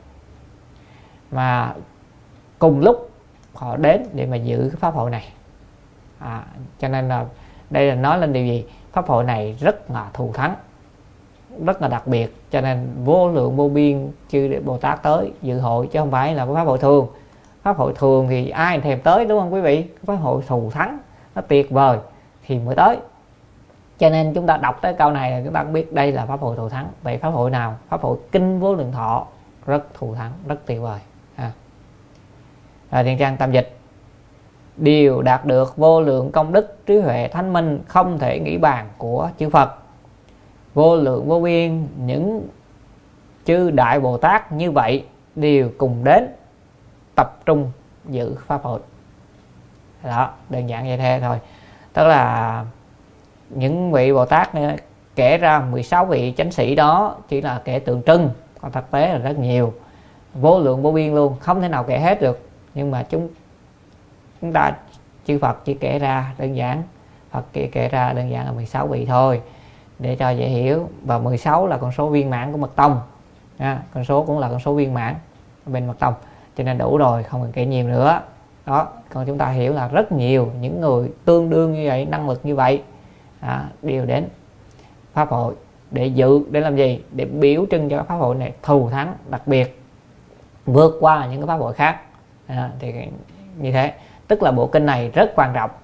mà cùng lúc họ đến để mà giữ cái pháp hội này. À, cho nên là đây là nói lên điều gì? Pháp hội này rất là thù thắng, rất là đặc biệt, cho nên vô lượng vô biên chư Bồ Tát tới dự hội, chứ không phải là pháp hội thường. Pháp hội thường thì ai thèm tới, đúng không quý vị? Pháp hội thù thắng nó tuyệt vời thì mới tới. Cho nên chúng ta đọc tới câu này là chúng ta cũng biết đây là pháp hội thù thắng. Vậy pháp hội nào? Pháp hội Kinh Vô Lượng Thọ, rất thù thắng, rất tuyệt vời. À. Rồi Thiện Trang tam dịch: điều đạt được vô lượng công đức, trí huệ thánh minh không thể nghĩ bàn của chư Phật. Vô lượng vô biên những chư đại Bồ Tát như vậy đều cùng đến tập trung giữ pháp hội. Đó, đơn giản vậy thế thôi. Tức là những vị Bồ Tát này, kể ra mười sáu vị chánh sĩ đó chỉ là kể tượng trưng, còn thực tế là rất nhiều, vô lượng vô biên luôn, không thể nào kể hết được. Nhưng mà chúng chúng ta chư Phật chỉ kể ra đơn giản, Phật chỉ kể ra đơn giản là mười sáu vị thôi để cho dễ hiểu. Và mười sáu là con số viên mãn của Mật Tông, à, con số cũng là con số viên mãn bên Mật Tông, cho nên đủ rồi, không cần kể nhiều nữa. Đó, còn chúng ta hiểu là rất nhiều những người tương đương như vậy, năng lực như vậy, à, đều đến pháp hội để dự, để làm gì? Để biểu trưng cho pháp hội này thù thắng, đặc biệt, vượt qua những cái pháp hội khác. À, thì như thế, tức là bộ kinh này rất quan trọng.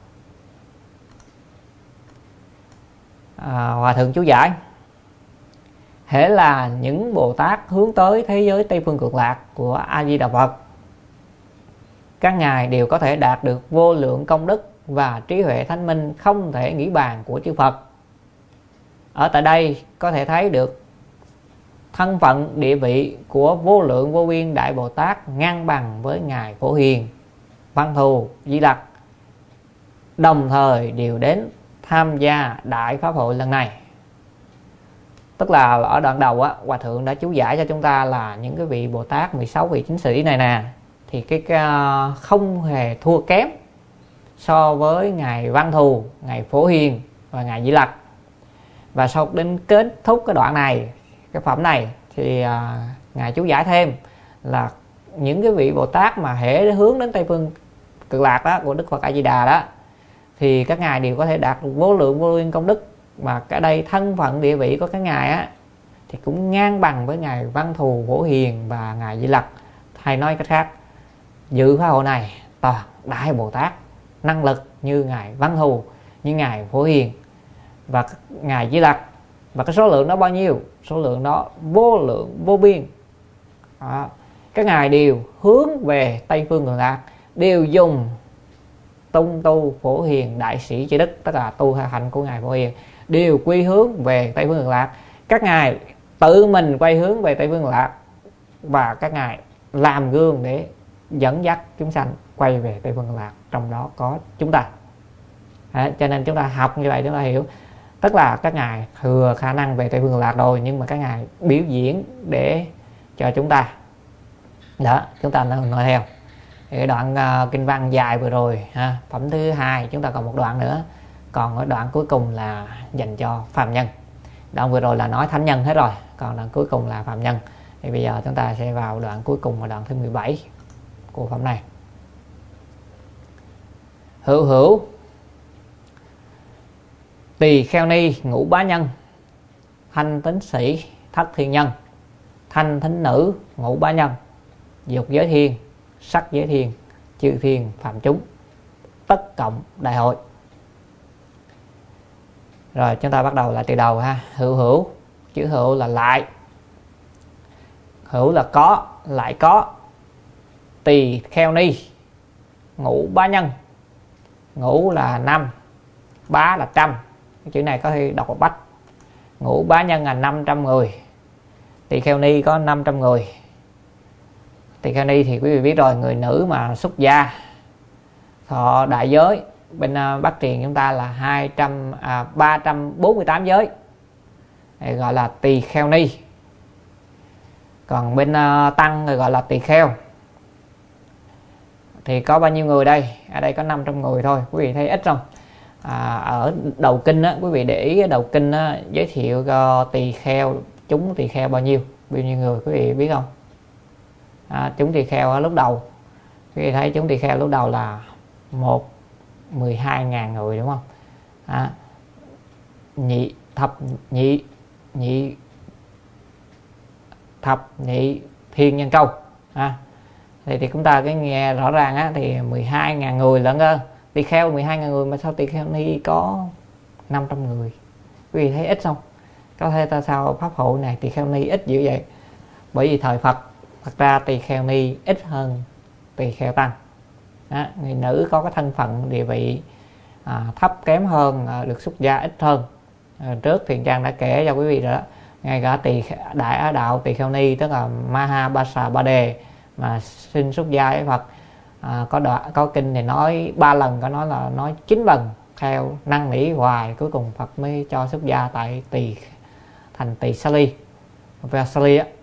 à, Hòa thượng chú giải: hễ là những Bồ Tát hướng tới thế giới Tây Phương Cực Lạc của A Di Đà Phật, các ngài đều có thể đạt được vô lượng công đức và trí huệ thánh minh không thể nghĩ bàn của chư Phật. Ở tại đây có thể thấy được thân phận địa vị của vô lượng vô biên đại Bồ Tát ngang bằng với ngài Phổ Hiền, Văn Thù, Di Lặc, đồng thời đều đến tham gia đại pháp hội lần này. Tức là ở đoạn đầu á, Hòa thượng đã chú giải cho chúng ta là những cái vị Bồ Tát mười sáu vị chính sĩ này nè, thì cái, cái không hề thua kém so với ngài Văn Thù, ngài Phổ Hiền và ngài Di Lặc. Và sau đến kết thúc cái đoạn này, cái phẩm này, thì à, ngài chú giải thêm là những cái vị Bồ Tát mà hễ hướng đến Tây Phương Cực Lạc đó của Đức Phật A Di Đà đó, thì các ngài đều có thể đạt được vô lượng vô biên công đức. Mà cả đây thân phận địa vị của các ngài á thì cũng ngang bằng với ngài Văn Thù, Phổ Hiền và ngài Di Lặc. Hay nói cách khác, dự pháp hội này toàn đại Bồ Tát năng lực như ngài Văn Thù, như ngài Phổ Hiền và ngài Di Lặc. Và cái số lượng đó bao nhiêu? Số lượng đó vô lượng vô biên. Đó. Các ngài đều hướng về Tây Phương Cực Lạc, đều dùng tung tu Phổ Hiền đại sĩ trí đức, tức là tu hạnh của ngài Phổ Hiền, đều quy hướng về Tây Phương Cực Lạc. Các ngài tự mình quay hướng về Tây Phương Cực Lạc, và các ngài làm gương để dẫn dắt chúng sanh quay về Tây Phương Cực Lạc, trong đó có chúng ta. Đó, cho nên chúng ta học như vậy chúng ta hiểu, tức là các ngài thừa khả năng về Tây Phương Cực Lạc rồi, nhưng mà các ngài biểu diễn để cho chúng ta. Đó, chúng ta nói theo. Cái đoạn uh, kinh văn dài vừa rồi ha, phẩm thứ hai chúng ta còn một đoạn nữa, còn ở đoạn cuối cùng là dành cho phàm nhân. Đoạn vừa rồi là nói thánh nhân hết rồi, còn đoạn cuối cùng là phàm nhân. Thì bây giờ chúng ta sẽ vào đoạn cuối cùng, là đoạn thứ mười bảy của phẩm này. Hữu hữu tỳ kheo ni ngũ bá nhân, thanh tín sĩ thất thiên nhân, thanh thính nữ ngũ bá nhân, dục giới thiên, sắc giới thiên, chư thiên phạm chúng, tất cộng đại hội. Rồi chúng ta bắt đầu lại từ đầu ha. Hữu hữu, chữ hữu là lại, hữu là có, lại có. Tỳ kheo ni, ngũ bá nhân, ngũ là năm, bá là trăm, cái chữ này có thể đọc một bách. Ngũ bá nhân là năm trăm người, tỳ kheo ni có năm trăm người. Tỳ kheo ni thì quý vị biết rồi, người nữ mà xuất gia thọ đại giới. Bên uh, Bắc Triền chúng ta là hai trăm à, ba trăm bốn mươi tám giới, thì gọi là tỳ kheo ni. Còn bên uh, Tăng thì gọi là tỳ kheo. Thì có bao nhiêu người đây? Ở đây có năm trăm người thôi, quý vị thấy ít không? À, ở đầu kinh á, quý vị để ý đầu kinh á, giới thiệu cho tỳ kheo, chúng tỳ kheo bao nhiêu, bao nhiêu người quý vị biết không? À, chúng tỳ kheo ở lúc đầu, quý vị thấy chúng tỳ kheo lúc đầu là một mười hai ngàn người đúng không? À, nhị thập nhị nhị thập nhị thiên nhân câu. À, thì, thì chúng ta cái nghe rõ ràng á, thì mười hai ngàn người lận cơ. Tỳ kheo mười hai ngàn người mà sao tỳ kheo ni có năm trăm người? Quý vị thấy ít không? Có thể ta sao pháp hội này tỳ kheo ni ít dữ vậy? Bởi vì thời Phật thật ra tỳ kheo ni ít hơn tỳ kheo tăng. Đó, người nữ có cái thân phận địa vị à, thấp kém hơn, à, được xuất gia ít hơn. À, trước Thiện Trang đã kể cho quý vị rồi đó. Ngay cả tỳ đại á đạo tỳ kheo ni, tức là Maha Basa Ba Đề mà xin xuất gia với Phật, à, có đoạn, có kinh thì nói ba lần, có nói là nói chín lần theo năn nỉ hoài, cuối cùng Phật mới cho xuất gia tại tỳ thành tỳ Sali và Sali á.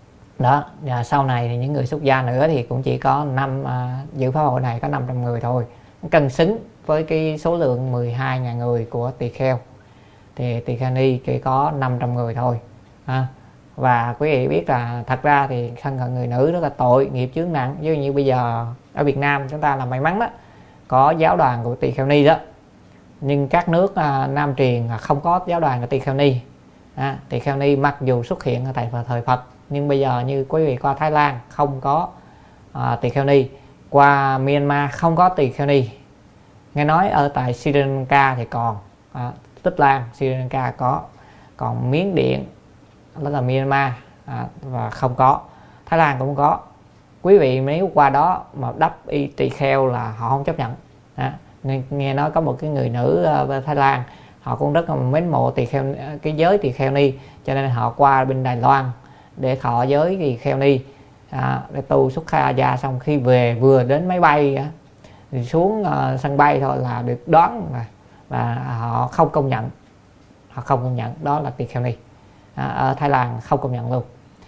Đó, và sau này thì những người xuất gia nữa thì cũng chỉ có năm à, dự pháp hội này có năm trăm người thôi, cân xứng với cái số lượng mười hai ngàn người của tỳ kheo. Thì tỳ kheo ni chỉ có năm trăm người thôi. À, và quý vị biết là thật ra thì thân phận người nữ rất là tội, nghiệp chướng nặng. Ví dụ như bây giờ ở Việt Nam chúng ta là may mắn đó, có giáo đoàn của tỳ kheo ni đó, nhưng các nước à, Nam Truyền không có giáo đoàn của tỳ kheo ni. À, tỳ kheo ni mặc dù xuất hiện ở tại thời Phật, nhưng bây giờ như quý vị qua Thái Lan không có à, tỳ kheo ni, qua Myanmar không có tỳ kheo ni. Nghe nói ở tại Sri Lanka thì còn, à, Tích Lan Sri Lanka có, còn Miến Điện đó là Myanmar à, và không có. Thái Lan cũng có. Quý vị nếu qua đó mà đắp y tỳ kheo là họ không chấp nhận. À, nghe, nghe nói có một cái người nữ ở Thái Lan, họ cũng rất là mến mộ tỳ kheo, cái giới tỳ kheo ni, cho nên họ qua bên Đài Loan để thọ giới tỳ kheo ni, à, để tu xuất gia. Xong khi về vừa đến máy bay thì xuống uh, sân bay thôi là được đón rồi, và họ không công nhận, họ không công nhận đó là tỳ kheo ni. À, ở Thái Lan không công nhận luôn.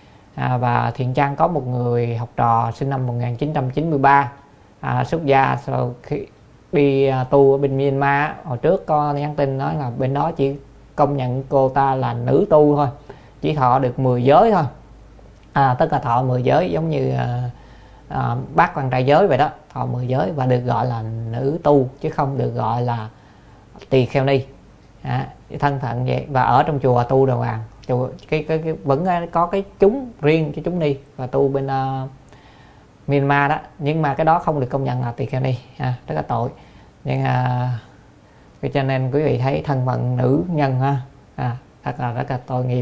À, và Thiện Trang có một người học trò sinh năm một nghìn chín trăm chín mươi ba, à, xuất gia sau khi đi à, tu ở bên Myanmar. Hồi trước có nhắn tin nói là bên đó chỉ công nhận cô ta là nữ tu thôi, chỉ thọ được mười giới thôi. À, tức là thọ mười giới giống như à, à, bác quan trai giới vậy đó, thọ mười giới và được gọi là nữ tu chứ không được gọi là tỳ kheo ni. À, thân phận vậy. Và ở trong chùa tu đàng hoàng, chùa cái, cái, cái vẫn có cái chúng riêng cho chúng ni và tu bên uh, Myanmar đó, nhưng mà cái đó không được công nhận là tỳ kheo ni, à, rất là tội. Nhưng uh, cho nên quý vị thấy thân phận nữ nhân ha, à, thật là rất là tội nghiệp,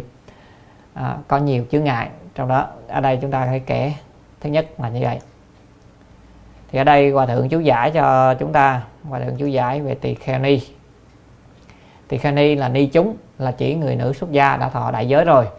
à, có nhiều chướng ngại trong đó. Ở đây chúng ta phải kể thứ nhất là như vậy. Thì ở đây Hòa Thượng chú giải cho chúng ta, Hòa Thượng chú giải về tỳ kheo ni. Tỳ kheo ni là ni chúng, là chỉ người nữ xuất gia đã thọ đại giới rồi.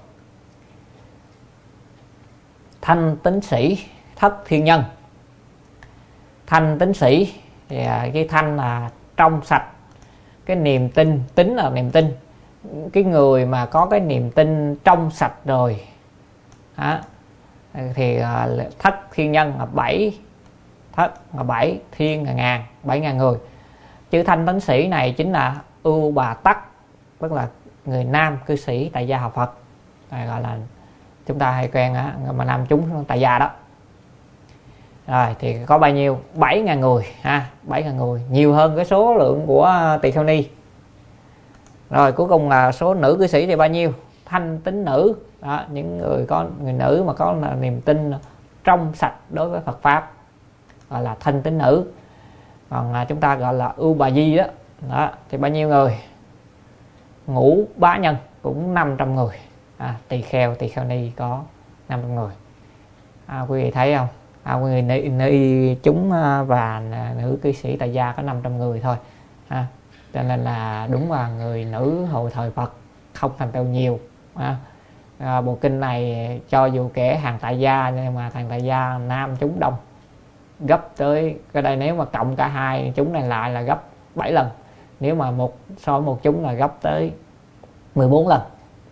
Thanh tín sĩ thất thiên nhân. Thanh tín sĩ thì cái thanh là trong sạch, cái niềm tin, tính là niềm tin, cái người mà có cái niềm tin trong sạch rồi đó, thì thất thiên nhân là bảy, thất là bảy, thiên là ngàn, bảy ngàn người. Chữ thanh tín sĩ này chính là ưu bà tắc, tức là người nam cư sĩ tại gia học Phật, à, gọi là chúng ta hay quen á, mà nam chúng tại gia đó. Rồi thì có bao nhiêu? bảy ngàn người ha, bảy ngàn người, nhiều hơn cái số lượng của tỳ kheo ni. Rồi cuối cùng là số nữ cư sĩ thì bao nhiêu? Thanh tín nữ đó, những người có người nữ mà có là niềm tin trong sạch đối với Phật pháp gọi là thanh tín nữ. Còn à, chúng ta gọi là ưu bà di đó, đó thì bao nhiêu người? Ngũ bá nhân cũng năm trăm người, à, tỳ kheo tỳ kheo ni có năm trăm người. À, quý vị thấy không? À, người ni, ni chúng và nữ cư sĩ tại gia có năm trăm người thôi. À, cho nên là đúng là người nữ hồi thời Phật không thành tựu nhiều. À, à, bộ kinh này cho dù kể hàng tại gia nhưng mà hàng tại gia nam chúng đông. gấp tới cái đây, nếu mà cộng cả hai chúng này lại là gấp bảy lần, nếu mà một so với một chúng là gấp tới mười bốn lần.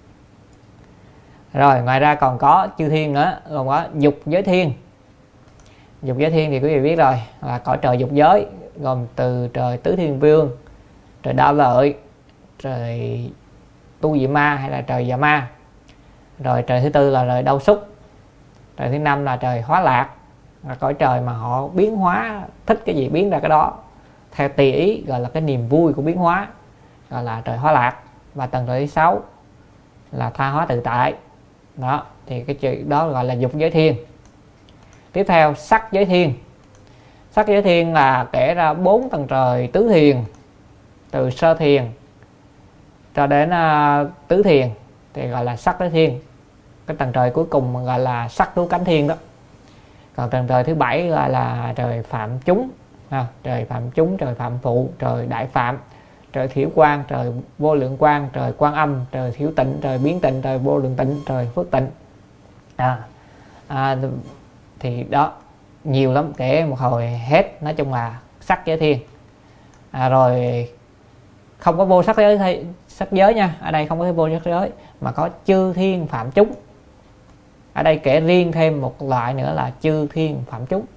Rồi ngoài ra còn có chư thiên nữa, còn có dục giới thiên. Dục giới thiên thì quý vị biết rồi, là cõi trời dục giới, gồm từ trời Tứ Thiên Vương, trời Đao Lợi, trời Tu Dị Ma hay là trời Dạ Ma. Rồi trời thứ tư là trời Đau Xúc. Trời thứ năm là trời Hóa Lạc, là cõi trời mà họ biến hóa, thích cái gì biến ra cái đó theo tùy ý, gọi là cái niềm vui của biến hóa, gọi là trời Hóa Lạc. Và tầng trời thứ sáu là tha hóa tự tại. Đó, thì cái chuyện đó gọi là dục giới thiên. Tiếp theo sắc giới thiên. Sắc giới thiên là kể ra bốn tầng trời tứ thiền, từ sơ thiền cho đến uh, tứ thiền thì gọi là sắc giới thiên. Cái tầng trời cuối cùng gọi là sắc cứu cánh thiên đó. Còn tầng trời thứ bảy gọi là trời phạm chúng, à, trời phạm chúng, trời phạm phụ, trời đại phạm, trời thiểu quang, trời vô lượng quang, trời quan âm, trời thiểu tịnh, trời biến tịnh, trời vô lượng tịnh, trời phước tịnh. À, à, thì đó nhiều lắm, kể một hồi hết. Nói chung là sắc giới thiên. À, rồi không có vô sắc giới, sắc giới nha, ở đây không có vô sắc giới mà có chư thiên phạm chúng. Ở đây kể riêng thêm một loại nữa là chư thiên phạm chúng.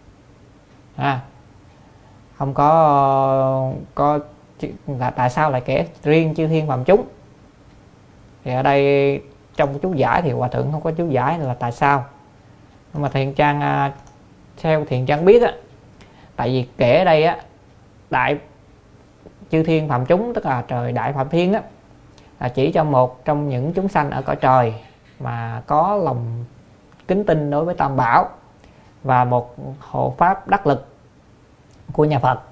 À, không có có là tại sao lại kể riêng chư thiên phạm chúng? Thì ở đây trong chú giải thì hòa thượng không có chú giải là tại sao. Nhưng mà Thiện Trang theo Thiện Trang biết á, tại vì kể ở đây á, đại chư thiên phạm chúng tức là trời đại phạm thiên á, là chỉ cho một trong những chúng sanh ở cõi trời mà có lòng kính tin đối với Tam Bảo và một hộ pháp đắc lực của nhà Phật.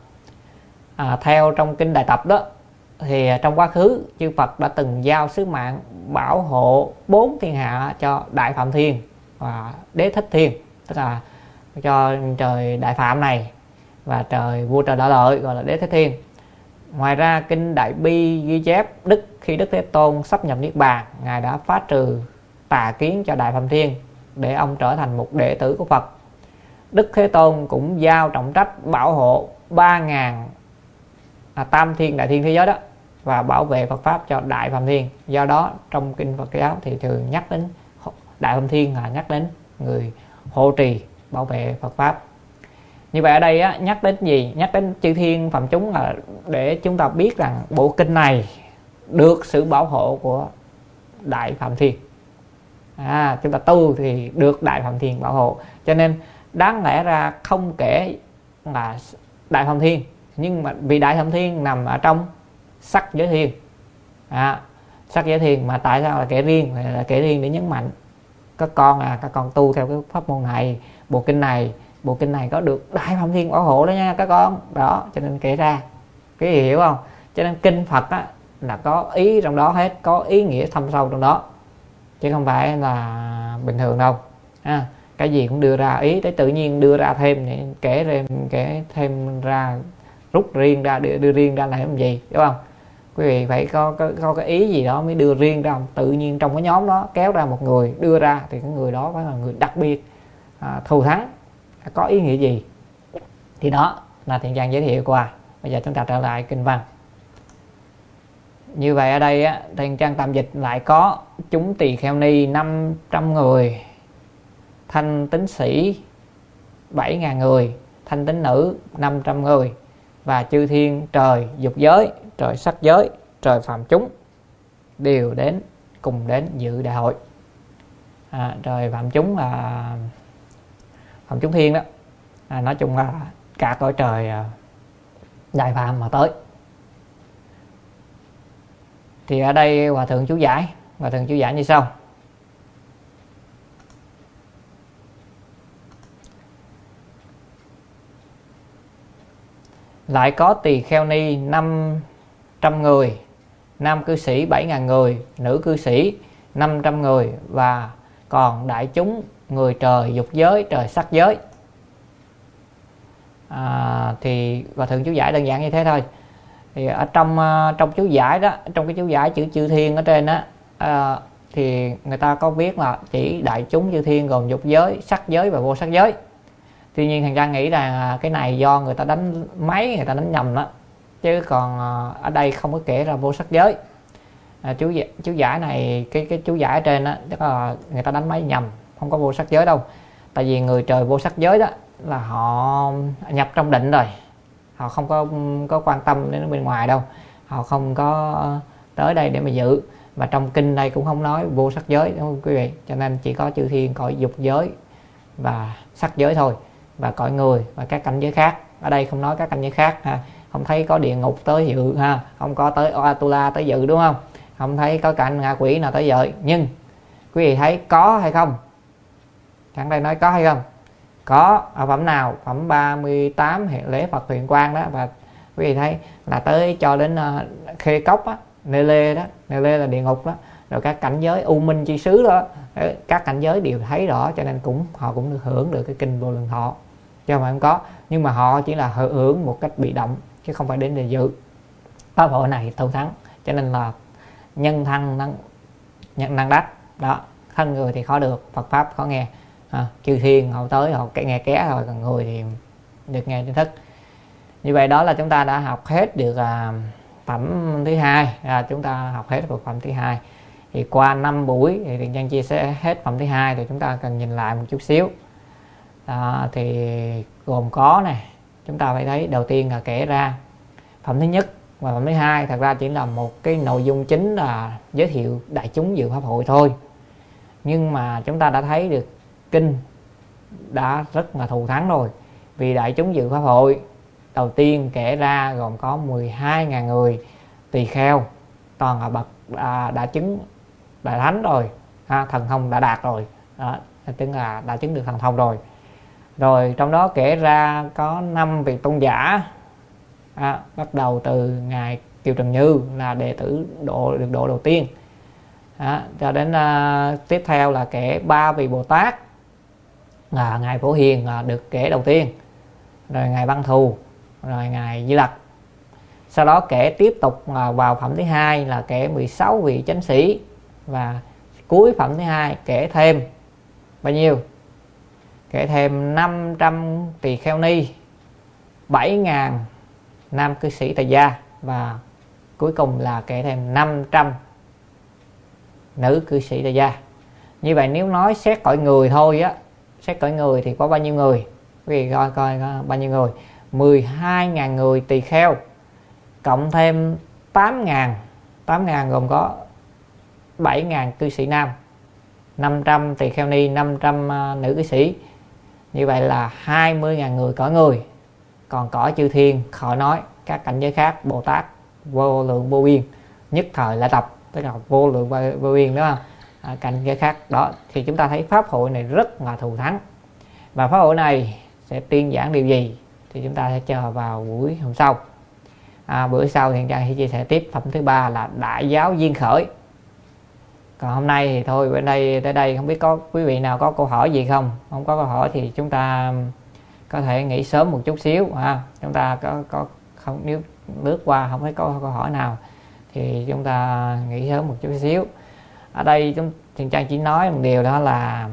À, theo trong kinh Đại Tập đó, thì trong quá khứ chư Phật đã từng giao sứ mạng bảo hộ bốn thiên hạ cho Đại Phạm Thiên và Đế Thích Thiên, tức là cho trời Đại Phạm này và trời vua trời Đại Lợi gọi là Đế Thích Thiên. Ngoài ra kinh Đại Bi ghi chép Đức khi Đức Thế Tôn sắp nhập Niết Bàn, Ngài đã phá trừ tà kiến cho Đại Phạm Thiên để ông trở thành một đệ tử của Phật. Đức Thế Tôn cũng giao trọng trách bảo hộ ba ngàn à, tam thiên đại thiên thế giới đó và bảo vệ Phật Pháp cho Đại Phạm Thiên. Do đó trong kinh Phật giáo thì thường nhắc đến Đại Phạm Thiên là nhắc đến người hộ trì bảo vệ Phật Pháp. Như vậy ở đây á, nhắc đến gì? Nhắc đến chư thiên phạm chúng là để chúng ta biết rằng bộ kinh này được sự bảo hộ của Đại Phạm Thiên. À, chúng ta tu thì được Đại Phạm Thiên bảo hộ. Cho nên đáng lẽ ra không kể là Đại Phạm Thiên, nhưng mà vì Đại Phạm Thiên nằm ở trong sắc giới thiên. À, sắc giới thiên mà tại sao là kể riêng? Là kể riêng để nhấn mạnh các con à, các con tu theo cái pháp môn này, bộ kinh này, bộ kinh này có được Đại Phạm Thiên bảo hộ đó nha các con. Đó, cho nên kể ra. Cái gì hiểu không? Cho nên kinh Phật á, là có ý trong đó hết, có ý nghĩa thâm sâu trong đó, chứ không phải là bình thường đâu. À, cái gì cũng đưa ra ý, tới tự nhiên đưa ra thêm để kể thêm, kể thêm ra, rút riêng ra, đưa, đưa riêng ra này làm gì, đúng không? Quý vị phải có, có, có cái ý gì đó mới đưa riêng ra. Tự nhiên trong cái nhóm đó kéo ra một người đưa ra thì cái người đó phải là người đặc biệt, à, thù thắng, có ý nghĩa gì. Thì đó là Thiện Trang giới thiệu qua. Bây giờ chúng ta trở lại kinh văn. Như vậy ở đây á, Thiện Trang tạm dịch lại có chúng tỳ kheo ni năm trăm người, thanh tín sĩ bảy ngàn người, thanh tín nữ năm trăm người, và chư thiên trời dục giới, trời sắc giới, trời phạm chúng đều đến cùng đến dự đại hội. À, trời phạm chúng là phạm chúng thiên đó. À, nói chung là cả cõi trời đại phạm mà tới. Thì ở đây hòa thượng chú giải, hòa thượng chú giải như sau. Lại có tỳ kheo ni năm trăm người, nam cư sĩ bảy ngàn người, nữ cư sĩ năm trăm người, và còn đại chúng người trời dục giới, trời sắc giới. À, thì hòa thượng chú giải đơn giản như thế thôi. Thì ở trong trong chú giải đó, trong cái chú giải chữ chư thiên ở trên đó, à, thì người ta có viết là chỉ đại chúng chư thiên gồm dục giới, sắc giới và vô sắc giới. Tuy nhiên thằng Trang nghĩ là cái này do người ta đánh máy, người ta đánh nhầm đó, chứ còn ở đây không có kể ra vô sắc giới. À, chú chú giải này, cái cái chú giải ở trên đó chắc là người ta đánh máy nhầm, không có vô sắc giới đâu. Tại vì người trời vô sắc giới đó là họ nhập trong định rồi, họ không có có quan tâm đến bên ngoài đâu, họ không có tới đây để mà giữ. Và trong kinh đây cũng không nói vô sắc giới, đúng không quý vị? Cho nên chỉ có chư thiên cõi dục giới và sắc giới thôi, và cõi người và các cảnh giới khác. Ở đây không nói các cảnh giới khác ha, không thấy có địa ngục tới dự ha, không có tới Atula tới dự, đúng không? Không thấy có cảnh ngạ quỷ nào tới dự. Nhưng quý vị thấy có hay không? Thằng đây nói có hay không? Có. Ở phẩm nào? Phẩm ba mươi tám hiện lễ Phật Huyền Quang đó. Và quý vị thấy là tới cho đến uh, Khê Cốc á, Nê Lê đó, Nê Lê là địa ngục đó, rồi các cảnh giới U Minh Chi Xứ đó, các cảnh giới đều thấy rõ. Cho nên cũng họ cũng được hưởng được cái kinh Vô Lượng Thọ, chứ không phải không có. Nhưng mà họ chỉ là hưởng một cách bị động, chứ không phải đến để dự. Pháp hội này thâu thắng, cho nên là nhân thân năng, nhân năng đắc đó. Thân người thì khó được, Phật pháp khó nghe, à, chư thiên họ tới họ nghe ké rồi, còn người thì được nghe chính thức. Như vậy đó là chúng ta đã học hết được à, phẩm thứ hai. À, chúng ta học hết được phẩm thứ hai. Thì qua năm buổi thì Thiện Trang chia sẻ hết phẩm thứ hai, thì chúng ta cần nhìn lại một chút xíu. À, thì gồm có này, chúng ta phải thấy đầu tiên là kể ra phẩm thứ nhất và phẩm thứ hai thật ra chỉ là một cái nội dung chính là giới thiệu đại chúng dự pháp hội thôi. Nhưng mà chúng ta đã thấy được kinh đã rất là thù thắng rồi. Vì đại chúng dự pháp hội đầu tiên kể ra gồm có mười hai nghìn người tỳ kheo, toàn là bậc đã, đã chứng đại thánh rồi, ha, thần thông đã đạt rồi đó, tức là đã chứng được thần thông rồi. Rồi trong đó kể ra có năm vị tôn giả, à, bắt đầu từ ngài Kiều Trần Như là đệ tử độ được độ đầu tiên, à, cho đến uh, tiếp theo là kể ba vị Bồ Tát, là ngài Phổ Hiền là được kể đầu tiên, rồi ngài Văn Thù, rồi ngài Di Lặc. Sau đó kể tiếp tục uh, vào phẩm thứ hai là kể mười sáu vị chánh sĩ, và cuối phẩm thứ hai kể thêm bao nhiêu? Kể thêm năm trăm tỳ kheo ni, bảy nghìn nam cư sĩ tại gia, và cuối cùng là kể thêm năm trăm nữ cư sĩ tại gia. Như vậy nếu nói xét cõi người thôi á, xét cõi người thì có bao nhiêu người? Quý vị coi coi có bao nhiêu người? mười hai nghìn người tỳ kheo, cộng thêm tám nghìn, tám nghìn gồm có bảy nghìn cư sĩ nam, năm trăm tỳ kheo ni, năm trăm uh, nữ cư sĩ. Như vậy là hai mươi nghìn người cõi người. Còn cõi chư thiên khỏi nói, các cảnh giới khác, Bồ Tát vô lượng vô biên, nhất thời lại tập, tức là vô lượng vô biên, đúng không? À, cảnh giới khác đó. Thì chúng ta thấy pháp hội này rất là thù thắng. Và pháp hội này sẽ tuyên giảng điều gì thì chúng ta sẽ chờ vào buổi hôm sau. À, bữa sau thì Trang sẽ chia sẻ tiếp phẩm thứ ba là đại giáo duyên khởi. Còn hôm nay thì thôi, bên đây tới đây, không biết có quý vị nào có câu hỏi gì không? Không có câu hỏi thì chúng ta có thể nghỉ sớm một chút xíu, à, chúng ta có có không, nếu lướt qua không thấy có câu hỏi nào thì chúng ta nghỉ sớm một chút xíu. Ở đây chúng Thiện Trang chỉ nói một điều, đó là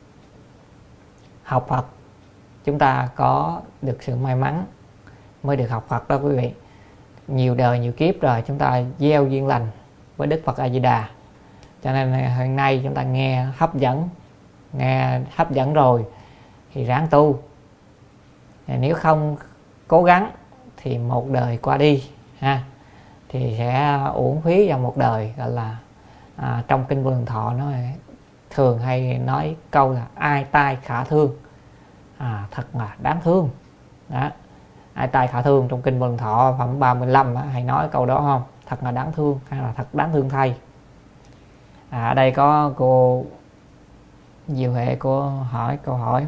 học Phật chúng ta có được sự may mắn mới được học Phật đó quý vị. Nhiều đời nhiều kiếp rồi chúng ta gieo duyên lành với Đức Phật A Di Đà, cho nên hôm nay chúng ta nghe hấp dẫn, nghe hấp dẫn rồi thì ráng tu. Nếu không cố gắng thì một đời qua đi ha, thì sẽ uổng phí vào một đời. Gọi là à, trong kinh Vô Lượng Thọ nó thường hay nói câu là ai tai khả thương, à, thật là đáng thương đó. Ai tai khả thương trong kinh Vô Lượng Thọ phẩm ba mươi lăm đó, hay nói câu đó không? Thật là đáng thương, hay là thật đáng thương thay. À, ở đây có cô Diệu Huệ, cô hỏi câu hỏi: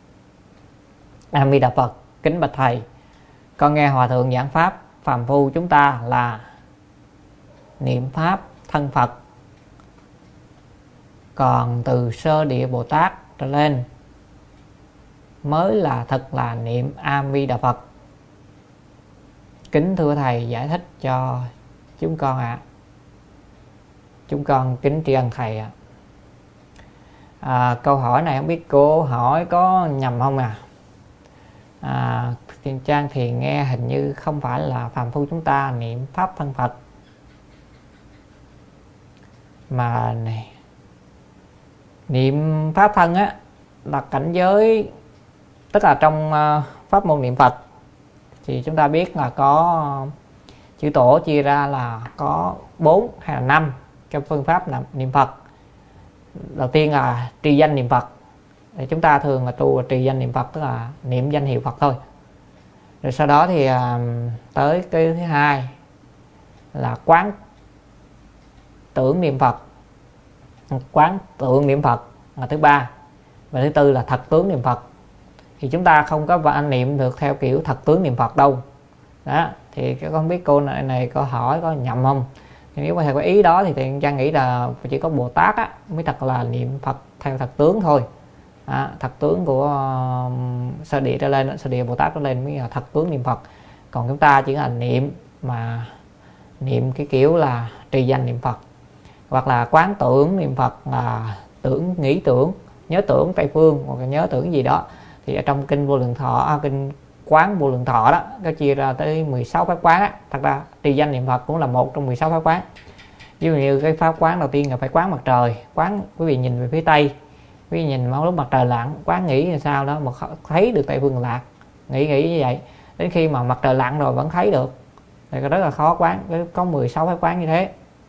A Di Đà Phật, kính bạch thầy, con nghe hòa thượng giảng pháp phàm phu chúng ta là niệm pháp thân Phật, còn từ sơ địa Bồ Tát trở lên mới là thật là niệm A Di Đà Phật. Kính thưa thầy giải thích cho chúng con ạ. À. Chúng con kính tri ân thầy ạ. À. À, câu hỏi này không biết cô hỏi có nhầm không à? à, Thiện Trang thì nghe hình như không phải là phàm phu chúng ta niệm pháp thân Phật, mà này, niệm pháp thân á là cảnh giới, tức là trong uh, pháp môn niệm Phật thì chúng ta biết là có chư tổ chia ra là có bốn hay là năm trong phương pháp niệm Phật. Đầu tiên là trì danh niệm Phật, thì chúng ta thường là tu là trì danh niệm Phật, tức là niệm danh hiệu Phật thôi. Rồi sau đó thì uh, tới cái thứ hai là quán tưởng niệm Phật, quán tượng niệm Phật là thứ ba, và thứ tư là thật tướng niệm Phật. Thì chúng ta không có và niệm được theo kiểu thật tướng niệm Phật đâu. Đó, thì con biết cô này, này có hỏi có nhầm không? Thì nếu mà theo cái ý đó thì Thiện Trang nghĩ là chỉ có Bồ Tát á, mới thật là niệm Phật theo thật tướng thôi. À, thật tướng của uh, sơ địa trở lên, sơ địa Bồ Tát trở lên mới là thật tướng niệm Phật. Còn chúng ta chỉ là niệm mà niệm cái kiểu là trì danh niệm Phật, hoặc là quán tưởng niệm Phật là tưởng nghĩ tưởng, nhớ tưởng Tây phương hoặc là nhớ tưởng gì đó. Thì ở trong kinh Vô Lượng Thọ, à, kinh Quán Vô Lượng Thọ đó có chia ra tới mười sáu pháp quán á. Thật ra trì danh niệm Phật cũng là một trong mười sáu pháp quán. Ví dụ như cái pháp quán đầu tiên là phải quán mặt trời, quán quý vị nhìn về phía tây, quý vị nhìn lúc mặt trời lặn, quán nghĩ là sao đó mà thấy được Tây phương Cực Lạc, nghĩ nghĩ như vậy đến khi mà mặt trời lặn rồi vẫn thấy được, thì rất là khó quán. Có mười sáu pháp quán như thế.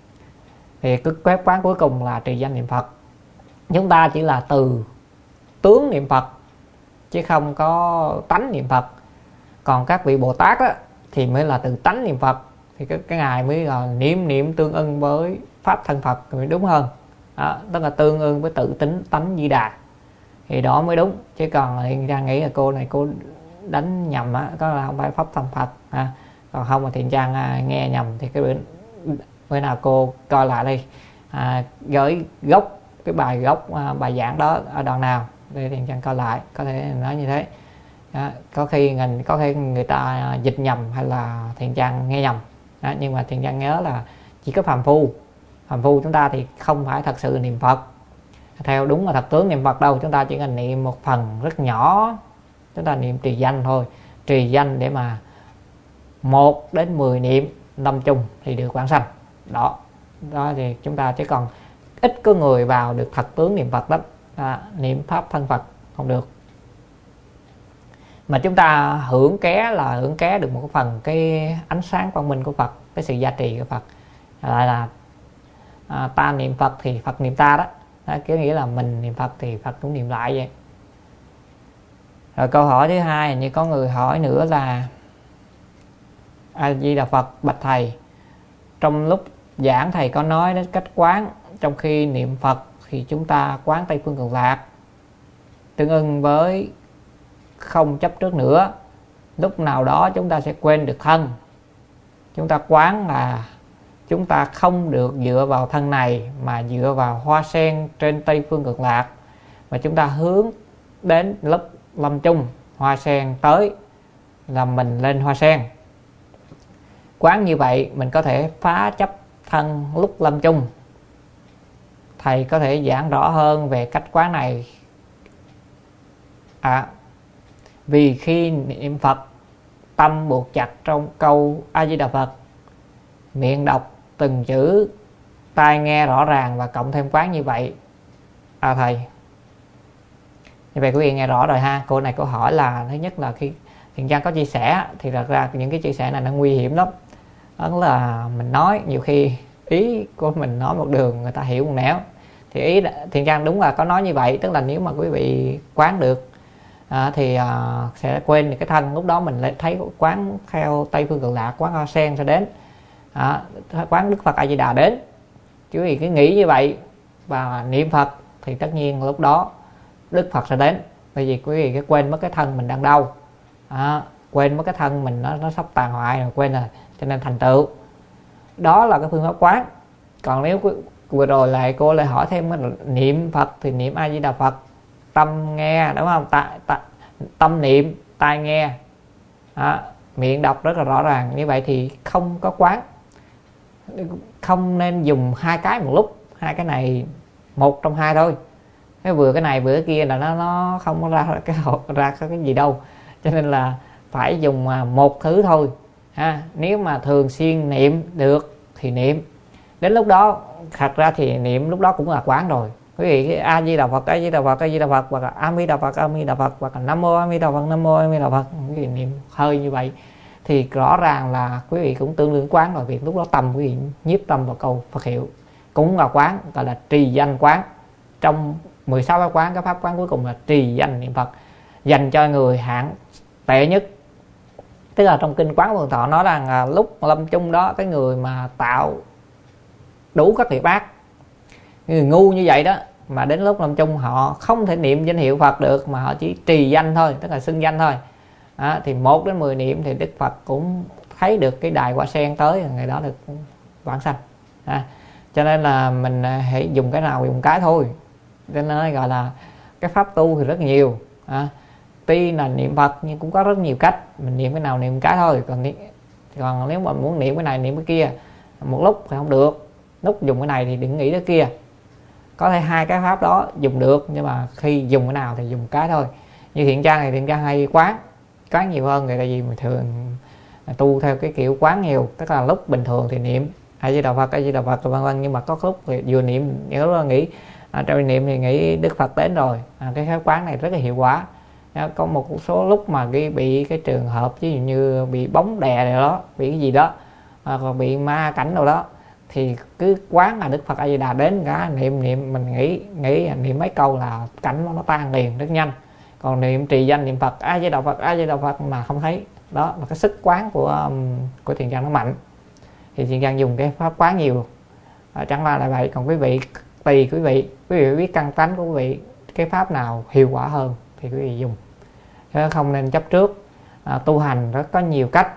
Thì cái phép quán cuối cùng là trì danh niệm Phật. Chúng ta chỉ là từ tướng niệm Phật chứ không có tánh niệm Phật. Còn các vị Bồ Tát á, thì mới là từ tánh niệm Phật, thì cái, cái ngài mới là niệm niệm tương ưng với pháp thân Phật mới đúng hơn. Đó, tức là tương ưng với tự tính tánh Di Đà, thì đó mới đúng. Chứ còn Thiện Trang nghĩ là cô này cô đánh nhầm á, có là không phải pháp thân Phật à. Còn không mà Thiện Trang à, nghe nhầm thì cái bữa, bữa nào cô coi lại đi, à, gửi gốc cái bài gốc à, bài giảng đó ở đoạn nào để Thiện Trang coi lại, có thể nói như thế. Đó, có khi ngành có khi người ta dịch nhầm hay là Thiện Trang nghe nhầm. Đó, nhưng mà Thiện Trang nhớ là chỉ có phàm phu phàm phu chúng ta thì không phải thật sự niệm Phật theo đúng là thật tướng niệm Phật đâu. Chúng ta chỉ cần niệm một phần rất nhỏ, chúng ta niệm trì danh thôi, trì danh để mà một đến mười niệm năm chung thì được vãng sanh. Đó, đó thì chúng ta chỉ còn ít có người vào được thật tướng niệm Phật đó. À, niệm pháp thân Phật không được, mà chúng ta hưởng ké là hưởng ké được một phần cái ánh sáng quang minh của Phật, cái sự gia trì của Phật. Lại là à, ta niệm Phật thì Phật niệm ta đó. Đó, cái nghĩa là mình niệm Phật thì Phật cũng niệm lại vậy. Rồi câu hỏi thứ hai, như có người hỏi nữa là A Di Đà Phật, bạch thầy, trong lúc giảng thầy có nói đến cách quán, trong khi niệm Phật thì chúng ta quán Tây phương Cực Lạc tương ưng với không chấp trước nữa. Lúc nào đó chúng ta sẽ quên được thân. Chúng ta quán là chúng ta không được dựa vào thân này mà dựa vào hoa sen trên Tây phương Cực Lạc, và chúng ta hướng đến lúc lâm chung, hoa sen tới là mình lên hoa sen. Quán như vậy mình có thể phá chấp thân lúc lâm chung. Thầy có thể giảng rõ hơn về cách quán này. À, vì khi niệm Phật, tâm buộc chặt trong câu A Di Đà Phật, miệng đọc từng chữ, tai nghe rõ ràng và cộng thêm quán như vậy. À thầy, như vậy quý vị nghe rõ rồi ha. Cô này câu hỏi là thứ nhất là khi Thiện Trang có chia sẻ thì thật ra những cái chia sẻ này nó nguy hiểm lắm. Đó là mình nói nhiều khi ý của mình nói một đường người ta hiểu một nẻo. Thì ý Thiện Trang đúng là có nói như vậy, tức là nếu mà quý vị quán được à, thì à, sẽ quên được cái thân. Lúc đó mình lại thấy quán theo Tây phương Cực Lạc, quán hoa sen sẽ đến, à, quán Đức Phật A Di Đà đến. Chứ vì cứ nghĩ như vậy và niệm Phật thì tất nhiên lúc đó Đức Phật sẽ đến. Bởi vì quý vị cái quên mất cái thân mình đang đau, à, quên mất cái thân mình nó, nó sắp tàn hoại rồi, quên rồi, cho nên thành tựu. Đó là cái phương pháp quán. Còn nếu vừa rồi lại cô lại hỏi thêm niệm Phật thì niệm A Di Đà Phật, tâm nghe, đúng không? Ta, ta, tâm niệm, tai nghe, à, miệng đọc rất là rõ ràng. Như vậy thì không có quán. Không nên dùng hai cái một lúc. Hai cái này một trong hai thôi. Cái vừa cái này vừa cái kia là nó nó không có ra cái ra cái gì đâu. cho nên là phải dùng một thứ thôi ha. Nếu mà thường xuyên niệm được thì niệm, đến lúc đó thật ra thì niệm lúc đó cũng là quán rồi. Quý vị A Di Đà Phật, A Di Đà Phật, A Di Đà Phật, hoặc là A Di Đà Phật, A Di Đà Phật, hoặc là Nam Mô A Di Đà Phật, Nam Mô A Di Đà Phật, quý vị niệm hơi như vậy thì rõ ràng là quý vị cũng tương đương quán rồi. Việc lúc đó tâm quý vị nhiếp tâm vào câu Phật hiệu cũng là quán, gọi là trì danh quán. Trong mười sáu pháp quán, cái pháp quán cuối cùng là trì danh niệm Phật, dành cho người hạng tệ nhất. Tức là trong kinh Quán Vô Thọ nói rằng à, lúc lâm chung đó, cái người mà tạo đủ các nghiệp ác, người ngu như vậy đó, mà đến lúc lâm chung họ không thể niệm danh hiệu Phật được, mà họ chỉ trì danh thôi, tức là xưng danh thôi, à, thì một đến mười niệm thì Đức Phật cũng thấy được cái đài hoa sen tới, ngày đó được vãng sanh. À, cho nên là mình hãy dùng cái nào dùng cái thôi. Cho nên gọi là cái pháp tu thì rất nhiều, à, tuy là niệm Phật nhưng cũng có rất nhiều cách, mình niệm cái nào niệm cái thôi. Còn còn nếu mà muốn niệm cái này niệm cái kia một lúc thì không được, lúc dùng cái này thì đừng nghĩ tới kia. Có thể hai cái pháp đó dùng được, nhưng mà khi dùng cái nào thì dùng cái thôi. Như Thiện Trang này, Thiện Trang hay quán quán nhiều hơn, tại vì mình thường tu theo cái kiểu quán nhiều, tức là lúc bình thường thì niệm A Di Đà Phật, A Di Đà Phật vân vân, nhưng mà có lúc thì vừa niệm những lúc nghĩ à, trong niệm thì nghĩ Đức Phật đến rồi, à, cái pháp quán này rất là hiệu quả. Có một số lúc mà cái bị cái trường hợp ví dụ như bị bóng đè rồi đó, bị cái gì đó, à, còn bị ma cảnh đâu đó, thì cứ quán là Đức Phật A Di Đà đến cả, niệm niệm mình nghĩ nghĩ niệm mấy câu là cảnh nó, nó tan liền rất nhanh. Còn niệm trì danh niệm Phật A Di Đà Phật, A Di Đà Phật mà không thấy, đó là cái sức quán của um, của Thiện Trang nó mạnh, thì Thiện Trang dùng cái pháp quán nhiều, à, chẳng qua là vậy. Còn quý vị tùy quý vị quý vị biết căn tánh của quý vị, cái pháp nào hiệu quả hơn thì quý vị dùng, chứ không nên chấp trước. À, tu hành rất có nhiều cách,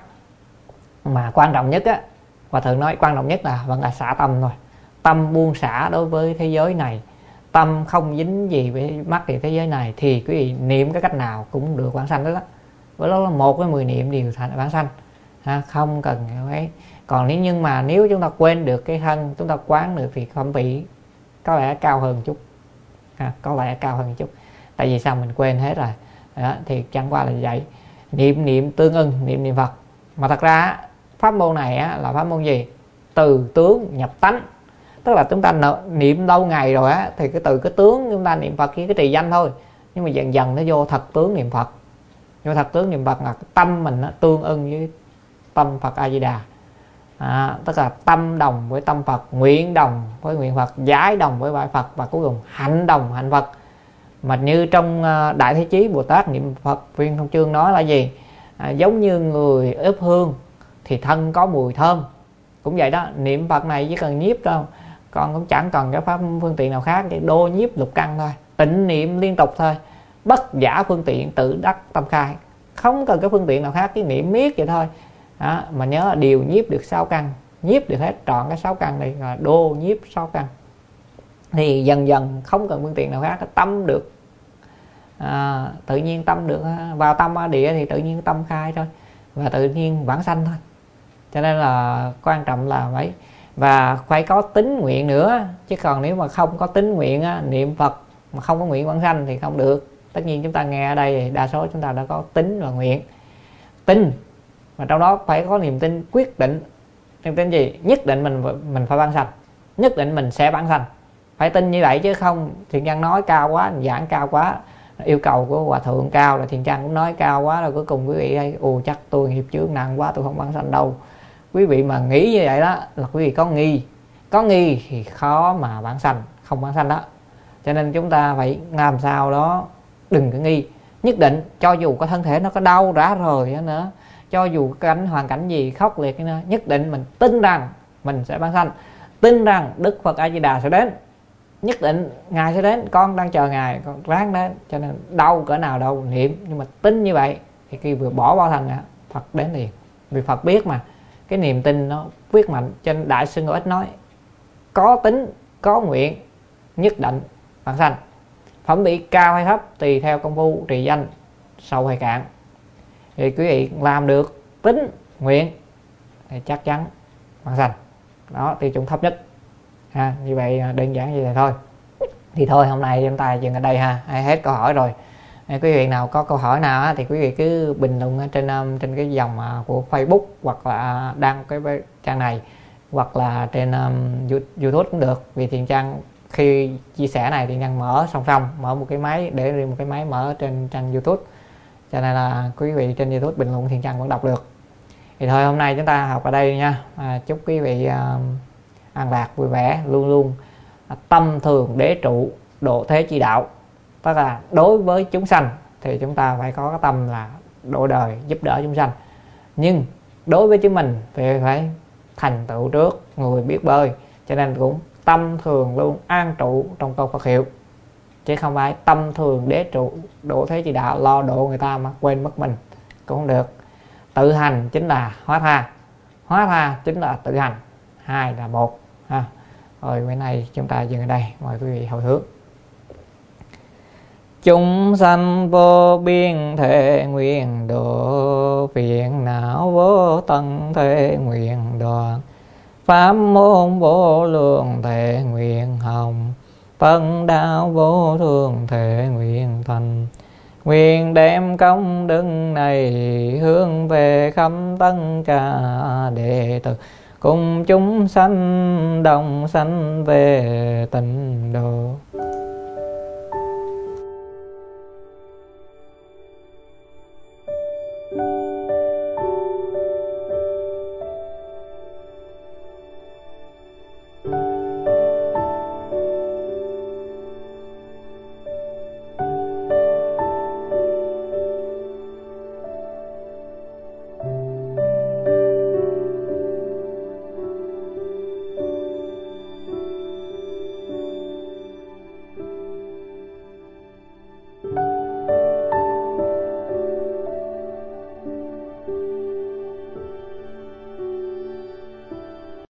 mà quan trọng nhất á, Hòa Thượng nói quan trọng nhất là vẫn là xả tâm thôi. Tâm buông xả đối với thế giới này, tâm không dính gì với mắc về thế giới này, thì quý vị niệm cái cách nào cũng được vãng sanh đó đó. Với đó là một với mười niệm đều thành vãng sanh, à, không cần ấy. Còn nếu nhưng mà nếu chúng ta quên được cái thân, chúng ta quán được thì không bị có lẽ cao hơn chút, à, có lẽ cao hơn chút. Tại vì sao mình quên hết rồi đó, thì chẳng qua là vậy. Niệm niệm tương ưng niệm niệm Phật, mà thật ra pháp môn này á, là pháp môn gì? Từ tướng nhập tánh. Tức là chúng ta niệm lâu ngày rồi á, thì cái từ cái tướng chúng ta niệm Phật kia cái trì danh thôi, nhưng mà dần dần nó vô thật tướng niệm Phật. Vô thật tướng niệm Phật là tâm mình nó tương ưng với tâm Phật A Di Đà, à, tức là tâm đồng với tâm Phật, nguyện đồng với nguyện Phật, giải đồng với bãi Phật, và cuối cùng hạnh đồng hạnh Phật. Mà như trong Đại Thế Chí Bồ Tát niệm Phật Viên Thông Chương nói là gì? À, giống như người ướp hương thì thân có mùi thơm, cũng vậy đó. Niệm Phật này chỉ cần nhiếp đâu, còn cũng chẳng cần cái pháp phương tiện nào khác, chỉ đô nhiếp lục căn thôi, tịnh niệm liên tục thôi, bất giả phương tiện tự đắc tâm khai, không cần cái phương tiện nào khác, cái niệm miết vậy thôi. Đó, mà nhớ điều nhiếp được sáu căn, nhiếp được hết trọn cái sáu căn này là đô nhiếp sáu căn, thì dần dần không cần phương tiện nào khác, tâm được, à, tự nhiên tâm được vào tâm ở địa thì tự nhiên tâm khai thôi, và tự nhiên vãng sanh thôi. Cho nên là quan trọng là vậy, và phải có tín nguyện nữa, chứ còn nếu mà không có tín nguyện á, niệm Phật mà không có nguyện vãng sanh thì không được. Tất nhiên chúng ta nghe ở đây thì đa số chúng ta đã có tín và nguyện. Tin mà trong đó phải có niềm tin quyết định. Niềm tin gì? Nhất định mình mình phải vãng sanh, nhất định mình sẽ vãng sanh, phải tin như vậy, chứ không Thiện Trang nói cao quá, giảng cao quá, yêu cầu của Hòa Thượng cao, là Thiện Trang cũng nói cao quá, rồi cuối cùng quý vị đây ồ chắc tôi nghiệp chướng nặng quá, tôi không vãng sanh đâu. Quý vị mà nghĩ như vậy đó là quý vị có nghi, có nghi thì khó mà vãng sanh, không vãng sanh đó. Cho nên chúng ta phải làm sao đó đừng có nghi, nhất định cho dù có thân thể nó có đau rã rời nữa, cho dù cảnh hoàn cảnh gì khốc liệt nữa, nhất định mình tin rằng mình sẽ vãng sanh, tin rằng Đức Phật A Di Đà sẽ đến, nhất định Ngài sẽ đến, con đang chờ Ngài, con ráng đến. Cho nên đau cỡ nào đâu niệm, nhưng mà tin như vậy thì khi vừa bỏ bao thân Phật đến liền, vì Phật biết mà, cái niềm tin nó quyết mạnh. Trên Đại Sư Ngẫu Ích nói có tín có nguyện nhất định vãng sanh, phẩm vị cao hay thấp tùy theo công phu trì danh sâu hay cạn. Thì quý vị làm được tín nguyện thì chắc chắn vãng sanh, đó tiêu chuẩn thấp nhất ha. Như vậy đơn giản như vậy thôi. Thì thôi hôm nay chúng ta dừng ở đây ha, ai hết câu hỏi rồi Quý vị nào có câu hỏi nào á, thì quý vị cứ bình luận ở trên trên cái dòng của Facebook, hoặc là đăng cái trang này, hoặc là trên um, YouTube cũng được. Vì Thiện Trang khi chia sẻ này thì Trang mở song song, mở một cái máy để riêng một cái máy mở trên trang YouTube, cho nên là quý vị trên YouTube bình luận Thiện Trang vẫn đọc được. Thì thôi hôm nay chúng ta học ở đây nha. À, chúc quý vị uh, an lạc vui vẻ, luôn luôn à, tâm thường đế trụ, độ thế chi đạo. Tức là đối với chúng sanh thì chúng ta phải có cái tâm là độ đời, giúp đỡ chúng sanh, nhưng đối với chính mình thì phải thành tựu trước, người biết bơi, cho nên cũng tâm thường luôn an trụ trong câu Phật hiệu, chứ không phải tâm thường đế trụ, độ thế chi đạo, lo độ người ta mà quên mất mình cũng không được. Tự hành chính là hóa tha, hóa tha chính là tự hành, hai là một ha. Rồi bữa nay chúng ta dừng ở đây, mời quý vị hồi hướng. Chúng sanh vô biên thể nguyện độ, phiền não vô tận thể nguyện đoạn, pháp môn vô lượng thể nguyện hồng, tân đạo vô thường thể nguyện thành. Nguyện đem công đức này hướng về khắp tất cả đệ tử, cùng chúng sanh đồng sanh về tịnh độ.